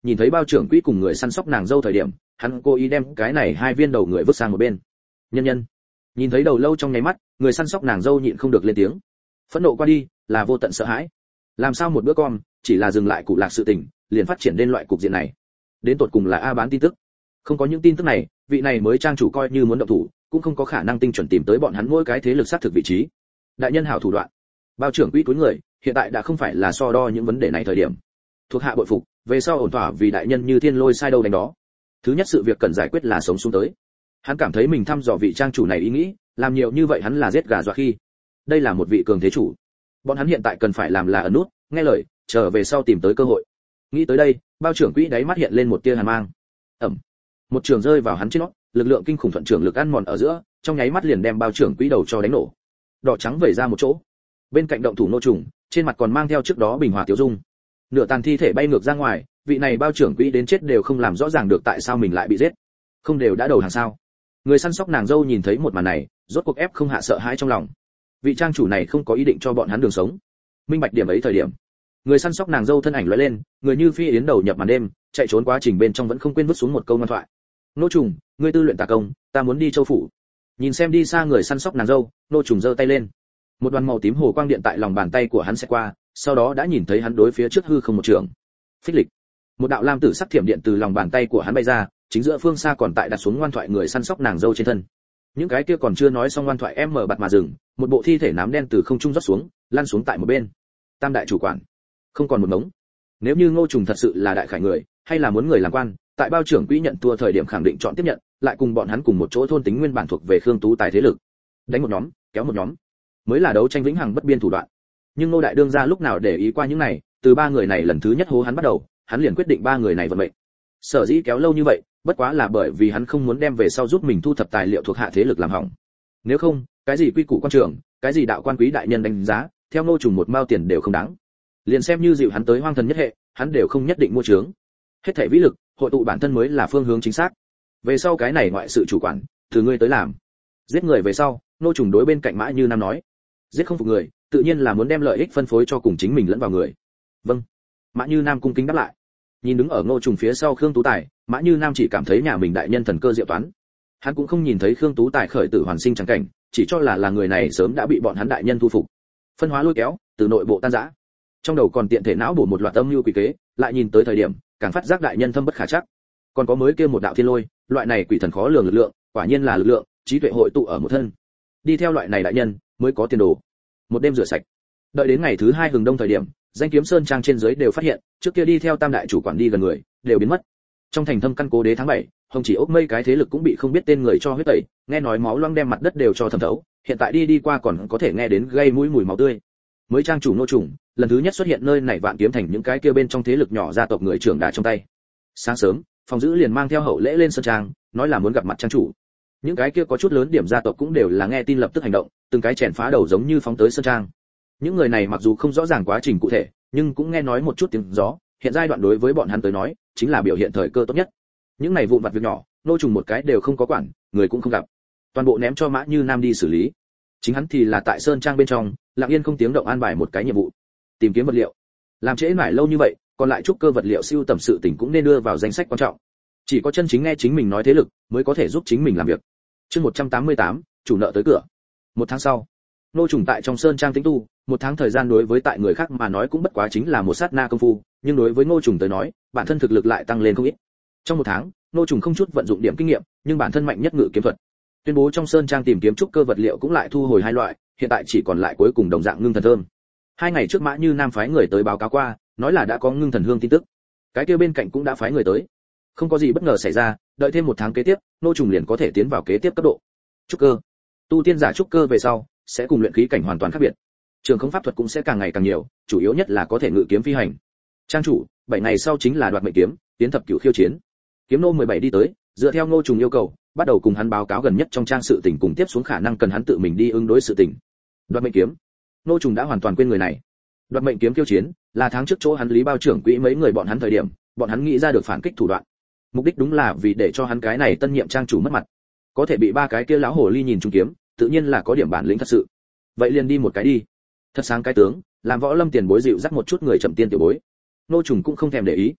nhìn thấy bao trưởng quỹ cùng người săn sóc nàng dâu thời điểm, hắn cố ý đem cái này hai viên đầu người vứt sang một bên. Nhân nhìn thấy đầu lâu trong nháy mắt, người săn sóc nàng dâu nhịn không được lên tiếng. Phẫn nộ qua đi là vô tận sợ hãi. Làm sao một bữa con chỉ là dừng lại cụ lạc sự tình, liền phát triển đến loại cục diện này. Đến tột cùng là A bán tin tức. Không có những tin tức này, vị này mới trang chủ coi như muốn động thủ, cũng không có khả năng tinh chuẩn tìm tới bọn hắn mỗi cái thế lực xác thực vị trí. Đại nhân hảo thủ đoạn. Bao trưởng quỹ túi người, hiện tại đã không phải là so đo những vấn đề này thời điểm. Thuộc hạ bội phục, về sau ổn thỏa vì đại nhân như thiên lôi sai đâu đánh đó. Thứ nhất sự việc cần giải quyết là sống xuống tới. Hắn cảm thấy mình thăm dò vị trang chủ này ý nghĩ, làm nhiều như vậy hắn là giết gà dọa khi. Đây là một vị cường thế chủ. Bọn hắn hiện tại cần phải làm là ẩn nút, nghe lời, trở về sau tìm tới cơ hội. Nghĩ tới đây, bao trưởng quỹ đáy mắt hiện lên một tia hàn mang. Ẩm. Một trường rơi vào hắn trên nó, lực lượng kinh khủng thuận trưởng lực ăn mòn ở giữa, trong nháy mắt liền đem bao trưởng quỹ đầu cho đánh nổ. Đỏ trắng vẩy ra một chỗ. Bên cạnh động thủ nô trùng, trên mặt còn mang theo trước đó bình hòa tiểu dung. Nửa tàn thi thể bay ngược ra ngoài, vị này bao trưởng quỹ đến chết đều không làm rõ ràng được tại sao mình lại bị giết. Không đều đã đầu hàng sao? Người săn sóc nàng dâu nhìn thấy một màn này, rốt cuộc ép không hạ sợ hãi trong lòng. Vị trang chủ này không có ý định cho bọn hắn đường sống. Minh bạch điểm ấy thời điểm, người săn sóc nàng dâu thân ảnh lóe lên, người như phi yến đầu nhập màn đêm, chạy trốn quá trình bên trong vẫn không quên vứt xuống một câu ngoan thoại. Nô trùng, ngươi tư luyện tà công, ta muốn đi châu phủ. Nhìn xem đi xa người săn sóc nàng dâu, nô trùng giơ tay lên. Một đoàn màu tím hồ quang điện tại lòng bàn tay của hắn sẽ qua, sau đó đã nhìn thấy hắn đối phía trước hư không một trường. Phích lịch. Một đạo lam tử sắc thiểm điện từ lòng bàn tay của hắn bay ra, chính giữa phương xa còn tại đặt xuống ngoan thoại người săn sóc nàng dâu trên thân. Những cái kia còn chưa nói xong ngoan thoại em mở bặt mà dừng, một bộ thi thể nám đen từ không trung rót xuống, lăn xuống tại một bên. Tam đại chủ quản, không còn một ngống. Nếu như Ngô Trùng thật sự là đại khải người, hay là muốn người làm quan, tại bao trưởng quỹ nhận thua thời điểm khẳng định chọn tiếp nhận, lại cùng bọn hắn cùng một chỗ thôn tính nguyên bản thuộc về Khương Tú Tài thế lực. Đánh một nhóm, kéo một nhóm, mới là đấu tranh vĩnh hằng bất biên thủ đoạn. Nhưng Ngô đại đương gia lúc nào để ý qua những này, từ ba người này lần thứ nhất hố hắn bắt đầu, hắn liền quyết định ba người này vận mệnh. Sở dĩ kéo lâu như vậy, bất quá là bởi vì hắn không muốn đem về sau giúp mình thu thập tài liệu thuộc hạ thế lực làm hỏng. Nếu không, cái gì quy củ quan trường, cái gì đạo quan quý đại nhân đánh giá, theo Ngô Trùng một mao tiền đều không đáng. Liền xem như dịu hắn tới hoang thần nhất hệ, hắn đều không nhất định mua trướng. Hết thảy vĩ lực, hội tụ bản thân mới là phương hướng chính xác. Về sau cái này ngoại sự chủ quản, từ ngươi tới làm. Giết người về sau, Ngô Trùng đối bên cạnh Mã Như Nam nói, giết không phục người, tự nhiên là muốn đem lợi ích phân phối cho cùng chính mình lẫn vào người. Vâng. Mã Như Nam cung kính đáp lại. Nhìn đứng ở Ngô Trùng phía sau Khương Tú Tài, Mã Như Nam chỉ cảm thấy nhà mình đại nhân thần cơ diệu toán. Hắn cũng không nhìn thấy Khương Tú Tài khởi tử hoàn sinh chẳng cảnh, chỉ cho là người này sớm đã bị bọn hắn đại nhân thu phục. Phân hóa lôi kéo, từ nội bộ tan rã. Trong đầu còn tiện thể não bổ một loạt âm mưu quỷ kế, lại nhìn tới thời điểm, càng phát giác đại nhân thâm bất khả trắc. Còn có mới kia một đạo thiên lôi, loại này quỷ thần khó lường lực lượng, quả nhiên là lực lượng, trí tuệ hội tụ ở một thân. Đi theo loại này đại nhân, mới có tiền đồ. Một đêm rửa sạch. Đợi đến ngày thứ hai hừng đông thời điểm, danh kiếm sơn trang trên dưới đều phát hiện, trước kia đi theo tam đại chủ quản đi gần người, đều biến mất. Trong thành Thâm Căn Cố Đế tháng 7, hồng chỉ ốc mây cái thế lực cũng bị không biết tên người cho huyết tẩy, nghe nói máu loang đem mặt đất đều cho thẩm thấu, hiện tại đi qua còn có thể nghe đến gây mũi mùi máu tươi. Mới trang chủ Ngô Trùng, lần thứ nhất xuất hiện nơi này Vạn Kiếm Thành những cái kia bên trong thế lực nhỏ gia tộc người trưởng đà trong tay. Sáng sớm, phòng giữ liền mang theo hậu lễ lên sơn trang, nói là muốn gặp mặt trang chủ. Những cái kia có chút lớn điểm gia tộc cũng đều là nghe tin lập tức hành động, từng cái chèn phá đầu giống như phóng tới sơn trang. Những người này mặc dù không rõ ràng quá trình cụ thể, nhưng cũng nghe nói một chút tiếng gió, hiện giai đoạn đối với bọn hắn tới nói, chính là biểu hiện thời cơ tốt nhất. Những này vụn vặt việc nhỏ, Ngô Trùng một cái đều không có quản, người cũng không gặp. Toàn bộ ném cho Mã Như Nam đi xử lý. Chính hắn thì là tại sơn trang bên trong, lặng yên không tiếng động an bài một cái nhiệm vụ, tìm kiếm vật liệu. Làm trễ mãi lâu như vậy, còn lại trúc cơ vật liệu siêu tầm sự tình cũng nên đưa vào danh sách quan trọng. Chỉ có chân chính nghe chính mình nói thế lực, mới có thể giúp chính mình làm việc. Chương 188, chủ nợ tới cửa. Một tháng sau, Ngô Trùng tại trong sơn trang tĩnh tu, một tháng thời gian đối với tại người khác mà nói cũng bất quá chính là một sát na công phu, nhưng đối với Ngô Trùng tới nói, bản thân thực lực lại tăng lên không ít. Trong một tháng, Ngô Trùng không chút vận dụng điểm kinh nghiệm, nhưng bản thân mạnh nhất ngự kiếm thuật. Tuyên bố trong sơn trang tìm kiếm trúc cơ vật liệu cũng lại thu hồi hai loại, hiện tại chỉ còn lại cuối cùng đồng dạng ngưng thần thơm. 2 ngày trước Mã Như Nam phái người tới báo cáo qua, nói là đã có ngưng thần hương tin tức. Cái kia bên cạnh cũng đã phái người tới. Không có gì bất ngờ xảy ra, đợi thêm một tháng kế tiếp, Ngô Trùng liền có thể tiến vào kế tiếp cấp độ. Trúc cơ. Tu tiên giả trúc cơ về sau, sẽ cùng luyện khí cảnh hoàn toàn khác biệt. Trường không pháp thuật cũng sẽ càng ngày càng nhiều, chủ yếu nhất là có thể ngự kiếm phi hành. Trang chủ, 7 ngày sau chính là đoạt mệnh kiếm, tiến thập cửu khiêu chiến. Kiếm nô 17 đi tới, dựa theo Ngô Trùng yêu cầu, bắt đầu cùng hắn báo cáo gần nhất trong trang sự tình cùng tiếp xuống khả năng cần hắn tự mình đi ứng đối sự tình. Đoạt mệnh kiếm. Ngô Trùng đã hoàn toàn quên người này. Đoạt mệnh kiếm khiêu chiến, là tháng trước chỗ hắn Lý Bao trưởng quỹ mấy người bọn hắn thời điểm, bọn hắn nghĩ ra được phản kích thủ đoạn. Mục đích đúng là vì để cho hắn cái này tân nhiệm trang chủ mất mặt. Có thể bị ba cái kia lão hồ ly nhìn trúng kiếm, tự nhiên là có điểm bản lĩnh thật sự. Vậy liền đi một cái đi. Thật sáng cái tướng, làm Võ Lâm tiền bối dịu dắt một chút người chậm tiên tiểu bối. Ngô Trùng cũng không thèm để ý.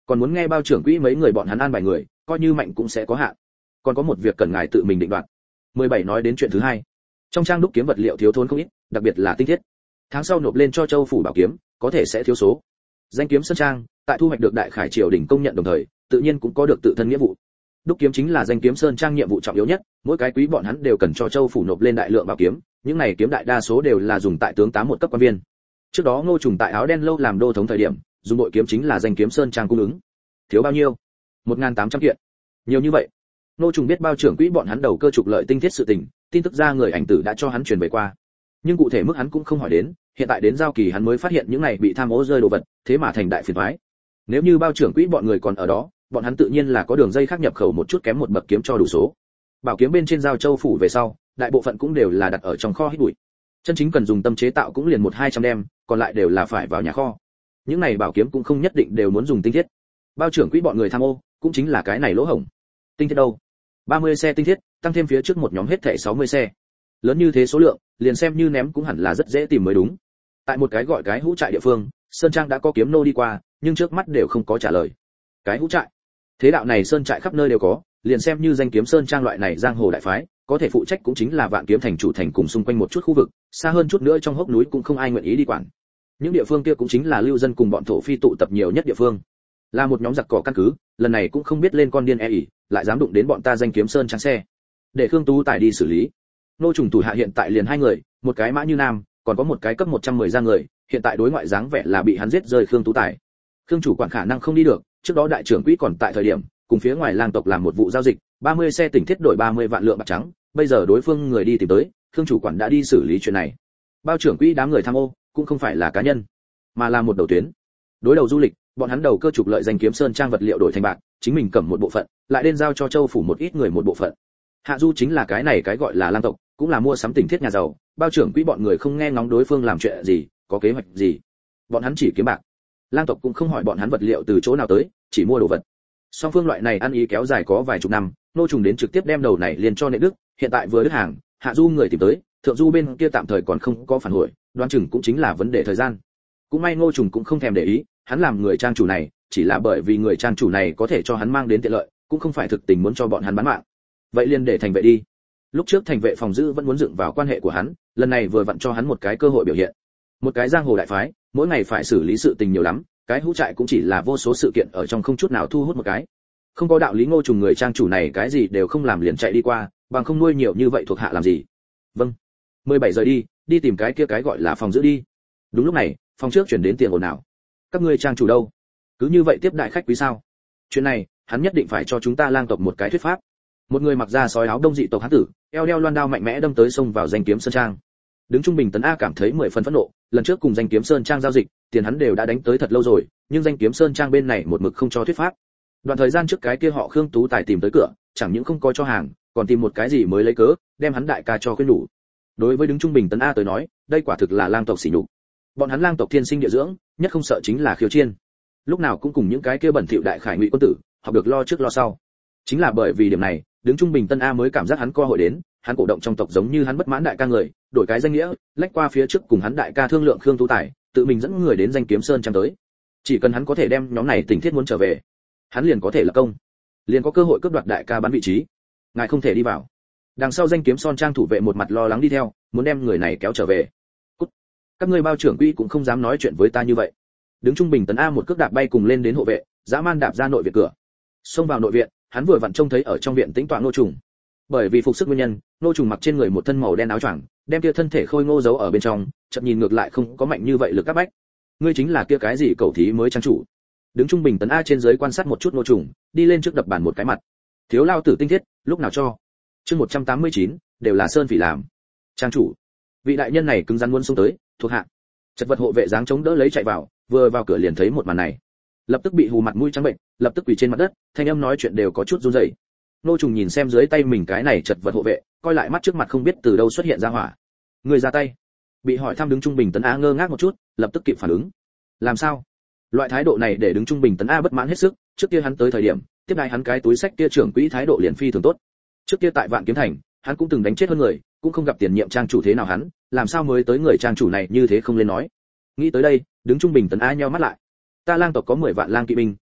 còn muốn nghe bao trưởng quỹ mấy người bọn hắn an bài người, coi như mạnh cũng sẽ có hạn. Còn có một việc cần ngài tự mình định đoạt. 17 nói đến chuyện thứ hai. Trong trang đúc kiếm vật liệu thiếu thốn không ít, đặc biệt là tinh thiết. Tháng sau nộp lên cho Châu phủ bảo kiếm, có thể sẽ thiếu số. Danh kiếm sơn trang, tại thu hoạch được Đại Khải triều đình công nhận đồng thời, tự nhiên cũng có được tự thân nghĩa vụ. Đúc kiếm chính là danh kiếm sơn trang nhiệm vụ trọng yếu nhất, mỗi cái quý bọn hắn đều cần cho Châu phủ nộp lên đại lượng bảo kiếm, những này kiếm đại đa số đều là dùng tại tướng tá một cấp quan viên. Trước đó Ngô Trùng tại áo đen lâu làm đô thống thời điểm, dùng bội kiếm chính là danh kiếm sơn trang cung ứng. Thiếu bao nhiêu? 1800 kiện. Nhiều như vậy. Ngô Trùng biết bao trưởng quỹ bọn hắn đầu cơ trục lợi tinh thiết sự tình, tin tức ra người ảnh tử đã cho hắn truyền về qua. Nhưng cụ thể mức hắn cũng không hỏi đến, hiện tại đến giao kỳ hắn mới phát hiện những này bị tham ô rơi đồ vật, thế mà thành đại phiền toái. Nếu như bao trưởng quỹ bọn người còn ở đó, bọn hắn tự nhiên là có đường dây khác nhập khẩu một chút kém một bậc kiếm cho đủ số. Bảo kiếm bên trên giao Châu phủ về sau, đại bộ phận cũng đều là đặt ở trong kho hít bụi. Chân chính cần dùng tâm chế tạo cũng liền 1-200 đem, còn lại đều là phải vào nhà kho. Những này bảo kiếm cũng không nhất định đều muốn dùng tinh thiết. Bao trưởng quỹ bọn người tham ô, cũng chính là cái này lỗ hổng. Tinh thiết đâu? 30 xe tinh thiết, tăng thêm phía trước một nhóm hết thảy 60 xe. Lớn như thế số lượng, liền xem như ném cũng hẳn là rất dễ tìm mới đúng. Tại một cái gọi cái hũ trại địa phương, sơn trang đã có kiếm nô đi qua, nhưng trước mắt đều không có trả lời. Cái hũ trại? Thế đạo này sơn trại khắp nơi đều có, liền xem như danh kiếm sơn trang loại này giang hồ đại phái, có thể phụ trách cũng chính là Vạn Kiếm thành chủ thành cùng xung quanh một chút khu vực, xa hơn chút nữa trong hốc núi cũng không ai nguyện ý đi quản. Những địa phương kia cũng chính là lưu dân cùng bọn thổ phi tụ tập nhiều nhất địa phương. Là một nhóm giặc cỏ căn cứ, lần này cũng không biết lên con điên ỉ, lại dám đụng đến bọn ta danh kiếm sơn trang xe. Để Khương Tú Tài đi xử lý. Nô Trùng thủ hạ hiện tại liền 2 người, một cái Mã Như Nam, còn có một cái cấp 110 ra người, hiện tại đối ngoại dáng vẻ là bị hắn giết rơi Khương Tú Tài. Khương chủ quản khả năng không đi được, trước đó đại trưởng quỹ còn tại thời điểm, cùng phía ngoài lang tộc làm một vụ giao dịch, 30 xe tỉnh thiết đổi 30 vạn lượng bạc trắng, bây giờ đối phương người đi tìm tới, Khương chủ quản đã đi xử lý chuyện này. Bao trưởng quỹ đám người tham ô, cũng không phải là cá nhân, mà là một đầu tuyến. Đối đầu du lịch, bọn hắn đầu cơ trục lợi danh kiếm sơn trang vật liệu đổi thành bạc, chính mình cầm một bộ phận, lại đến giao cho Châu phủ một ít người một bộ phận. Hạ du chính là cái này cái gọi là lang tộc, cũng là mua sắm tỉnh thiết nhà giàu, bao trưởng quỹ bọn người không nghe ngóng đối phương làm chuyện gì, có kế hoạch gì. Bọn hắn chỉ kiếm bạc. Lang tộc cũng không hỏi bọn hắn vật liệu từ chỗ nào tới, chỉ mua đồ vật. Song phương loại này ăn ý kéo dài có vài chục năm, Nô Trùng đến trực tiếp đem đầu này liền cho Nệ Đức, hiện tại vừa đứt hàng, Hạ du người tìm tới, thượng du bên kia tạm thời còn không có phản hồi, đoán chừng cũng chính là vấn đề thời gian. Cũng may Ngô Trùng cũng không thèm để ý, hắn làm người trang chủ này, chỉ là bởi vì người trang chủ này có thể cho hắn mang đến tiện lợi, cũng không phải thực tình muốn cho bọn hắn bán mạng. Vậy liền để thành vệ đi. Lúc trước thành vệ phòng giữ vẫn muốn dựng vào quan hệ của hắn, lần này vừa vặn cho hắn một cái cơ hội biểu hiện. Một cái giang hồ đại phái, mỗi ngày phải xử lý sự tình nhiều lắm, cái hũ trại cũng chỉ là vô số sự kiện ở trong không chút nào thu hút một cái. Không có đạo lý Ngô Trùng người trang chủ này cái gì đều không làm liền chạy đi qua, bằng không nuôi nhiều như vậy thuộc hạ làm gì. Vâng. 17 giờ đi tìm cái kia cái gọi là phòng giữ đi. Đúng lúc này, phòng trước chuyển đến tiền ồn ào. Các ngươi trang chủ đâu? Cứ như vậy tiếp đại khách quý sao? Chuyện này, hắn nhất định phải cho chúng ta lang tộc một cái thuyết pháp. Một người mặc da sói áo đông dị tộc hán tử, eo đeo loan đao mạnh mẽ đâm tới xông vào danh kiếm sơn trang. Đứng trung bình tấn A cảm thấy 10 phần phẫn nộ, lần trước cùng danh kiếm sơn trang giao dịch, tiền hắn đều đã đánh tới thật lâu rồi, nhưng danh kiếm sơn trang bên này một mực không cho thuyết pháp. Đoạn thời gian trước cái kia họ Khương Tú Tài tìm tới cửa, chẳng những không có cho hàng, còn tìm một cái gì mới lấy cớ, đem hắn đại ca cho khuyên nhủ. Đối với đứng trung bình tấn A tới nói, đây quả thực là lang tộc sỉ nhục. Bọn hắn lang tộc thiên sinh địa dưỡng, nhất không sợ chính là khiêu chiên. Lúc nào cũng cùng những cái kia bẩn thỉu đại khải ngụy quân tử, học được lo trước lo sau. Chính là bởi vì điểm này, đứng trung bình tân A mới cảm giác hắn cơ hội đến, hắn cổ động trong tộc giống như hắn bất mãn đại ca người, đổi cái danh nghĩa, lách qua phía trước cùng hắn đại ca thương lượng Khương Tú Tài, tự mình dẫn người đến danh kiếm sơn trang tới. Chỉ cần hắn có thể đem nhóm này tình thiết muốn trở về, hắn liền có thể lập công, liền có cơ hội cướp đoạt đại ca bán vị trí. Ngài không thể đi vào. Đằng sau danh kiếm sơn trang thủ vệ một mặt lo lắng đi theo, muốn đem người này kéo trở về. Cút. Các ngươi bao trưởng quỹ cũng không dám nói chuyện với ta như vậy. Đứng trung bình tấn A một cước đạp bay cùng lên đến hộ vệ, dã man đạp ra nội viện cửa. Xông vào nội viện, hắn vừa vặn trông thấy ở trong viện tĩnh tọa Ngô Trùng. Bởi vì phục sức nguyên nhân, Ngô Trùng mặc trên người một thân màu đen áo choàng, đem kia thân thể khôi ngô giấu ở bên trong, chợt nhìn ngược lại không có mạnh như vậy lực các bách. Ngươi chính là kia cái gì cầu thí mới trang chủ. Đứng trung bình tấn A trên dưới quan sát một chút Ngô Trùng, đi lên trước đập bàn một cái mặt. Thiếu lao tử tinh thiết, lúc nào cho? Chương 189, đều là sơn phỉ làm. Trang chủ, vị đại nhân này cứng rắn muốn xông tới, thuộc hạ. Chật vật hộ vệ dáng chống đỡ lấy chạy vào, vừa vào cửa liền thấy một màn này, lập tức bị hù mặt mũi trắng bệnh, lập tức quỳ trên mặt đất, thanh âm nói chuyện đều có chút run rẩy. Nô Trùng nhìn xem dưới tay mình cái này chật vật hộ vệ, coi lại mắt trước mặt không biết từ đâu xuất hiện ra hỏa. Người ra tay. Bị hỏi thăm đứng trung bình tấn A ngơ ngác một chút, lập tức kịp phản ứng. Làm sao? Loại thái độ này để đứng trung bình tấn A bất mãn hết sức, trước kia hắn tới thời điểm, tiếp đãi hắn cái túi sách kia trưởng quỹ thái độ liền phi thường tốt. Trước kia tại Vạn Kiếm thành, hắn cũng từng đánh chết hơn người, cũng không gặp tiền nhiệm trang chủ thế nào hắn, làm sao mới tới người trang chủ này như thế không lên nói. Nghĩ tới đây, đứng trung bình tấn A nheo mắt lại. Ta lang tộc có 10 vạn lang kỵ binh,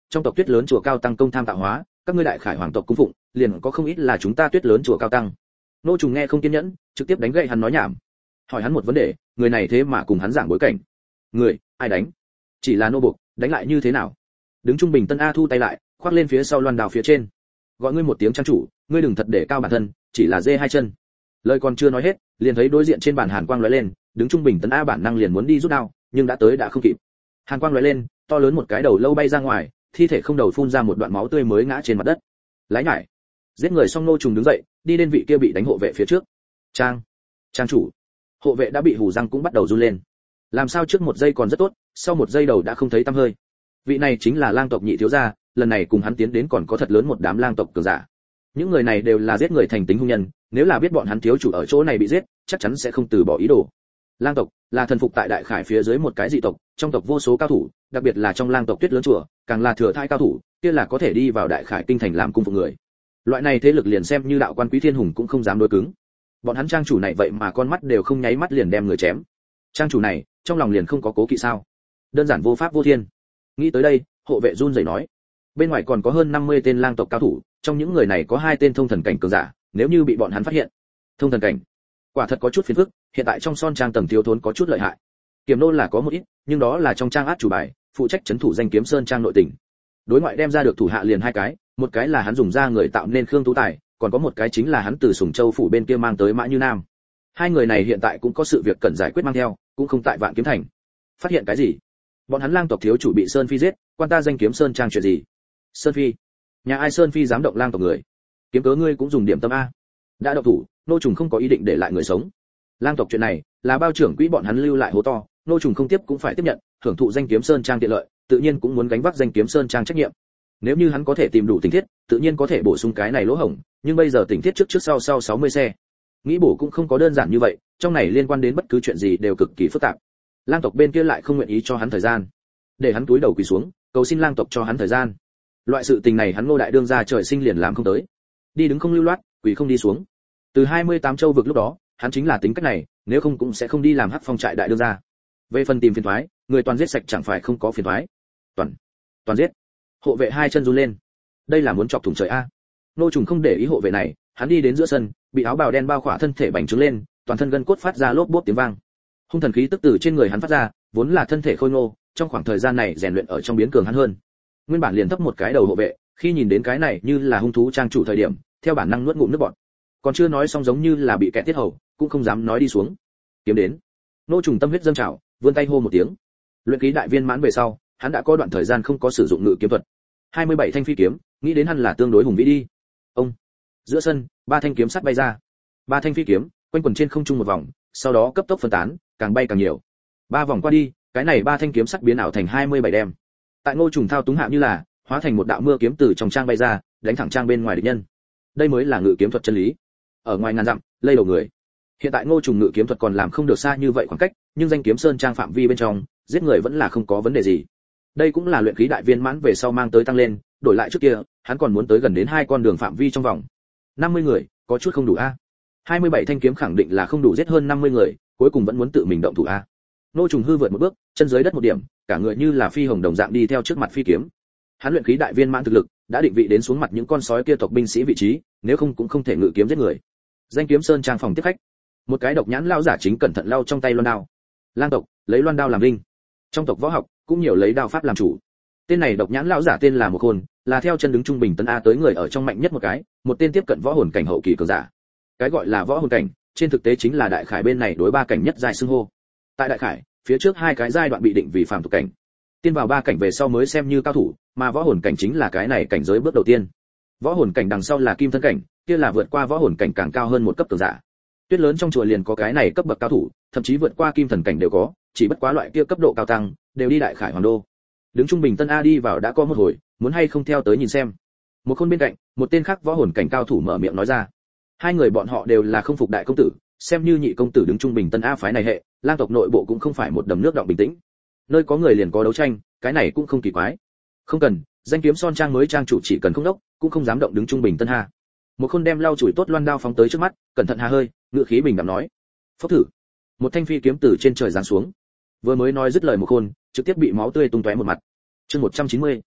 trong tộc Tuyết lớn chùa cao tăng công tham tạo hóa, các ngươi đại khải hoàng tộc cung phụng, liền có không ít là chúng ta Tuyết lớn chùa cao tăng. Nô Trùng nghe không kiên nhẫn, trực tiếp đánh gậy hắn nói nhảm. Hỏi hắn một vấn đề, người này thế mà cùng hắn giảng bối cảnh. Người, ai đánh? Chỉ là nô buộc, đánh lại như thế nào? Đứng trung bình Tân A thu tay lại, khoác lên phía sau loan đào phía trên. Gọi ngươi một tiếng trang chủ, ngươi đừng thật để cao bản thân, chỉ là dê hai chân. Lời còn chưa nói hết, liền thấy đối diện trên bàn hàn quang lóe lên, đứng trung bình Tân A bản năng liền muốn đi rút đao, nhưng đã tới đã không kịp. Hàn quang lóe lên, to lớn một cái đầu lâu bay ra ngoài, thi thể không đầu phun ra một đoạn máu tươi mới ngã trên mặt đất. Lái nhải. Giết người xong Nô Trùng đứng dậy, đi đến vị kia bị đánh hộ vệ phía trước. Trang chủ. Hộ vệ đã bị hù răng cũng bắt đầu run lên. Làm sao trước một giây còn rất tốt, sau một giây đầu đã không thấy tăm hơi. Vị này chính là lang tộc nhị thiếu gia, lần này cùng hắn tiến đến còn có thật lớn một đám lang tộc cường giả. Những người này đều là giết người thành tính hung nhân, nếu là biết bọn hắn thiếu chủ ở chỗ này bị giết, chắc chắn sẽ không từ bỏ ý đồ. Lang tộc là thần phục tại đại khải phía dưới một cái dị tộc, trong tộc vô số cao thủ, đặc biệt là trong lang tộc Tuyết lớn chùa, càng là thừa thai cao thủ, kia là có thể đi vào đại khải kinh thành làm cung phục người. Loại này thế lực liền xem như đạo quan Quý Thiên Hùng cũng không dám đối cứng. Bọn hắn trang chủ này vậy mà con mắt đều không nháy mắt liền đem người chém. Trang chủ này, trong lòng liền không có cố kỵ sao? Đơn giản vô pháp vô thiên. Nghĩ tới đây, hộ vệ run rẩy nói, bên ngoài còn có hơn 50 tên lang tộc cao thủ, trong những người này có 2 tên thông thần cảnh cường giả, nếu như bị bọn hắn phát hiện. Thông thần cảnh, quả thật có chút phiền phức, hiện tại trong son trang tầng thiếu thốn có chút lợi hại. Kiếm nô là có một ít, nhưng đó là trong trang át chủ bài, phụ trách trấn thủ danh kiếm sơn trang nội tỉnh. Đối ngoại đem ra được thủ hạ liền 2 cái, một cái là hắn dùng ra người tạo nên Khương Tú Tài, còn có một cái chính là hắn từ Sùng Châu phủ bên kia mang tới Mã Như Nam. 2 người này hiện tại cũng có sự việc cần giải quyết mang theo, cũng không tại Vạn Kiếm Thành. Phát hiện cái gì? Bọn hắn lang tộc thiếu chủ bị Sơn Phi giết, quan ta danh kiếm sơn trang chuyện gì? Sơn Phi? Nhà ai Sơn Phi dám động lang tộc người? Kiếm cớ ngươi cũng dùng điểm tâm a. Đã động thủ, Nô Trùng không có ý định để lại người sống. Lang tộc chuyện này là bao trưởng quỹ bọn hắn lưu lại hố to, Nô Trùng không tiếp cũng phải tiếp nhận, hưởng thụ danh kiếm sơn trang tiện lợi, tự nhiên cũng muốn gánh vác danh kiếm sơn trang trách nhiệm. Nếu như hắn có thể tìm đủ tình tiết, tự nhiên có thể bổ sung cái này lỗ hổng, nhưng bây giờ tình tiết trước sau 60 xe. Nghĩ bổ cũng không có đơn giản như vậy, trong này liên quan đến bất cứ chuyện gì đều cực kỳ phức tạp. Lang tộc bên kia lại không nguyện ý cho hắn thời gian, để hắn túi đầu quỳ xuống, cầu xin lang tộc cho hắn thời gian. Loại sự tình này hắn Ngô đại đương gia trời sinh liền làm không tới. Đi đứng không lưu loát, quỳ không đi xuống. Từ 28 châu vực lúc đó, hắn chính là tính cách này, nếu không cũng sẽ không đi làm hắc phong trại đại đương gia. Về phần tìm phiền toái, người toàn giết sạch chẳng phải không có phiền toái. Toàn giết. Hộ vệ 2 chân run lên. Đây là muốn chọc thủng trời a. Nô Trùng không để ý hộ vệ này, hắn đi đến giữa sân, bị áo bào đen bao khỏa thân thể bành trướng lên, toàn thân gân cốt phát ra lốp bốp tiếng vang. Hung thần khí tức từ trên người hắn phát ra, vốn là thân thể khôi ngô, trong khoảng thời gian này rèn luyện ở trong biến cường hắn hơn. Nguyên bản liền thấp một cái đầu hộ vệ, khi nhìn đến cái này như là hung thú trang chủ thời điểm, theo bản năng nuốt ngụm nước bọt. Còn chưa nói xong giống như là bị kẹt tiết hầu, cũng không dám nói đi xuống. Kiếm đến. Nô Trùng tâm huyết dâng trào, vươn tay hô một tiếng. Luyện khí đại viên mãn về sau, hắn đã có đoạn thời gian không có sử dụng ngự kiếm thuật. 27 thanh phi kiếm, nghĩ đến hắn là tương đối hùng vĩ đi. Ông. Giữa sân, 3 thanh kiếm sắt bay ra. 3 thanh phi kiếm quanh quẩn trên không trung một vòng, sau đó cấp tốc phân tán, càng bay càng nhiều. 3 vòng qua đi, cái này 3 thanh kiếm sắt biến ảo thành 27 đem. Tại Ngô Trùng thao túng hạ như là hóa thành một đạo mưa kiếm từ trong trang bay ra, đánh thẳng trang bên ngoài địch nhân. Đây mới là ngự kiếm thuật chân lý. Ở ngoài ngàn dặm, lây đầu người. Hiện tại Ngô Trùng ngự kiếm thuật còn làm không được xa như vậy khoảng cách, nhưng danh kiếm sơn trang phạm vi bên trong, giết người vẫn là không có vấn đề gì. Đây cũng là luyện khí đại viên mãn về sau mang tới tăng lên, đổi lại trước kia, hắn còn muốn tới gần đến 2 con đường phạm vi trong vòng. 50 người, có chút không đủ a. 27 thanh kiếm khẳng định là không đủ giết hơn 50 người, cuối cùng vẫn muốn tự mình động thủ a. Ngô Trùng hư vượt một bước, chân dưới đất một điểm, cả người như là phi hồng đồng dạng đi theo trước mặt phi kiếm. Hắn luyện khí đại viên mãn thực lực, đã định vị đến xuống mặt những con sói kia tộc binh sĩ vị trí, nếu không cũng không thể ngự kiếm giết người. Danh kiếm sơn trang phòng tiếp khách. Một cái độc nhãn lão giả chính cẩn thận lau trong tay loan đao. Lang tộc lấy loan đao làm linh. Trong tộc võ học cũng nhiều lấy đao pháp làm chủ. Tên này độc nhãn lão giả tên là Một Khôn, là theo chân đứng trung bình Tân A tới người ở trong mạnh nhất một cái, một tên tiếp cận võ hồn cảnh hậu kỳ cường giả. Cái gọi là võ hồn cảnh, trên thực tế chính là đại khải bên này đối 3 cảnh nhất giai xưng hô. Tại đại khải, phía trước 2 cái giai đoạn bị định vì phàm tục cảnh. Tiên vào 3 cảnh về sau mới xem như cao thủ, mà võ hồn cảnh chính là cái này cảnh giới bước đầu tiên. Võ hồn cảnh đằng sau là kim thân cảnh, kia là vượt qua võ hồn cảnh càng cao hơn một cấp cường giả. Tuyết lớn trong chùa liền có cái này cấp bậc cao thủ, thậm chí vượt qua kim thần cảnh đều có, chỉ bất quá loại kia cấp độ cao tăng, đều đi đại khải hoàng đô. Đứng trung bình Tân A đi vào đã có một hồi, muốn hay không theo tới nhìn xem. Một Khôn bên cạnh, một tên khác võ hồn cảnh cao thủ mở miệng nói ra. 2 người bọn họ đều là không phục đại công tử, xem như nhị công tử đứng trung bình Tân A phái này hệ, lang tộc nội bộ cũng không phải một đầm nước động bình tĩnh. Nơi có người liền có đấu tranh, cái này cũng không kỳ quái. Không cần, danh kiếm son trang mới trang chủ chỉ cần không đốc, cũng không dám động đứng trung bình Tân Ha. Một Khôn đem lau chùi tốt loan đao phóng tới trước mắt, cẩn thận hà hơi, ngựa khí bình đạm nói: "Phốc thử." Một thanh phi kiếm từ trên trời giáng xuống. Vừa mới nói dứt lời Một Khôn, trực tiếp bị máu tươi tung tóe một mặt. Chương 190.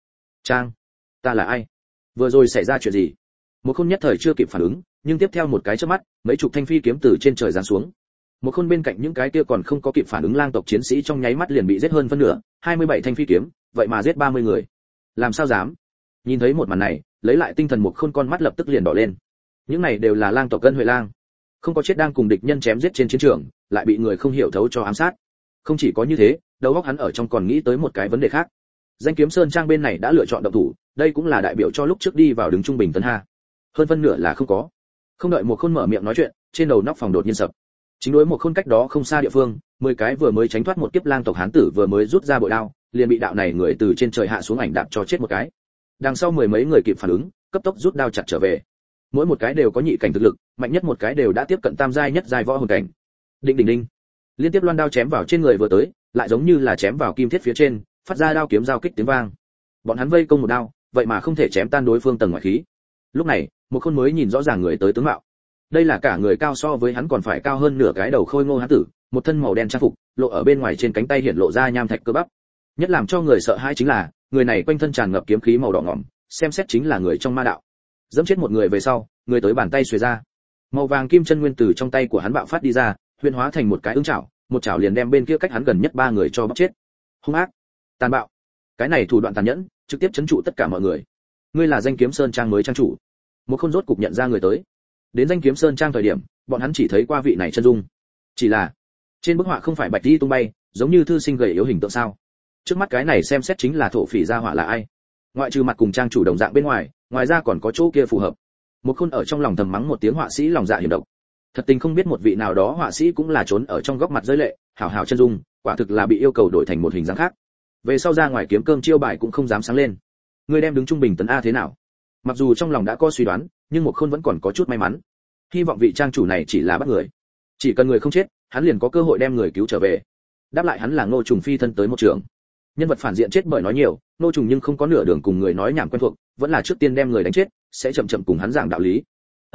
Trang, ta là ai? Vừa rồi xảy ra chuyện gì? Một Khôn nhất thời chưa kịp phản ứng, nhưng tiếp theo một cái chớp mắt, mấy chục thanh phi kiếm từ trên trời giáng xuống. Một Khôn bên cạnh những cái kia còn không có kịp phản ứng lang tộc chiến sĩ trong nháy mắt liền bị giết hơn phân nửa, 27 thanh phi kiếm, vậy mà giết 30 người. Làm sao dám? Nhìn thấy một màn này, lấy lại tinh thần Một Khôn con mắt lập tức liền đỏ lên. Những này đều là lang tộc Ân Huệ Lang, không có chết đang cùng địch nhân chém giết trên chiến trường, lại bị người không hiểu thấu cho ám sát. Không chỉ có như thế, đầu óc hắn ở trong còn nghĩ tới một cái vấn đề khác. Danh Kiếm Sơn Trang bên này đã lựa chọn động thủ, đây cũng là đại biểu cho lúc trước đi vào đứng trung bình tấn ha. Hơn phân nửa là không có. Không đợi Một Khôn mở miệng nói chuyện, trên đầu nóc phòng đột nhiên sập. Chính đối Một Khôn cách đó không xa địa phương, 10 cái vừa mới tránh thoát một kiếp lang tộc hán tử vừa mới rút ra bội đao, liền bị đạo này người từ trên trời hạ xuống ảnh đạp cho chết một cái. Đằng sau mười mấy người kịp phản ứng, cấp tốc rút đao chặt trở về. Mỗi một cái đều có nhị cảnh thực lực, mạnh nhất một cái đều đã tiếp cận tam giai nhất giai võ hồn cảnh. Đinh đinh đinh. Liên tiếp loan đao chém vào trên người vừa tới, lại giống như là chém vào kim thiết phía trên, phát ra đao kiếm giao kích tiếng vang. Bọn hắn vây công một đao, vậy mà không thể chém tan đối phương tầng ngoại khí. Lúc này, Một Khôn mới nhìn rõ ràng người tới tướng mạo. Đây là cả người cao so với hắn còn phải cao hơn nửa cái đầu khôi ngô hán tử, một thân màu đen trang phục, lộ ở bên ngoài trên cánh tay hiện lộ ra nham thạch cơ bắp. Nhất làm cho người sợ hãi chính là, người này quanh thân tràn ngập kiếm khí màu đỏ ngòm, xem xét chính là người trong ma đạo. Dẫm chết một người về sau, người tới bàn tay xuề ra. Màu vàng kim chân nguyên từ trong tay của hắn bạo phát đi ra, huyễn hóa thành một cái ưng chảo, một chảo liền đem bên kia cách hắn gần nhất ba người cho bóc chết. Hung ác, tàn bạo. Cái này thủ đoạn tàn nhẫn, trực tiếp chấn trụ tất cả mọi người. Ngươi là Danh Kiếm Sơn Trang mới trang chủ. Một Khôn rốt cục nhận ra người tới. Đến Danh Kiếm Sơn Trang thời điểm, bọn hắn chỉ thấy qua vị này chân dung. Chỉ là, trên bức họa không phải bạch đi tung bay, giống như thư sinh gầy yếu hình tượng sao? Trước mắt cái này xem xét chính là thổ phỉ gia họa là ai? Ngoại trừ mặt cùng trang chủ đồng dạng bên ngoài, ngoài ra còn có chỗ kia phù hợp. Một Khôn ở trong lòng thầm mắng một tiếng họa sĩ lòng dạ hiểm độc. Thật tình không biết một vị nào đó họa sĩ cũng là trốn ở trong góc mặt rơi lệ, hảo hảo chân dung, quả thực là bị yêu cầu đổi thành một hình dáng khác. Về sau ra ngoài kiếm cơm chiêu bài cũng không dám sáng lên. Ngươi đem đứng trung bình tấn a thế nào? Mặc dù trong lòng đã có suy đoán, nhưng Một Khôn vẫn còn có chút may mắn. Hy vọng vị trang chủ này chỉ là bắt người, chỉ cần người không chết, hắn liền có cơ hội đem người cứu trở về. Đáp lại hắn là Ngô Trùng phi thân tới một trường. Nhân vật phản diện chết bởi nói nhiều, Ngô Trùng nhưng không có nửa đường cùng người nói nhảm quen thuộc, vẫn là trước tiên đem người đánh chết, sẽ chậm chậm cùng hắn giảng đạo lý.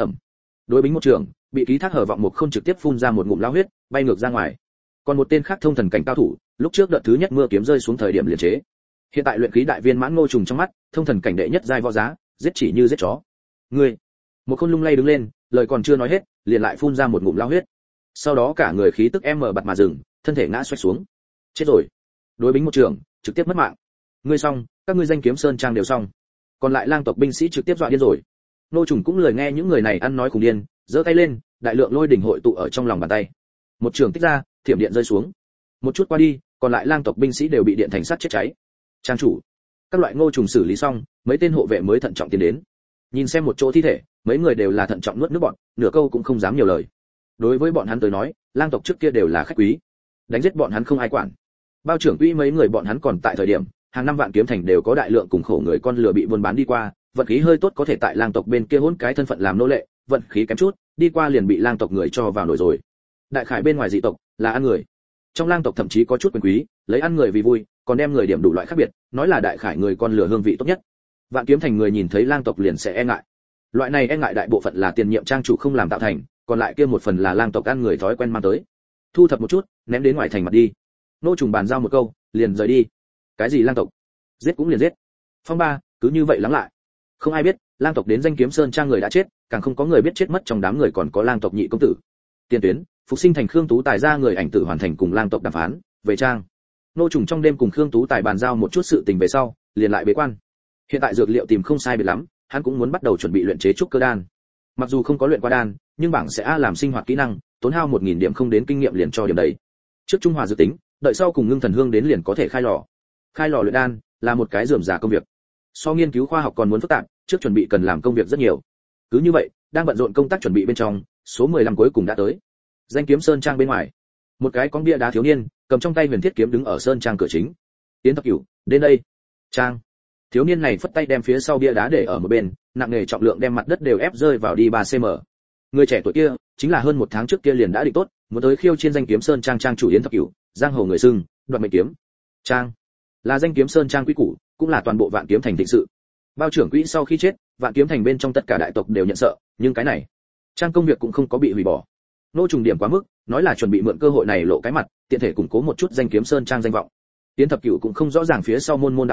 Đối bính một trường, bị ký thác hở vọng Một Khôn trực tiếp phun ra một ngụm lao huyết, bay ngược ra ngoài. Còn một tên khác thông thần cảnh cao thủ, lúc trước đợt thứ nhất mưa kiếm rơi xuống thời điểm liền chế. Hiện tại luyện khí đại viên mãn Ngô Trùng trong mắt, thông thần cảnh đệ nhất giai võ giá, giết chỉ như giết chó. Ngươi, Một Khôn lung lay đứng lên, lời còn chưa nói hết, liền lại phun ra một ngụm lao huyết. Sau đó cả người khí tức em mở bặt mà dừng, thân thể ngã xoay xuống. Chết rồi. Đối bính một trường, trực tiếp mất mạng. Ngươi xong, các ngươi Danh Kiếm Sơn Trang đều xong. Còn lại lang tộc binh sĩ trực tiếp dọa điên rồi. Nô Trùng cũng lười nghe những người này ăn nói khủng điên, giơ tay lên, đại lượng lôi đỉnh hội tụ ở trong lòng bàn tay. Một trường tích ra, thiểm điện rơi xuống. Một chút qua đi, còn lại lang tộc binh sĩ đều bị điện thành sắt chết cháy. Trang chủ, các loại Ngô Trùng xử lý xong, mấy tên hộ vệ mới thận trọng tiến đến. Nhìn xem một chỗ thi thể, mấy người đều là thận trọng nuốt nước bọt, nửa câu cũng không dám nhiều lời. Đối với bọn hắn tới nói, lang tộc trước kia đều là khách quý, đánh giết bọn hắn không ai quản. Bao trưởng quỹ mấy người bọn hắn còn tại thời điểm, hàng năm Vạn Kiếm Thành đều có đại lượng cùng khổ người con lừa bị buôn bán đi qua, vận khí hơi tốt có thể tại lang tộc bên kia hôn cái thân phận làm nô lệ, vận khí kém chút, đi qua liền bị lang tộc người cho vào nổi rồi. Đại khải bên ngoài dị tộc là ăn người, trong lang tộc thậm chí có chút quyền quý, lấy ăn người vì vui, còn đem người điểm đủ loại khác biệt, nói là đại khải người con lừa hương vị tốt nhất. Vạn Kiếm Thành người nhìn thấy lang tộc liền sẽ e ngại. Loại này e ngại đại bộ phận là tiền nhiệm trang chủ không làm tạo thành, còn lại kia một phần là lang tộc ăn người thói quen mang tới. Thu thập một chút, ném đến ngoài thành mặt đi. Nô Trùng bàn giao một câu, liền rời đi. Cái gì lang tộc? Giết cũng liền giết. Phong ba, cứ như vậy lắng lại. Không ai biết, lang tộc đến Danh Kiếm Sơn Trang người đã chết, càng không có người biết chết mất trong đám người còn có lang tộc nhị công tử. Tiền tuyến, phục sinh thành Khương Tú Tài ra người ảnh tử hoàn thành cùng lang tộc đàm phán, về trang. Nô Trùng trong đêm cùng Khương Tú Tài bàn giao một chút sự tình về sau, liền lại bế quan. Hiện tại dược liệu tìm không sai biệt lắm, hắn cũng muốn bắt đầu chuẩn bị luyện chế trúc cơ đan. Mặc dù không có luyện qua đan, nhưng bảng sẽ làm sinh hoạt kỹ năng, tốn hao 1000 điểm không đến kinh nghiệm liền cho điểm đấy. Trước trung hòa dự tính, đợi sau cùng ngưng thần hương đến liền có thể khai lò. Khai lò luyện đan là một cái rườm rà công việc. So nghiên cứu khoa học còn muốn phức tạp, trước chuẩn bị cần làm công việc rất nhiều. Cứ như vậy, đang bận rộn công tác chuẩn bị bên trong, số 15 cuối cùng đã tới. Danh Kiếm Sơn Trang bên ngoài, một cái con bia đá thiếu niên, cầm trong tay huyền thiết kiếm đứng ở sơn trang cửa chính. Tiến Thập Cửu, đến đây. Trang. Thiếu niên này phất tay đem phía sau bia đá để ở một bên, nặng nề trọng lượng đem mặt đất đều ép rơi vào đi 3 cm. Người trẻ tuổi kia, chính là hơn 1 tháng trước kia liền đã định tốt, muốn tới khiêu chiến Danh Kiếm Sơn Trang trang chủ Yến Thập Cửu, giang hồ người xưng, Đoạt Mệnh Kiếm. Trang là Danh Kiếm Sơn Trang quý củ, cũng là toàn bộ Vạn Kiếm Thành thịnh sự. Bao trưởng quỹ sau khi chết, Vạn Kiếm Thành bên trong tất cả đại tộc đều nhận sợ, nhưng cái này, Trang công việc cũng không có bị hủy bỏ. Nô Trùng điểm quá mức, nói là chuẩn bị mượn cơ hội này lộ cái mặt, tiện thể củng cố một chút Danh Kiếm Sơn Trang danh vọng. Yến Thập Cửu cũng không rõ ràng phía sau môn đạo đạo,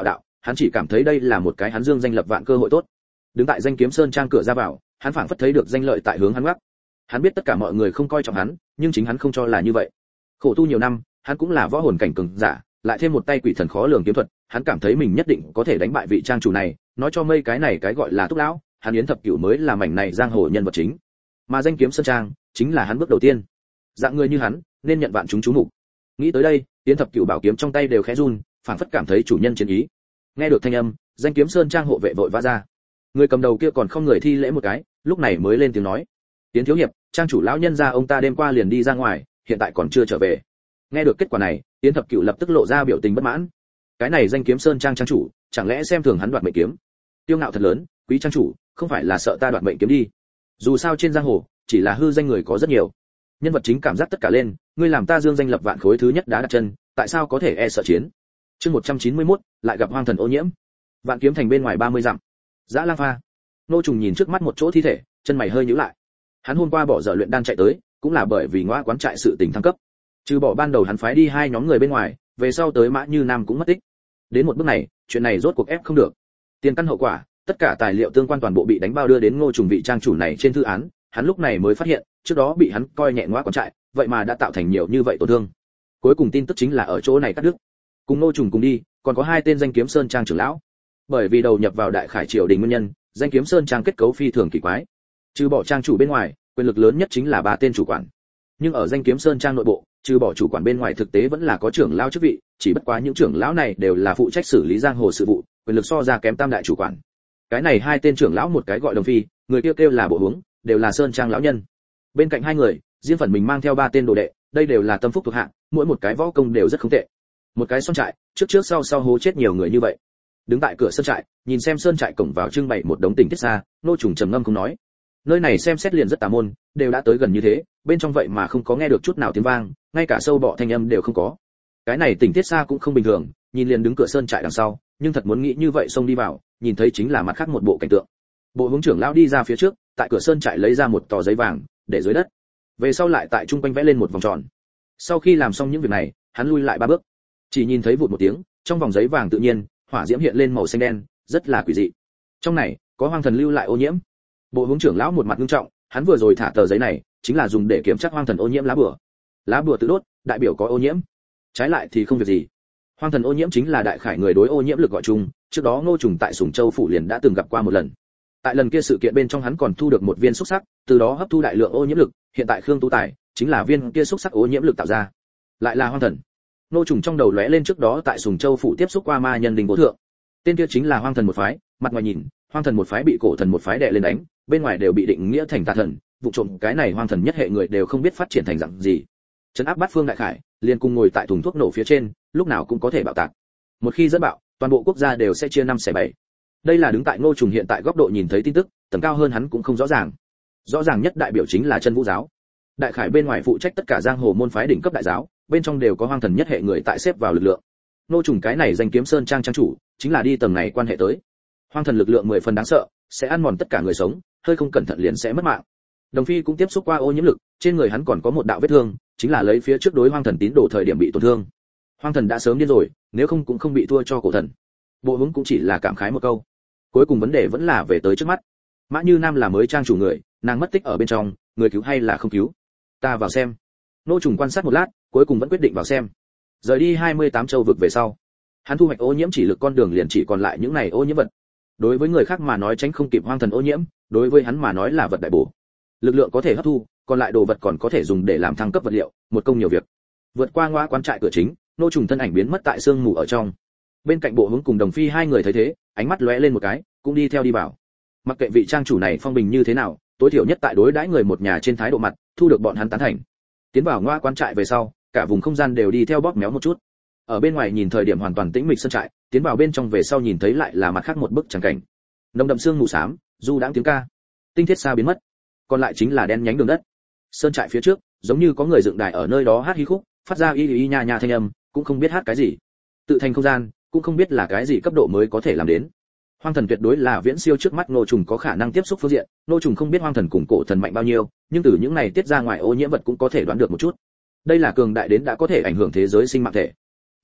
hắn chỉ cảm thấy đây là một cái hắn dương danh lập vạn cơ hội tốt. Đứng tại Danh Kiếm Sơn trang cửa ra vào, hắn phảng phất thấy được danh lợi tại hướng hắn ngoắc. Hắn biết tất cả mọi người không coi trọng hắn, nhưng chính hắn không cho là như vậy. Khổ tu nhiều năm, hắn cũng là võ hồn cảnh cường giả, lại thêm một tay quỷ thần khó lường kiếm thuật, hắn cảm thấy mình nhất định có thể đánh bại vị trang chủ này, nói cho mây cái này cái gọi là Túc lão, hắn Yến Thập Cửu mới là mảnh này giang hồ nhân vật chính. Mà Danh Kiếm Sơn trang chính là hắn bước đầu tiên. Dạng người như hắn, nên nhận vạn chúng chú mục. Nghĩ tới đây, Yến Thập Cửu bảo kiếm trong tay đều khẽ run, phảng phất cảm thấy chủ nhân chiến ý. Nghe được thanh âm, Danh Kiếm Sơn trang hộ vệ vội vã ra. Người cầm đầu kia còn không người thi lễ một cái, lúc này mới lên tiếng nói: "Yến thiếu hiệp, trang chủ lão nhân gia ông ta đêm qua liền đi ra ngoài, hiện tại còn chưa trở về." Nghe được kết quả này, Yến Thập Cửu lập tức lộ ra biểu tình bất mãn. Cái này Danh Kiếm Sơn trang trang chủ, chẳng lẽ xem thường hắn đoạt mệnh kiếm? Tiêu ngạo thật lớn, quý trang chủ, không phải là sợ ta đoạt mệnh kiếm đi? Dù sao trên giang hồ, chỉ là hư danh người có rất nhiều. Nhân vật chính cảm giác tất cả lên, ngươi làm ta dương danh lập vạn khối thứ nhất đá đặt chân, tại sao có thể e sợ chiến? Chương 191, lại gặp hoang thần ô nhiễm. Vạn kiếm thành bên ngoài 30 dặm. Dã Lang Pha. Nô Trùng nhìn trước mắt một chỗ thi thể, chân mày hơi nhíu lại. Hắn hôm qua bỏ dở luyện đan chạy tới, cũng là bởi vì ngõ quán trại sự tình thăng cấp. Trừ bỏ ban đầu hắn phái đi 2 nhóm người bên ngoài, về sau tới Mã Như Nam cũng mất tích. Đến một bước này, chuyện này rốt cuộc ép không được. Tiền căn hậu quả, tất cả tài liệu tương quan toàn bộ bị đánh bao đưa đến Ngô Trùng vị trang chủ này trên thư án, hắn lúc này mới phát hiện, trước đó bị hắn coi nhẹ ngõ quán trại, vậy mà đã tạo thành nhiều như vậy tổn thương. Cuối cùng tin tức chính là ở chỗ này cắt đứt. Cùng Ngô Trùng cùng đi, còn có 2 tên Danh Kiếm Sơn trang trưởng lão. Bởi vì đầu nhập vào Đại Khải triều đình nguyên nhân, Danh Kiếm Sơn trang kết cấu phi thường kỳ quái. Trừ bỏ trang chủ bên ngoài, quyền lực lớn nhất chính là 3 tên chủ quản. Nhưng ở Danh Kiếm Sơn trang nội bộ, trừ bỏ chủ quản bên ngoài thực tế vẫn là có trưởng lão chức vị, chỉ bất quá những trưởng lão này đều là phụ trách xử lý giang hồ sự vụ, quyền lực so ra kém tam đại chủ quản. Cái này 2 tên trưởng lão một cái gọi Đồng Phi, người kia kêu là Bộ Hướng, đều là Sơn trang lão nhân. Bên cạnh 2 người, riêng phần mình mang theo 3 tên đồ đệ, đây đều là tâm phúc thuộc hạ, mỗi một cái võ công đều rất không tệ. Một cái sơn trại, trước sau hố chết nhiều người như vậy. Đứng tại cửa sơn trại, nhìn xem sơn trại cổng vào trưng bày một đống tình tiết xa, Nô Trùng trầm ngâm không nói. Nơi này xem xét liền rất tà môn, đều đã tới gần như thế, bên trong vậy mà không có nghe được chút nào tiếng vang, ngay cả sâu bọ thanh âm đều không có. Cái này tình tiết xa cũng không bình thường, nhìn liền đứng cửa sơn trại đằng sau, nhưng thật muốn nghĩ như vậy xông đi vào, nhìn thấy chính là mặt khác một bộ cảnh tượng. Bộ hướng trưởng lão đi ra phía trước, tại cửa sơn trại lấy ra một tờ giấy vàng, để dưới đất. Về sau lại tại trung quanh vẽ lên một vòng tròn. Sau khi làm xong những việc này, hắn lui lại 3 bước. Chỉ nhìn thấy vụt một tiếng, trong vòng giấy vàng tự nhiên, hỏa diễm hiện lên màu xanh đen, rất là quỷ dị. Trong này, có hoang thần lưu lại ô nhiễm. Bộ hướng trưởng lão một mặt nghiêm trọng, hắn vừa rồi thả tờ giấy này, chính là dùng để kiểm tra hoang thần ô nhiễm lá bùa. Lá bùa tự đốt, đại biểu có ô nhiễm. Trái lại thì không việc gì. Hoang thần ô nhiễm chính là Đại Khải người đối ô nhiễm lực gọi chung, trước đó Ngô Trùng tại Sùng Châu phủ liền đã từng gặp qua một lần. Tại lần kia sự kiện bên trong hắn còn thu được một viên xúc sắc, từ đó hấp thu đại lượng ô nhiễm lực, hiện tại Khương Tú Tài chính là viên kia xúc sắc ô nhiễm lực tạo ra. Lại là hoang thần. Ngô Trùng trong đầu lóe lên trước đó tại Sùng Châu phủ tiếp xúc qua ma nhân đình vô thượng. Tên kia chính là hoang thần một phái, mặt ngoài nhìn, hoang thần một phái bị cổ thần một phái đè lên đánh, bên ngoài đều bị định nghĩa thành tà thần, vụ trộm cái này hoang thần nhất hệ người đều không biết phát triển thành dạng gì. Trấn áp bát phương Đại Khải, liền cùng ngồi tại thùng thuốc nổ phía trên, lúc nào cũng có thể bạo tạc. Một khi dẫn bạo, toàn bộ quốc gia đều sẽ chia 5 xẻ 7. Đây là đứng tại Ngô Trùng hiện tại góc độ nhìn thấy tin tức, tầng cao hơn hắn cũng không rõ ràng. Rõ ràng nhất đại biểu chính là Chân Vũ giáo. Đại Khải bên ngoài phụ trách tất cả giang hồ môn phái đỉnh cấp đại giáo, bên trong đều có hoang thần nhất hệ người tại xếp vào lực lượng. Ngô Trùng cái này Danh Kiếm Sơn trang trang chủ, chính là đi tầng này quan hệ tới. Hoang thần lực lượng 10 phần đáng sợ, sẽ ăn mòn tất cả người sống, hơi không cẩn thận liền sẽ mất mạng. Đồng Phi cũng tiếp xúc qua ô nhiễm lực, trên người hắn còn có một đạo vết thương, chính là lấy phía trước đối hoang thần tín đồ thời điểm bị tổn thương. Hoang thần đã sớm điên rồi, nếu không cũng không bị thua cho cổ thần. Bộ Hướng cũng chỉ là cảm khái một câu. Cuối cùng vấn đề vẫn là về tới trước mắt. Mã Như Nam là mới trang chủ người, nàng mất tích ở bên trong, người cứu hay là không cứu? Ta vào xem. Nô Trùng quan sát một lát, cuối cùng vẫn quyết định vào xem. Rời đi 28 châu vực về sau, hắn thu hoạch ô nhiễm chỉ lực con đường liền chỉ còn lại những này ô nhiễm vật. Đối với người khác mà nói tránh không kịp hoang thần ô nhiễm, đối với hắn mà nói là vật đại bổ. Lực lượng có thể hấp thu, còn lại đồ vật còn có thể dùng để làm thăng cấp vật liệu, một công nhiều việc. Vượt qua ngõ quán trại cửa chính, Nô Trùng thân ảnh biến mất tại sương mù ở trong. Bên cạnh Bộ Hướng cùng Đồng Phi 2 người thấy thế, ánh mắt lóe lên một cái, cũng đi theo đi vào. Mặc kệ vị trang chủ này phong bình như thế nào, tối thiểu nhất tại đối đãi người một nhà trên thái độ mặt, thu được bọn hắn tán thành. Tiến vào ngõ quán trại về sau, cả vùng không gian đều đi theo bóp méo một chút. Ở bên ngoài nhìn thời điểm hoàn toàn tĩnh mịch sân trại, tiến vào bên trong về sau nhìn thấy lại là mặt khác một bức tràng cảnh. Nồng đậm sương mù xám, du đãng tiếng ca. Tinh thiết xa biến mất, còn lại chính là đen nhánh đường đất. Sơn trại phía trước, giống như có người dựng đài ở nơi đó hát hí khúc, phát ra y nha nha thanh âm, cũng không biết hát cái gì. Tự thành không gian, cũng không biết là cái gì cấp độ mới có thể làm đến. Hoang thần tuyệt đối là viễn siêu trước mắt Ngô Trùng có khả năng tiếp xúc phương diện, Ngô Trùng không biết hoang thần cùng cổ thần mạnh bao nhiêu, nhưng từ những này tiết ra ngoài ô nhiễm vật cũng có thể đoán được một chút. Đây là cường đại đến đã có thể ảnh hưởng thế giới sinh mạng thể.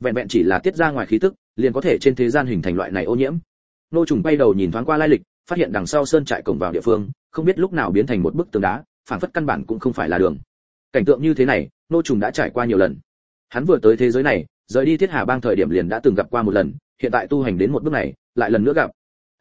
vẹn vẹn chỉ là tiết ra ngoài khí tức liền có thể trên thế gian hình thành loại này ô nhiễm. Nô trùng bay đầu nhìn thoáng qua lai lịch, phát hiện đằng sau sơn trại cổng vào địa phương không biết lúc nào biến thành một bức tường đá, phảng phất căn bản cũng không phải là đường. Cảnh tượng như thế này nô trùng đã trải qua nhiều lần. Hắn vừa tới thế giới này rời đi Thiết Hà Bang thời điểm liền đã từng gặp qua một lần, hiện tại tu hành đến một bước này lại lần nữa gặp.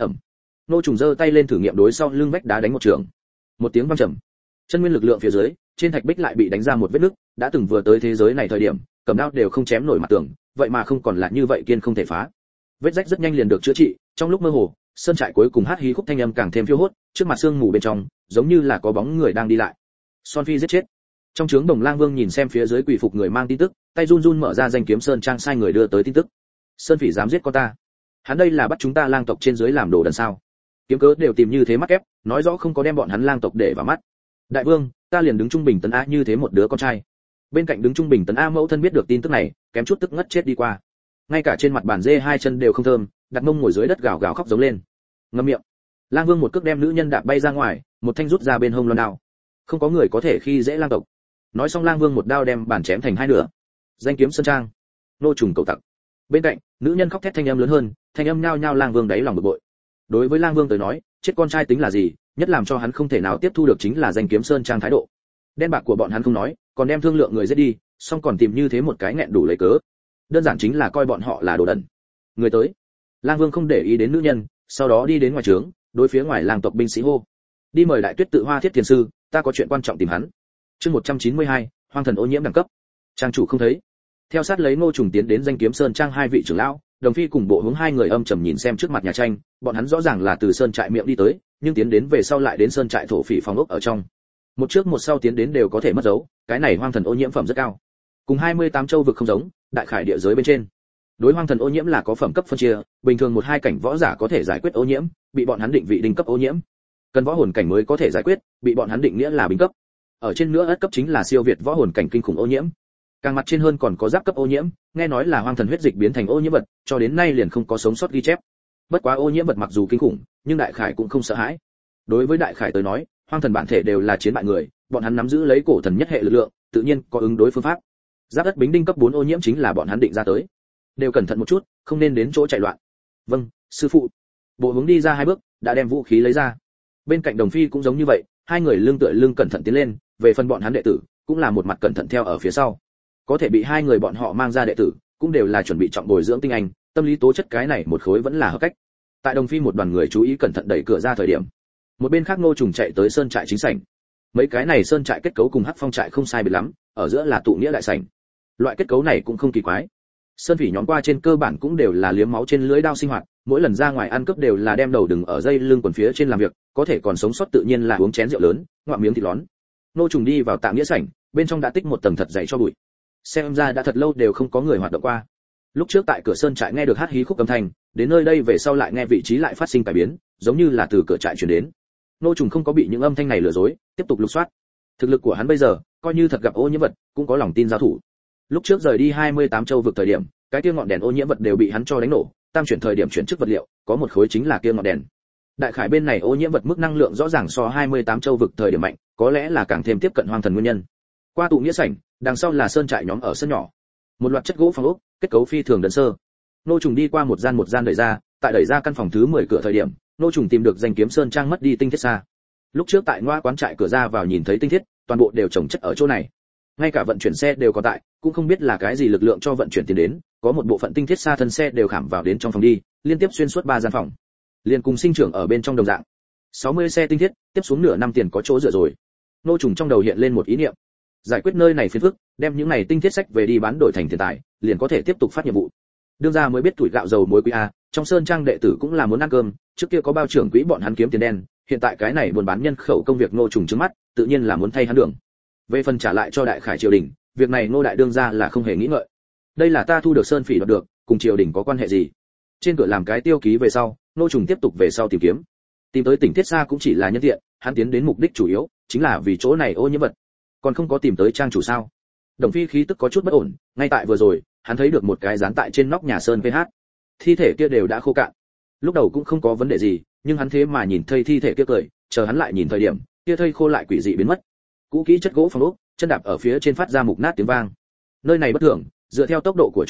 Nô trùng giơ tay lên thử nghiệm đối sau lưng vách đá đánh một trường. Một tiếng vang trầm, chân nguyên lực lượng phía dưới trên thạch bích lại bị đánh ra một vết nứt. Đã từng vừa tới thế giới này thời điểm cầm đao đều không chém nổi mặt tường, vậy mà không còn là như vậy kiên không thể phá. Vết rách rất nhanh liền được chữa trị. Trong lúc mơ hồ sơn trại cuối cùng hát hí khúc thanh âm càng thêm phiêu hốt, trước mặt sương mù bên trong giống như là có bóng người đang đi lại. Son Phi giết chết. Trong trướng Đồng Lang Vương nhìn xem phía dưới quỷ phục người mang tin tức, tay run run mở ra danh kiếm sơn trang sai người đưa tới tin tức. Sơn Phỉ dám giết con ta, hắn đây là bắt chúng ta lang tộc trên dưới làm đồ đần sao? Kiếm cớ đều tìm như thế mắc ép, nói rõ không có đem bọn hắn lang tộc để vào mắt. Đại vương, ta liền đứng trung bình tấn a như thế một đứa con trai. Bên cạnh đứng trung bình tấn a mẫu thân biết được tin tức này, kém chút tức ngất chết đi qua. Ngay cả trên mặt bàn dê hai chân đều không thơm, đặt mông ngồi dưới đất gào gào khóc giống lên. Ngậm miệng. Lang Vương một cước đem nữ nhân đạp bay ra ngoài, một thanh rút ra bên hông loan đao. Không có người có thể khi dễ lang tộc. Nói xong Lang Vương một đao đem bàn chém thành hai nửa. Danh kiếm sơn trang, nô trùng cầu tặc. Bên cạnh nữ nhân khóc thét thanh âm lớn hơn, thanh âm nhao nhao Lang Vương đáy lòng bực bội. Đối với Lang Vương tới nói, chết con trai tính là gì, nhất làm cho hắn không thể nào tiếp thu được chính là danh kiếm sơn trang thái độ. Đen bạc của bọn hắn không nói, còn đem thương lượng người giết đi, xong còn tìm như thế một cái nghẹn đủ lấy cớ. Đơn giản chính là coi bọn họ là đồ đần. Người tới. Lang Vương không để ý đến nữ nhân, sau đó đi đến ngoài trướng, đối phía ngoài lang tộc binh sĩ hô: "Đi mời Đại Tuyết Tự Hoa Thiết Thiền sư, ta có chuyện quan trọng tìm hắn." Chương 192, Hoang thần ô nhiễm đẳng cấp. Trang chủ không thấy. Theo sát lấy Ngô Trùng tiến đến danh kiếm sơn trang hai vị trưởng lão, Đồng Phi cùng Bộ Hướng hai người âm trầm nhìn xem trước mặt nhà tranh, bọn hắn rõ ràng là từ sơn trại miệng đi tới, nhưng tiến đến về sau lại đến sơn trại thổ phỉ phòng ốc ở trong. Một trước một sau tiến đến đều có thể mất dấu, cái này hoang thần ô nhiễm phẩm rất cao. Cùng 28 châu vực không giống, đại khải địa giới bên trên. Đối hoang thần ô nhiễm là có phẩm cấp phân chia, bình thường một hai cảnh võ giả có thể giải quyết ô nhiễm, bị bọn hắn định vị đỉnh cấp ô nhiễm. Cần võ hồn cảnh mới có thể giải quyết, bị bọn hắn định nghĩa là bình cấp. Ở trên nữa ất cấp chính là siêu việt võ hồn cảnh kinh khủng ô nhiễm. Càng mặt trên hơn còn có giáp cấp ô nhiễm, nghe nói là hoang thần huyết dịch biến thành ô nhiễm vật, cho đến nay liền không có sống sót ghi chép. Bất quá ô nhiễm vật mặc dù kinh khủng, nhưng đại khải cũng không sợ hãi. Đối với đại khải tới nói, hoang thần bản thể đều là chiến bại người, bọn hắn nắm giữ lấy cổ thần nhất hệ lực lượng, tự nhiên có ứng đối phương pháp. Giáp đất bính đinh cấp 4 ô nhiễm chính là bọn hắn định ra tới. Đều cẩn thận một chút, không nên đến chỗ chạy loạn. Vâng, sư phụ. Bộ Hướng đi ra hai bước, đã đem vũ khí lấy ra. Bên cạnh Đồng Phi cũng giống như vậy, hai người lưng tựa lưng cẩn thận tiến lên, về phần bọn hắn đệ tử, cũng là một mặt cẩn thận theo ở phía sau. Có thể bị hai người bọn họ mang ra đệ tử, cũng đều là chuẩn bị trọng bồi dưỡng tinh anh, tâm lý tố chất cái này một khối vẫn là hợp cách. Tại Đồng Phi một đoàn người chú ý cẩn thận đẩy cửa ra thời điểm, một bên khác Ngô Trùng chạy tới sơn trại chính sảnh. Mấy cái này sơn trại kết cấu cùng Hắc Phong trại không sai biệt lắm, ở giữa là tụ nghĩa đại sảnh. Loại kết cấu này cũng không kỳ quái. Sơn phỉ nhóm qua trên cơ bản cũng đều là liếm máu trên lưỡi đao sinh hoạt, mỗi lần ra ngoài ăn cướp đều là đem đầu đừng ở dây lưng quần phía trên làm việc, có thể còn sống sót tự nhiên là uống chén rượu lớn, ngoạm miếng thịt lón. Ngô Trùng đi vào tạm nghĩa sảnh, bên trong đã tích một tầng thật dày cho bụi. Xem ra đã thật lâu đều không có người hoạt động qua. Lúc trước tại cửa sơn trại nghe được hát hí khúc âm thanh, đến nơi đây về sau lại nghe vị trí lại phát sinh cải biến, giống như là từ cửa trại truyền đến. Ngô Trùng không có bị những âm thanh này lừa dối, tiếp tục lục soát. Thực lực của hắn bây giờ, coi như thật gặp ô nhiễm vật, cũng có lòng tin giao thủ. Lúc trước rời đi 28 châu vực thời điểm, cái kia ngọn đèn ô nhiễm vật đều bị hắn cho đánh nổ, tam chuyển thời điểm chuyển chức vật liệu, có một khối chính là kia ngọn đèn. Đại khải bên này ô nhiễm vật mức năng lượng rõ ràng so 28 châu vực thời điểm mạnh, có lẽ là càng thêm tiếp cận hoang thần nguyên nhân. Qua tụ nghĩa sảnh, đằng sau là sơn trại nhóm ở sân nhỏ. Một loạt chất gỗ phòng ốc, kết cấu phi thường đơn sơ. Ngô Trùng đi qua một gian đẩy ra, tại đẩy ra căn phòng thứ 10 cửa thời điểm, Ngô Trùng tìm được danh kiếm sơn trang mất đi tinh thiết xa. Lúc trước tại ngoa quán trại cửa ra vào nhìn thấy tinh thiết, toàn bộ đều chồng chất ở chỗ này. Ngay cả vận chuyển xe đều có tại, cũng không biết là cái gì lực lượng cho vận chuyển tiền đến, có một bộ phận tinh thiết xa thân xe đều khảm vào đến trong phòng đi, liên tiếp xuyên suốt 3 gian phòng. Liên cùng sinh trưởng ở bên trong đồng dạng. 60 xe tinh thiết, tiếp xuống nửa năm tiền có chỗ dựa rồi. Ngô Trùng trong đầu hiện lên một ý niệm. Giải quyết nơi này phiền phức, đem những này tinh thiết sách về đi bán đổi thành tiền tài, liền có thể tiếp tục phát nhiệm vụ. Đương ra mới biết tuổi gạo dầu muối quý a, trong sơn trang đệ tử cũng là muốn ăn cơm, trước kia có bao trưởng quỹ bọn hắn kiếm tiền đen, hiện tại cái này buôn bán nhân khẩu công việc Ngô Trùng trước mắt, tự nhiên là muốn thay hắn đường. Về phần trả lại cho đại khải triều đình, việc này Ngô đại đương ra là không hề nghĩ ngợi. Đây là ta thu được sơn phỉ đoạt được, cùng triều đình có quan hệ gì? Trên cửa làm cái tiêu ký về sau, Ngô Trùng tiếp tục về sau tìm kiếm. Tìm tới tỉnh Thiết Sa cũng chỉ là nhân tiện, hắn tiến đến mục đích chủ yếu chính là vì chỗ này ô nhiễm vật. Còn không có tìm tới trang chủ sao? Đồng Phi khí tức có chút bất ổn, ngay tại vừa rồi, hắn thấy được một cái dán tại trên nóc nhà sơn PH. Thi thể kia đều đã khô cạn. Lúc đầu cũng không có vấn đề gì, nhưng hắn thế mà nhìn thấy thi thể kia cười, chờ hắn lại nhìn thời điểm, kia thây khô lại quỷ dị biến mất. Cũ kỹ chất gỗ phòng ốc, chân đạp ở phía trên phát ra mục nát tiếng vang. Nơi này bất thường, dựa theo tốc độ của chúng ta,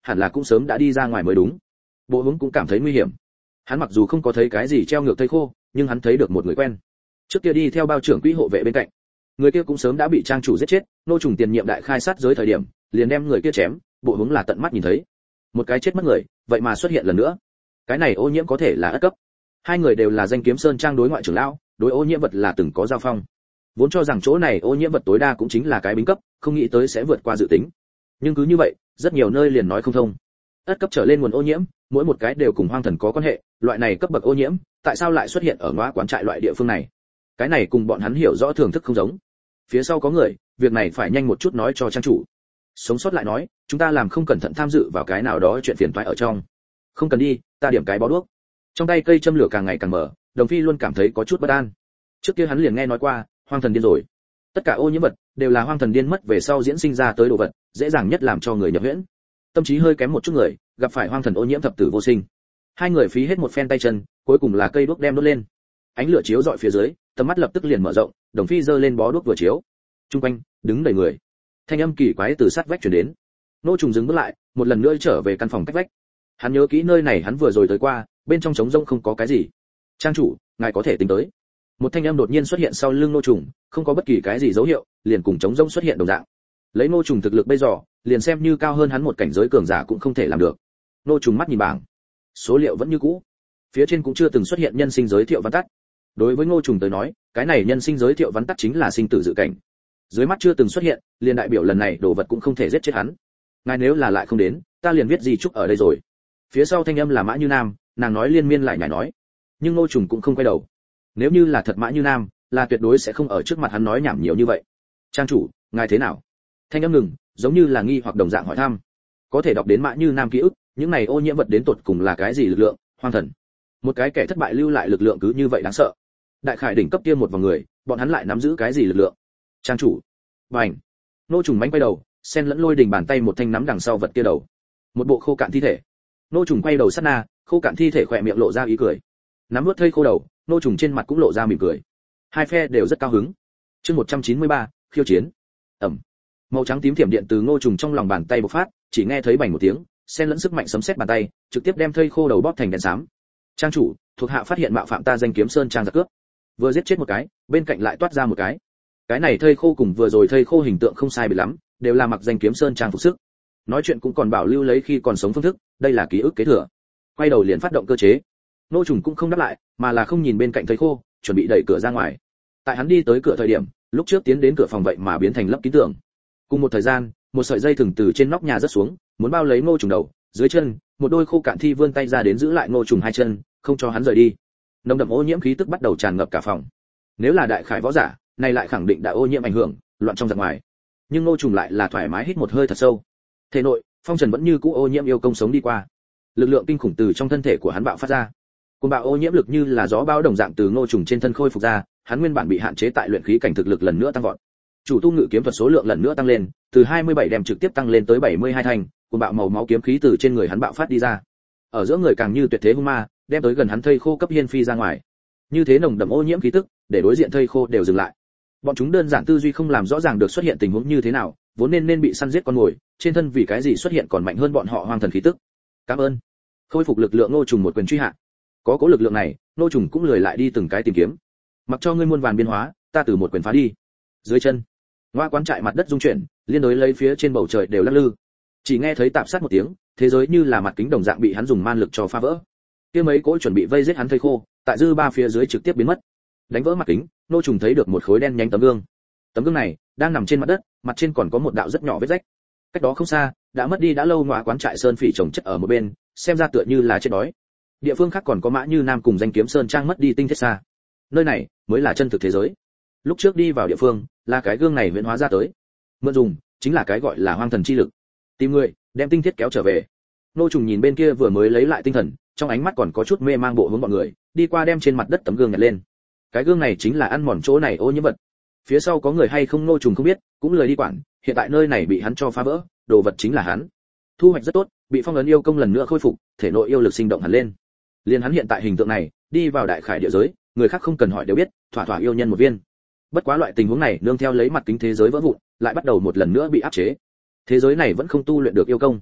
hẳn là cũng sớm đã đi ra ngoài mới đúng. Bộ hướng cũng cảm thấy nguy hiểm. Hắn mặc dù không có thấy cái gì treo ngược thây khô, nhưng hắn thấy được một người quen. Trước kia đi theo bao trưởng quỹ hộ vệ bên cạnh. Người kia cũng sớm đã bị trang chủ giết chết, nô trùng tiền nhiệm đại khai sát giới thời điểm, liền đem người kia chém, bộ hướng là tận mắt nhìn thấy. Một cái chết mất người, vậy mà xuất hiện lần nữa. Cái này ô nhiễm có thể là ất cấp. Hai người đều là danh kiếm sơn trang đối ngoại trưởng lão, đối ô nhiễm vật là từng có giao phong. Vốn cho rằng chỗ này ô nhiễm vật tối đa cũng chính là cái bính cấp, không nghĩ tới sẽ vượt qua dự tính. Nhưng cứ như vậy, rất nhiều nơi liền nói không thông. Ất cấp trở lên nguồn ô nhiễm, mỗi một cái đều cùng hoang thần có quan hệ, loại này cấp bậc ô nhiễm, tại sao lại xuất hiện ở ngõ quán trại loại địa phương này? Cái này cùng bọn hắn hiểu rõ thưởng thức không giống. Phía sau có người, việc này phải nhanh một chút nói cho trang chủ. Sống sót lại nói, chúng ta làm không cẩn thận tham dự vào cái nào đó chuyện phiền toái ở trong. Không cần đi, ta điểm cái bó đuốc. Trong tay cây châm lửa càng ngày càng mở, Đồng Phi luôn cảm thấy có chút bất an. Trước kia hắn liền nghe nói qua, hoang thần điên rồi. Tất cả ô nhiễm vật đều là hoang thần điên mất về sau diễn sinh ra tới đồ vật, dễ dàng nhất làm cho người nhập huyễn. Tâm trí hơi kém một chút người, gặp phải hoang thần ô nhiễm thập tử vô sinh. Hai người phí hết một phen tay chân, cuối cùng là cây đuốc đem đốt lên. Ánh lửa chiếu rọi phía dưới, tầm mắt lập tức liền mở rộng, Đồng Phi giơ lên bó đuốc vừa chiếu. Trung quanh đứng đầy người. Thanh âm kỳ quái từ sát vách truyền đến. Nô trùng dừng bước lại, một lần nữa trở về căn phòng cách vách. Hắn nhớ kỹ nơi này hắn vừa rồi tới qua, bên trong trống rỗng không có cái gì. Trang chủ, ngài có thể tính tới. Một thanh âm đột nhiên xuất hiện sau lưng nô trùng, không có bất kỳ cái gì dấu hiệu, liền cùng trống rỗng xuất hiện đồng dạng. Lấy nô trùng thực lực bây giờ, liền xem như cao hơn hắn một cảnh giới cường giả cũng không thể làm được. Nô trùng mắt nhìn bảng, số liệu vẫn như cũ, phía trên cũng chưa từng xuất hiện nhân sinh giới thiệu văn tắt. Đối với Ngô Trùng tới nói, cái này nhân sinh giới thiệu văn tắt chính là sinh tử dự cảnh. Dưới mắt chưa từng xuất hiện, liền đại biểu lần này đồ vật cũng không thể giết chết hắn. Ngài nếu là lại không đến, ta liền viết gì chúc ở đây rồi. Phía sau thanh âm là Mã Như Nam, nàng nói liên miên lại nhảy nói. Nhưng Ngô Trùng cũng không quay đầu. Nếu như là thật Mã Như Nam, là tuyệt đối sẽ không ở trước mặt hắn nói nhảm nhiều như vậy. Trang chủ, ngài thế nào? Thanh âm ngừng, giống như là nghi hoặc đồng dạng hỏi thăm. Có thể đọc đến Mã Như Nam ký ức, những này ô nhiễm vật đến tột cùng là cái gì lực lượng, hoang thần. Một cái kẻ thất bại lưu lại lực lượng cứ như vậy đáng sợ. Đại khải đỉnh cấp kia một vòng người, bọn hắn lại nắm giữ cái gì lực lượng? Trang chủ. Bành. Nô Trùng mánh quay đầu, sen lẫn lôi đỉnh bàn tay một thanh nắm đằng sau vật kia đầu. Một bộ khô cạn thi thể. Nô Trùng quay đầu sát na, khô cạn thi thể khỏe miệng lộ ra ý cười. Nắm nuốt thây khô đầu, Nô Trùng trên mặt cũng lộ ra mỉm cười. Hai phe đều rất cao hứng. Chương 193, khiêu chiến. Ầm. Màu trắng tím thiểm điện từ Ngô Trùng trong lòng bàn tay bộc phát, chỉ nghe thấy bành một tiếng, xen lẫn sức mạnh sấm sét bàn tay, trực tiếp đem thây khô đầu bóp thành đèn xám. Trang chủ, thuộc hạ phát hiện mạo phạm ta danh kiếm sơn trang giặc cướp. Vừa giết chết một cái, bên cạnh lại toát ra một cái. Cái này thây khô cùng vừa rồi thây khô hình tượng không sai biệt lắm, đều là mặc danh kiếm sơn trang phục sức. Nói chuyện cũng còn bảo lưu lấy khi còn sống phương thức, đây là ký ức kế thừa. Quay đầu liền phát động cơ chế. Ngô Trùng cũng không đáp lại, mà là không nhìn bên cạnh thây khô, chuẩn bị đẩy cửa ra ngoài. Tại hắn đi tới cửa thời điểm, lúc trước tiến đến cửa phòng vậy mà biến thành lấp kín tường. Cùng một thời gian, một sợi dây thừng từ trên nóc nhà rớt xuống, muốn bao lấy Ngô Trùng đầu, dưới chân, một đôi khô cạn thi vươn tay ra đến giữ lại Ngô Trùng hai chân, không cho hắn rời đi. Nồng đậm ô nhiễm khí tức bắt đầu tràn ngập cả phòng. Nếu là đại khải võ giả, này lại khẳng định đã ô nhiễm ảnh hưởng, loạn trong giặc ngoài. Nhưng Ngô Trùng lại là thoải mái hít một hơi thật sâu. Thể nội, phong trần vẫn như cũ ô nhiễm yêu công sống đi qua. Lực lượng kinh khủng từ trong thân thể của hắn bạo phát ra. Cuồng bạo ô nhiễm lực như là gió bão đồng dạng từ Ngô Trùng trên thân khôi phục ra, hắn nguyên bản bị hạn chế tại luyện khí cảnh thực lực lần nữa tăng vọt. Chủ tu ngự kiếm thuật số lượng lần nữa tăng lên, từ 27 đem trực tiếp tăng lên tới 72 thành, cuồng bạo màu máu kiếm khí từ trên người hắn bạo phát đi ra. Ở giữa người càng như tuyệt thế hung ma, đem tới gần hắn thây khô cấp hiên phi ra ngoài. Như thế nồng đậm ô nhiễm khí tức, để đối diện thây khô đều dừng lại. Bọn chúng đơn giản tư duy không làm rõ ràng được xuất hiện tình huống như thế nào, vốn nên bị săn giết con mồi, trên thân vì cái gì xuất hiện còn mạnh hơn bọn họ hoang thần khí tức. Cảm ơn. Khôi phục lực lượng Ngô Trùng một quyền truy hạ. Có cố lực lượng này, Ngô Trùng cũng lười lại đi từng cái tìm kiếm. Mặc cho ngươi muôn vàn biến hóa, ta từ một quyền phá đi. Dưới chân, ngoa quán trại mặt đất rung chuyển, liên đối lấy phía trên bầu trời đều lắc lư. Chỉ nghe thấy tạp sát một tiếng, thế giới như là mặt kính đồng dạng bị hắn dùng man lực cho phá vỡ. Kia mấy cỗ chuẩn bị vây giết hắn thây khô, tại dư ba phía dưới trực tiếp biến mất. Đánh vỡ mặt kính, Ngô Trùng thấy được một khối đen nhánh tấm gương. Tấm gương này đang nằm trên mặt đất, mặt trên còn có một đạo rất nhỏ vết rách. Cách đó không xa, đã mất đi đã lâu ngoa quán trại sơn phỉ trồng chất ở một bên, xem ra tựa như là chết đói. Địa phương khác còn có Mã Như Nam cùng danh kiếm sơn trang mất đi tinh thiết xa. Nơi này mới là chân thực thế giới. Lúc trước đi vào địa phương, là cái gương này huyễn hóa ra tới. Mượn dùng, chính là cái gọi là hoang thần chi lực. Tìm người, đem tinh thiết kéo trở về. Ngô Trùng nhìn bên kia vừa mới lấy lại tinh thần, trong ánh mắt còn có chút mê mang bộ hướng bọn người, đi qua đem trên mặt đất tấm gương nhặt lên. Cái gương này chính là ăn mòn chỗ này ô nhiễm vật. Phía sau có người hay không Ngô Trùng không biết, cũng lười đi quản, hiện tại nơi này bị hắn cho phá vỡ, đồ vật chính là hắn. Thu hoạch rất tốt, bị phong ấn yêu công lần nữa khôi phục, thể nội yêu lực sinh động hẳn lên. Liên hắn hiện tại hình tượng này, đi vào đại khải địa giới, người khác không cần hỏi đều biết, thỏa thỏa yêu nhân một viên. Bất quá loại tình huống này nương theo lấy mặt kính thế giới vỡ vụn, lại bắt đầu một lần nữa bị áp chế. Thế giới này vẫn không tu luyện được yêu công.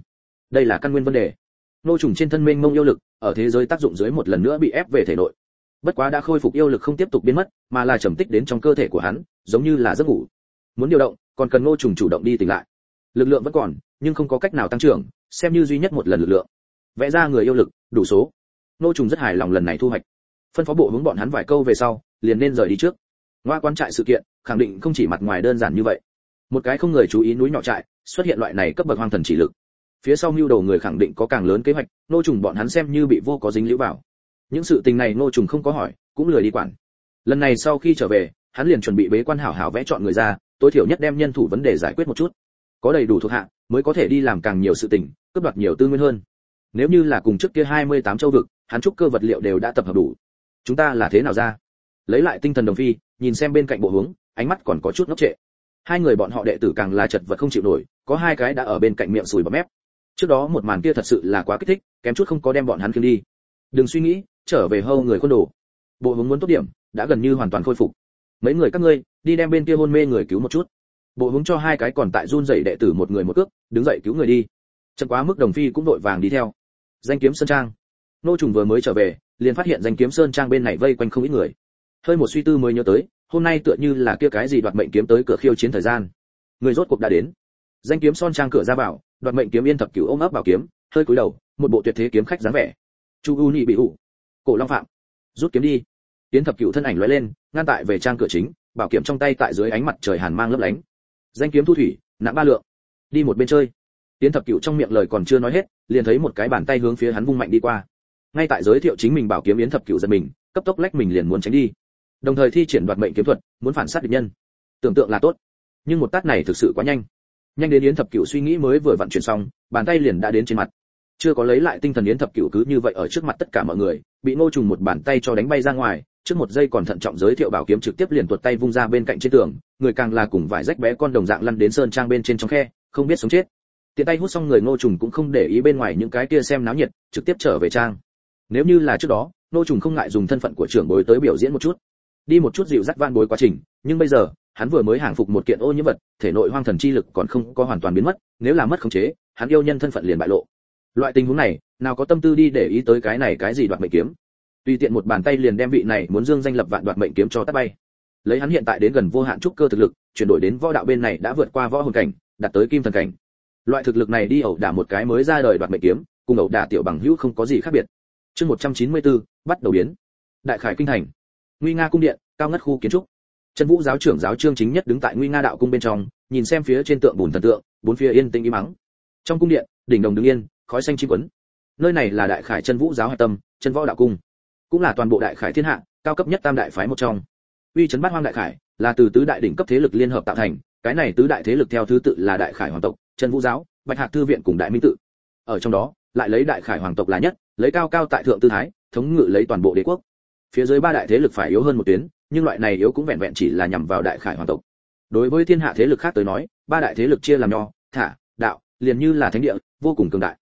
Đây là căn nguyên vấn đề. Ngô Trùng trên thân mênh mông yêu lực, ở thế giới tác dụng dưới một lần nữa bị ép về thể nội. Bất quá đã khôi phục yêu lực không tiếp tục biến mất, mà là trầm tích đến trong cơ thể của hắn, giống như là giấc ngủ. Muốn điều động, còn cần Ngô Trùng chủ động đi tỉnh lại. Lực lượng vẫn còn, nhưng không có cách nào tăng trưởng, xem như duy nhất một lần lực lượng. Vẽ ra người yêu lực, đủ số. Ngô Trùng rất hài lòng lần này thu hoạch. Phân phó bộ hướng bọn hắn vài câu về sau, liền nên rời đi trước. Ngoa quan trại sự kiện, khẳng định không chỉ mặt ngoài đơn giản như vậy. Một cái không người chú ý núi nhỏ trại, xuất hiện loại này cấp bậc hoang thần chỉ lực. Phía sau mưu đầu người khẳng định có càng lớn kế hoạch, Ngô Trùng bọn hắn xem như bị vô có dính liễu vào. Những sự tình này Ngô Trùng không có hỏi, cũng lười đi quản. Lần này sau khi trở về, hắn liền chuẩn bị bế quan hảo hảo vẽ chọn người ra, tối thiểu nhất đem nhân thủ vấn đề giải quyết một chút. Có đầy đủ thuộc hạ, mới có thể đi làm càng nhiều sự tình, cướp đoạt nhiều tư nguyên hơn. Nếu như là cùng trước kia 28 châu vực, hắn trúc cơ vật liệu đều đã tập hợp đủ. Chúng ta là thế nào ra? Lấy lại tinh thần Đồng Phi, nhìn xem bên cạnh bộ hướng, ánh mắt còn có chút ngốc trệ. Hai người bọn họ đệ tử càng là chật vật không chịu nổi, có hai cái đã ở bên cạnh miệng sùi bọt mép. Trước đó một màn kia thật sự là quá kích thích, kém chút không có đem bọn hắn khiêng đi. Đừng suy nghĩ, trở về hâu người quân đồ. Bộ hướng muốn tốt điểm, đã gần như hoàn toàn khôi phục. Mấy người các ngươi, đi đem bên kia hôn mê người cứu một chút. Bộ hướng cho hai cái còn tại run rẩy đệ tử một người một cước, đứng dậy cứu người đi. Chậm quá mức Đồng Phi cũng đội vàng đi theo. Danh Kiếm Sơn Trang. Ngô Trùng vừa mới trở về, liền phát hiện Danh Kiếm Sơn Trang bên này vây quanh không ít người. Hơi một suy tư mới nhớ tới, hôm nay tựa như là kia cái gì đoạt mệnh kiếm tới cửa khiêu chiến thời gian. Người rốt cuộc đã đến. Danh Kiếm Sơn Trang cửa ra vào, đoạt mệnh kiếm Yên Thập Cửu ôm ấp bảo kiếm, hơi cúi đầu, một bộ tuyệt thế kiếm khách dáng vẻ. Chu U Nhị bị ủ. Cổ Long Phạm. Rút kiếm đi. Yên Thập Cửu thân ảnh lóe lên, ngăn tại về trang cửa chính, bảo kiếm trong tay tại dưới ánh mặt trời hàn mang lấp lánh. Danh kiếm thu thủy, nặng 3 lượng. Đi một bên chơi. Yến Thập Cửu trong miệng lời còn chưa nói hết, liền thấy một cái bàn tay hướng phía hắn vung mạnh đi qua. Ngay tại giới thiệu chính mình bảo kiếm Yến Thập Cửu giật mình, cấp tốc lách mình liền muốn tránh đi. Đồng thời thi triển đoạt mệnh kiếm thuật, muốn phản sát địch nhân. Tưởng tượng là tốt, nhưng một tát này thực sự quá nhanh. Nhanh đến Yến Thập Cửu suy nghĩ mới vừa vận chuyển xong, bàn tay liền đã đến trên mặt. Chưa có lấy lại tinh thần Yến Thập Cửu cứ như vậy ở trước mặt tất cả mọi người, bị Ngô Trùng một bàn tay cho đánh bay ra ngoài, trước một giây còn thận trọng giới thiệu bảo kiếm trực tiếp liền tuột tay vung ra bên cạnh trên tường, người càng là cùng vài rách bé con đồng dạng lăn đến sơn trang bên trên trong khe, không biết sống chết. Tiện tay hút xong người Ngô Trùng cũng không để ý bên ngoài những cái kia xem náo nhiệt, trực tiếp trở về trang. Nếu như là trước đó, Ngô Trùng không ngại dùng thân phận của trưởng bối tới biểu diễn một chút, đi một chút dịu dắt van bối quá trình, nhưng bây giờ, hắn vừa mới hàng phục một kiện ô nhiễm vật, thể nội hoang thần chi lực còn không có hoàn toàn biến mất, nếu là mất khống chế, hắn yêu nhân thân phận liền bại lộ. Loại tình huống này, nào có tâm tư đi để ý tới cái này cái gì đoạt mệnh kiếm. Tùy tiện một bàn tay liền đem vị này muốn dương danh lập vạn đoạt mệnh kiếm cho tát bay. Lấy hắn hiện tại đến gần vô hạn trúc cơ thực lực, chuyển đổi đến võ đạo bên này đã vượt qua võ hồn cảnh, đạt tới kim thần cảnh. Loại thực lực này đi ẩu đả một cái mới ra đời đoạt mệnh kiếm, cùng ẩu đả tiểu bằng hữu không có gì khác biệt. Chương 194, bắt đầu biến. Đại Khải kinh thành. Nguy Nga cung điện, cao ngất khu kiến trúc. Chân Vũ giáo trưởng giáo Trương Chính Nhất đứng tại Nguy Nga đạo cung bên trong, nhìn xem phía trên tượng bùn thần tượng, bốn phía yên tĩnh im mắng. Trong cung điện, đỉnh đồng đứng yên, khói xanh chim quấn. Nơi này là Đại Khải Chân Vũ giáo hạch tâm, Chân Võ đạo cung, cũng là toàn bộ Đại Khải thiên hạ cao cấp nhất tam đại phái một trong. Uy trấn bát hoang Đại Khải là từ tứ đại đỉnh cấp thế lực liên hợp tạo thành, cái này tứ đại thế lực theo thứ tự là Đại Khải hoàng tộc, Chân Vũ giáo, Bạch Hạc thư viện cùng Đại Minh tự. Ở trong đó, lại lấy Đại Khải hoàng tộc là nhất, lấy cao cao tại thượng tư thái, thống ngự lấy toàn bộ đế quốc. Phía dưới ba đại thế lực phải yếu hơn một tuyến, nhưng loại này yếu cũng vẹn vẹn chỉ là nhằm vào Đại Khải hoàng tộc. Đối với thiên hạ thế lực khác tới nói, ba đại thế lực chia làm nho, thả, đạo, liền như là thánh địa, vô cùng cường đại.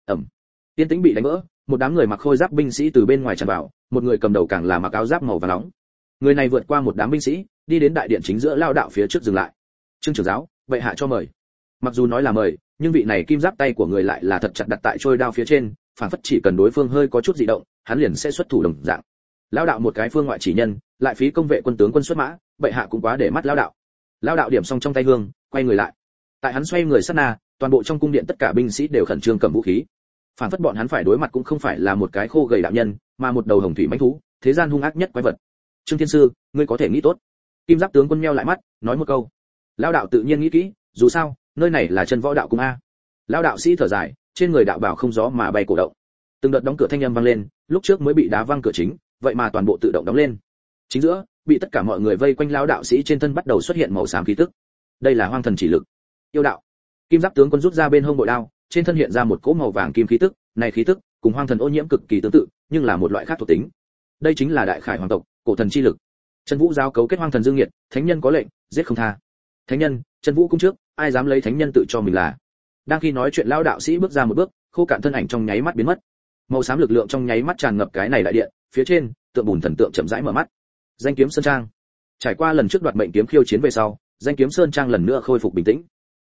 Tiên tĩnh bị đánh vỡ, một đám người mặc khôi giáp binh sĩ từ bên ngoài tràn vào, một người cầm đầu càng là mặc áo giáp màu vàng nóng. Người này vượt qua một đám binh sĩ, đi đến đại điện chính giữa lao đạo phía trước dừng lại. Trương trưởng giáo, vậy hạ cho mời. Mặc dù nói là mời, nhưng vị này kim giáp tay của người lại là thật chặt đặt tại trôi đao phía trên, phản phất chỉ cần đối phương hơi có chút dị động, hắn liền sẽ xuất thủ đồng dạng. Lao đạo một cái phương ngoại chỉ nhân, lại phí công vệ quân tướng quân xuất mã, bệ hạ cũng quá để mắt lao đạo. Lao đạo điểm xong trong tay hương, quay người lại. Tại hắn xoay người sát na, toàn bộ trong cung điện tất cả binh sĩ đều khẩn trương cầm vũ khí. Phản phất bọn hắn phải đối mặt cũng không phải là một cái khô gầy đạo nhân, mà một đầu hồng thủy mãnh thú, thế gian hung ác nhất quái vật. Trương Thiên sư, ngươi có thể nghĩ tốt. Kim giáp tướng quân meo lại mắt, nói một câu. Lao đạo tự nhiên nghĩ kỹ, dù sao, nơi này là Chân Võ đạo cung a. Lao đạo sĩ thở dài, trên người đạo bảo không gió mà bay cổ động. Từng đợt đóng cửa thanh âm vang lên, lúc trước mới bị đá văng cửa chính, vậy mà toàn bộ tự động đóng lên. Chính giữa, bị tất cả mọi người vây quanh lao đạo sĩ trên thân bắt đầu xuất hiện màu xám khí tức. Đây là hoang thần chỉ lực. Yêu đạo. Kim giáp tướng quân rút ra bên hông bội đao, trên thân hiện ra một cỗ màu vàng kim khí tức, này khí tức cùng hoang thần ô nhiễm cực kỳ tương tự, nhưng là một loại khác thuộc tính. Đây chính là Đại Khải hoàng tộc, cổ thần chi lực. Chân Vũ giáo cấu kết hoang thần dương nghiệt, thánh nhân có lệnh, giết không tha. Thánh nhân, Chân Vũ cung trước, ai dám lấy thánh nhân tự cho mình là. Đang khi nói chuyện lão đạo sĩ bước ra một bước, khô cạn thân ảnh trong nháy mắt biến mất. Màu xám lực lượng trong nháy mắt tràn ngập cái này đại điện, phía trên, tượng bùn thần tượng chậm rãi mở mắt. Danh Kiếm Sơn Trang. Trải qua lần trước đoạt mệnh kiếm khiêu chiến về sau, Danh Kiếm Sơn Trang lần nữa khôi phục bình tĩnh.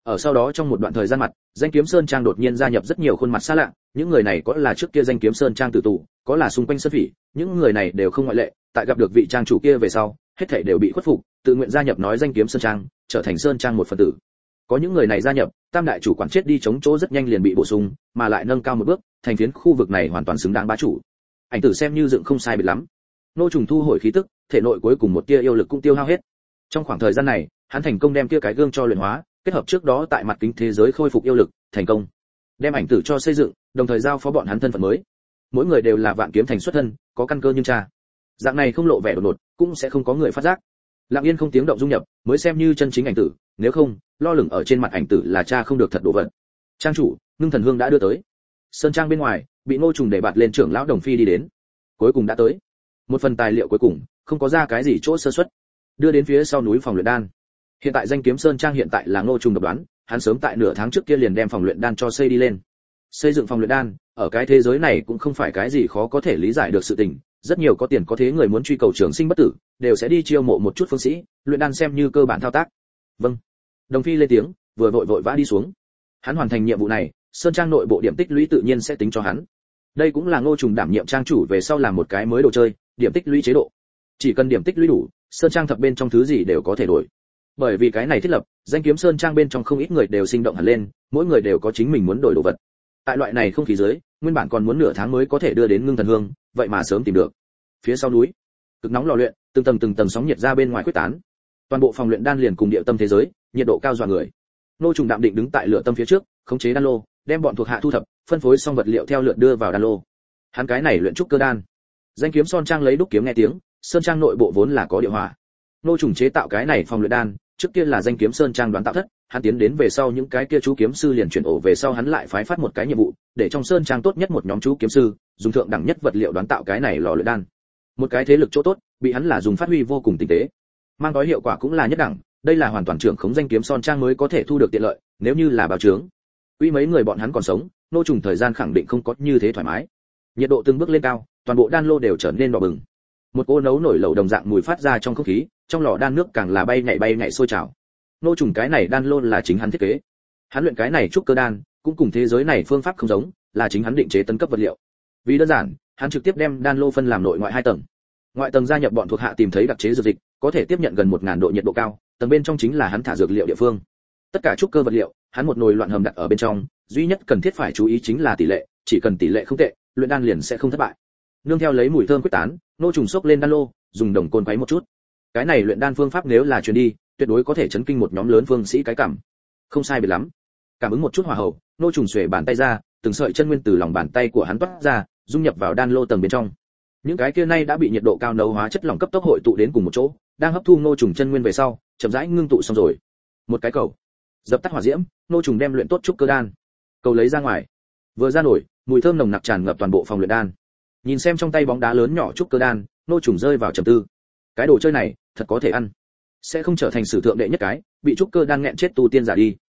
Ở sau đó trong một đoạn thời gian mặt, Danh Kiếm Sơn Trang đột nhiên gia nhập rất nhiều khuôn mặt xa lạ, những người này có là trước kia Danh Kiếm Sơn Trang tử tù, có là xung quanh sơn phỉ, những người này đều không ngoại lệ, tại gặp được vị trang chủ kia về sau, hết thảy đều bị khuất phục, tự nguyện gia nhập nói Danh Kiếm Sơn Trang, trở thành Sơn Trang một phần tử. Có những người này gia nhập, Tam đại chủ quản chết đi chống chỗ rất nhanh liền bị bổ sung, mà lại nâng cao một bước, thành phiến khu vực này hoàn toàn xứng đáng bá chủ. Ảnh tử xem như dựng không sai biệt lắm. Nô Trùng thu hồi khí tức, thể nội cuối cùng một tia yêu lực cũng tiêu hao hết. Trong khoảng thời gian này, hắn thành công đem kia cái gương cho luyện hóa, kết hợp trước đó tại mặt kính thế giới khôi phục yêu lực, thành công. Đem ảnh tử cho xây dựng, đồng thời giao phó bọn hắn thân phận mới. Mỗi người đều là Vạn Kiếm Thành xuất thân, có căn cơ nhưng cha. Dạng này không lộ vẻ đột ngột, cũng sẽ không có người phát giác. Lặng yên không tiếng động dung nhập, mới xem như chân chính ảnh tử, nếu không, lo lửng ở trên mặt ảnh tử là cha không được thật đồ vật. Trang chủ, Ngưng Thần Hương đã đưa tới. Sơn Trang bên ngoài, bị Ngô Trùng để bạt lên trưởng lão Đồng Phi đi đến. Cuối cùng đã tới. Một phần tài liệu cuối cùng, không có ra cái gì chỗ sơ suất. Đưa đến phía sau núi phòng luyện đan. Hiện tại Danh Kiếm Sơn Trang hiện tại là Ngô Trùng độc đoán, hắn sớm tại nửa tháng trước kia liền đem phòng luyện đan cho xây đi lên. Xây dựng phòng luyện đan, ở cái thế giới này cũng không phải cái gì khó có thể lý giải được sự tình, rất nhiều có tiền có thế người muốn truy cầu trường sinh bất tử, đều sẽ đi chiêu mộ một chút phương sĩ, luyện đan xem như cơ bản thao tác. Vâng. Đồng Phi lên tiếng, vừa vội vã đi xuống. Hắn hoàn thành nhiệm vụ này, Sơn Trang nội bộ điểm tích lũy tự nhiên sẽ tính cho hắn. Đây cũng là Ngô Trùng đảm nhiệm trang chủ về sau làm một cái mới đồ chơi, điểm tích lũy chế độ. Chỉ cần điểm tích lũy đủ, Sơn Trang thập bên trong thứ gì đều có thể đổi. Bởi vì cái này thiết lập, Danh Kiếm Sơn Trang bên trong không ít người đều sinh động hẳn lên, mỗi người đều có chính mình muốn đổi đồ vật. Tại loại này không khí dưới, nguyên bản còn muốn nửa tháng mới có thể đưa đến Ngưng Thần Hương, vậy mà sớm tìm được. Phía sau núi, cực nóng lò luyện, từng tầng sóng nhiệt ra bên ngoài quyết tán. Toàn bộ phòng luyện đan liền cùng địa tâm thế giới, nhiệt độ cao dọa người. Ngô Trùng đạm định đứng tại lửa tâm phía trước, khống chế đan lô, đem bọn thuộc hạ thu thập, phân phối xong vật liệu theo lượt đưa vào đan lô. Hắn cái này luyện trúc cơ đan. Danh Kiếm Sơn Trang lấy đúc kiếm nghe tiếng, Sơn Trang nội bộ vốn là có địa hỏa. Ngô Trùng chế tạo cái này phòng luyện đan, trước kia là Danh Kiếm Sơn Trang đoán tạo thất, hắn tiến đến về sau những cái kia chú kiếm sư liền chuyển ổ về sau hắn lại phái phát một cái nhiệm vụ, để trong Sơn Trang tốt nhất một nhóm chú kiếm sư, dùng thượng đẳng nhất vật liệu đoán tạo cái này lò luyện đan. Một cái thế lực chỗ tốt, bị hắn là dùng phát huy vô cùng tinh tế. Mang tới hiệu quả cũng là nhất đẳng, đây là hoàn toàn trưởng khống Danh Kiếm Sơn Trang mới có thể thu được tiện lợi, nếu như là bào trướng. Uy mấy người bọn hắn còn sống, Ngô Trùng thời gian khẳng định không có như thế thoải mái. Nhiệt độ từng bước lên cao, toàn bộ đan lô đều trở nên đỏ bừng. Một cỗ nấu nổi lẩu đồng dạng mùi phát ra trong không khí, trong lò đan nước càng là bay nhảy sôi trào. Ngô Trùng cái này đan lô là chính hắn thiết kế. Hắn luyện cái này trúc cơ đan, cũng cùng thế giới này phương pháp không giống, là chính hắn định chế tấn cấp vật liệu. Vì đơn giản, hắn trực tiếp đem đan lô phân làm nội ngoại hai tầng. Ngoại tầng gia nhập bọn thuộc hạ tìm thấy đặc chế dược dịch, có thể tiếp nhận gần 1000 độ nhiệt độ cao, tầng bên trong chính là hắn thả dược liệu địa phương. Tất cả trúc cơ vật liệu, hắn một nồi loạn hầm đặt ở bên trong, duy nhất cần thiết phải chú ý chính là tỷ lệ, chỉ cần tỷ lệ không tệ, luyện đan liền sẽ không thất bại. Nương theo lấy mùi thơm quyết tán, Ngô Trùng xốc lên đan lô, dùng đồng côn quấy một chút. Cái này luyện đan phương pháp nếu là truyền đi, tuyệt đối có thể chấn kinh một nhóm lớn phương sĩ cái cảm. Không sai biệt lắm. Cảm ứng một chút hỏa hậu, Ngô Trùng xuề bàn tay ra, từng sợi chân nguyên từ lòng bàn tay của hắn toát ra, dung nhập vào đan lô tầng bên trong. Những cái kia nay đã bị nhiệt độ cao nấu hóa chất lỏng cấp tốc hội tụ đến cùng một chỗ, đang hấp thu Ngô Trùng chân nguyên về sau, chậm rãi ngưng tụ xong rồi. Một cái cầu, dập tắt hỏa diễm, Ngô Trùng đem luyện tốt trúc cơ đan, cầu lấy ra ngoài. Vừa ra nổi, mùi thơm nồng nặc tràn ngập toàn bộ phòng luyện đan. Nhìn xem trong tay bóng đá lớn nhỏ trúc cơ đan, Ngô Trùng rơi vào trầm tư. Cái đồ chơi này, thật có thể ăn, sẽ không trở thành sử thượng đệ nhất cái bị trúc cơ đan nghẹn chết tu tiên giả đi.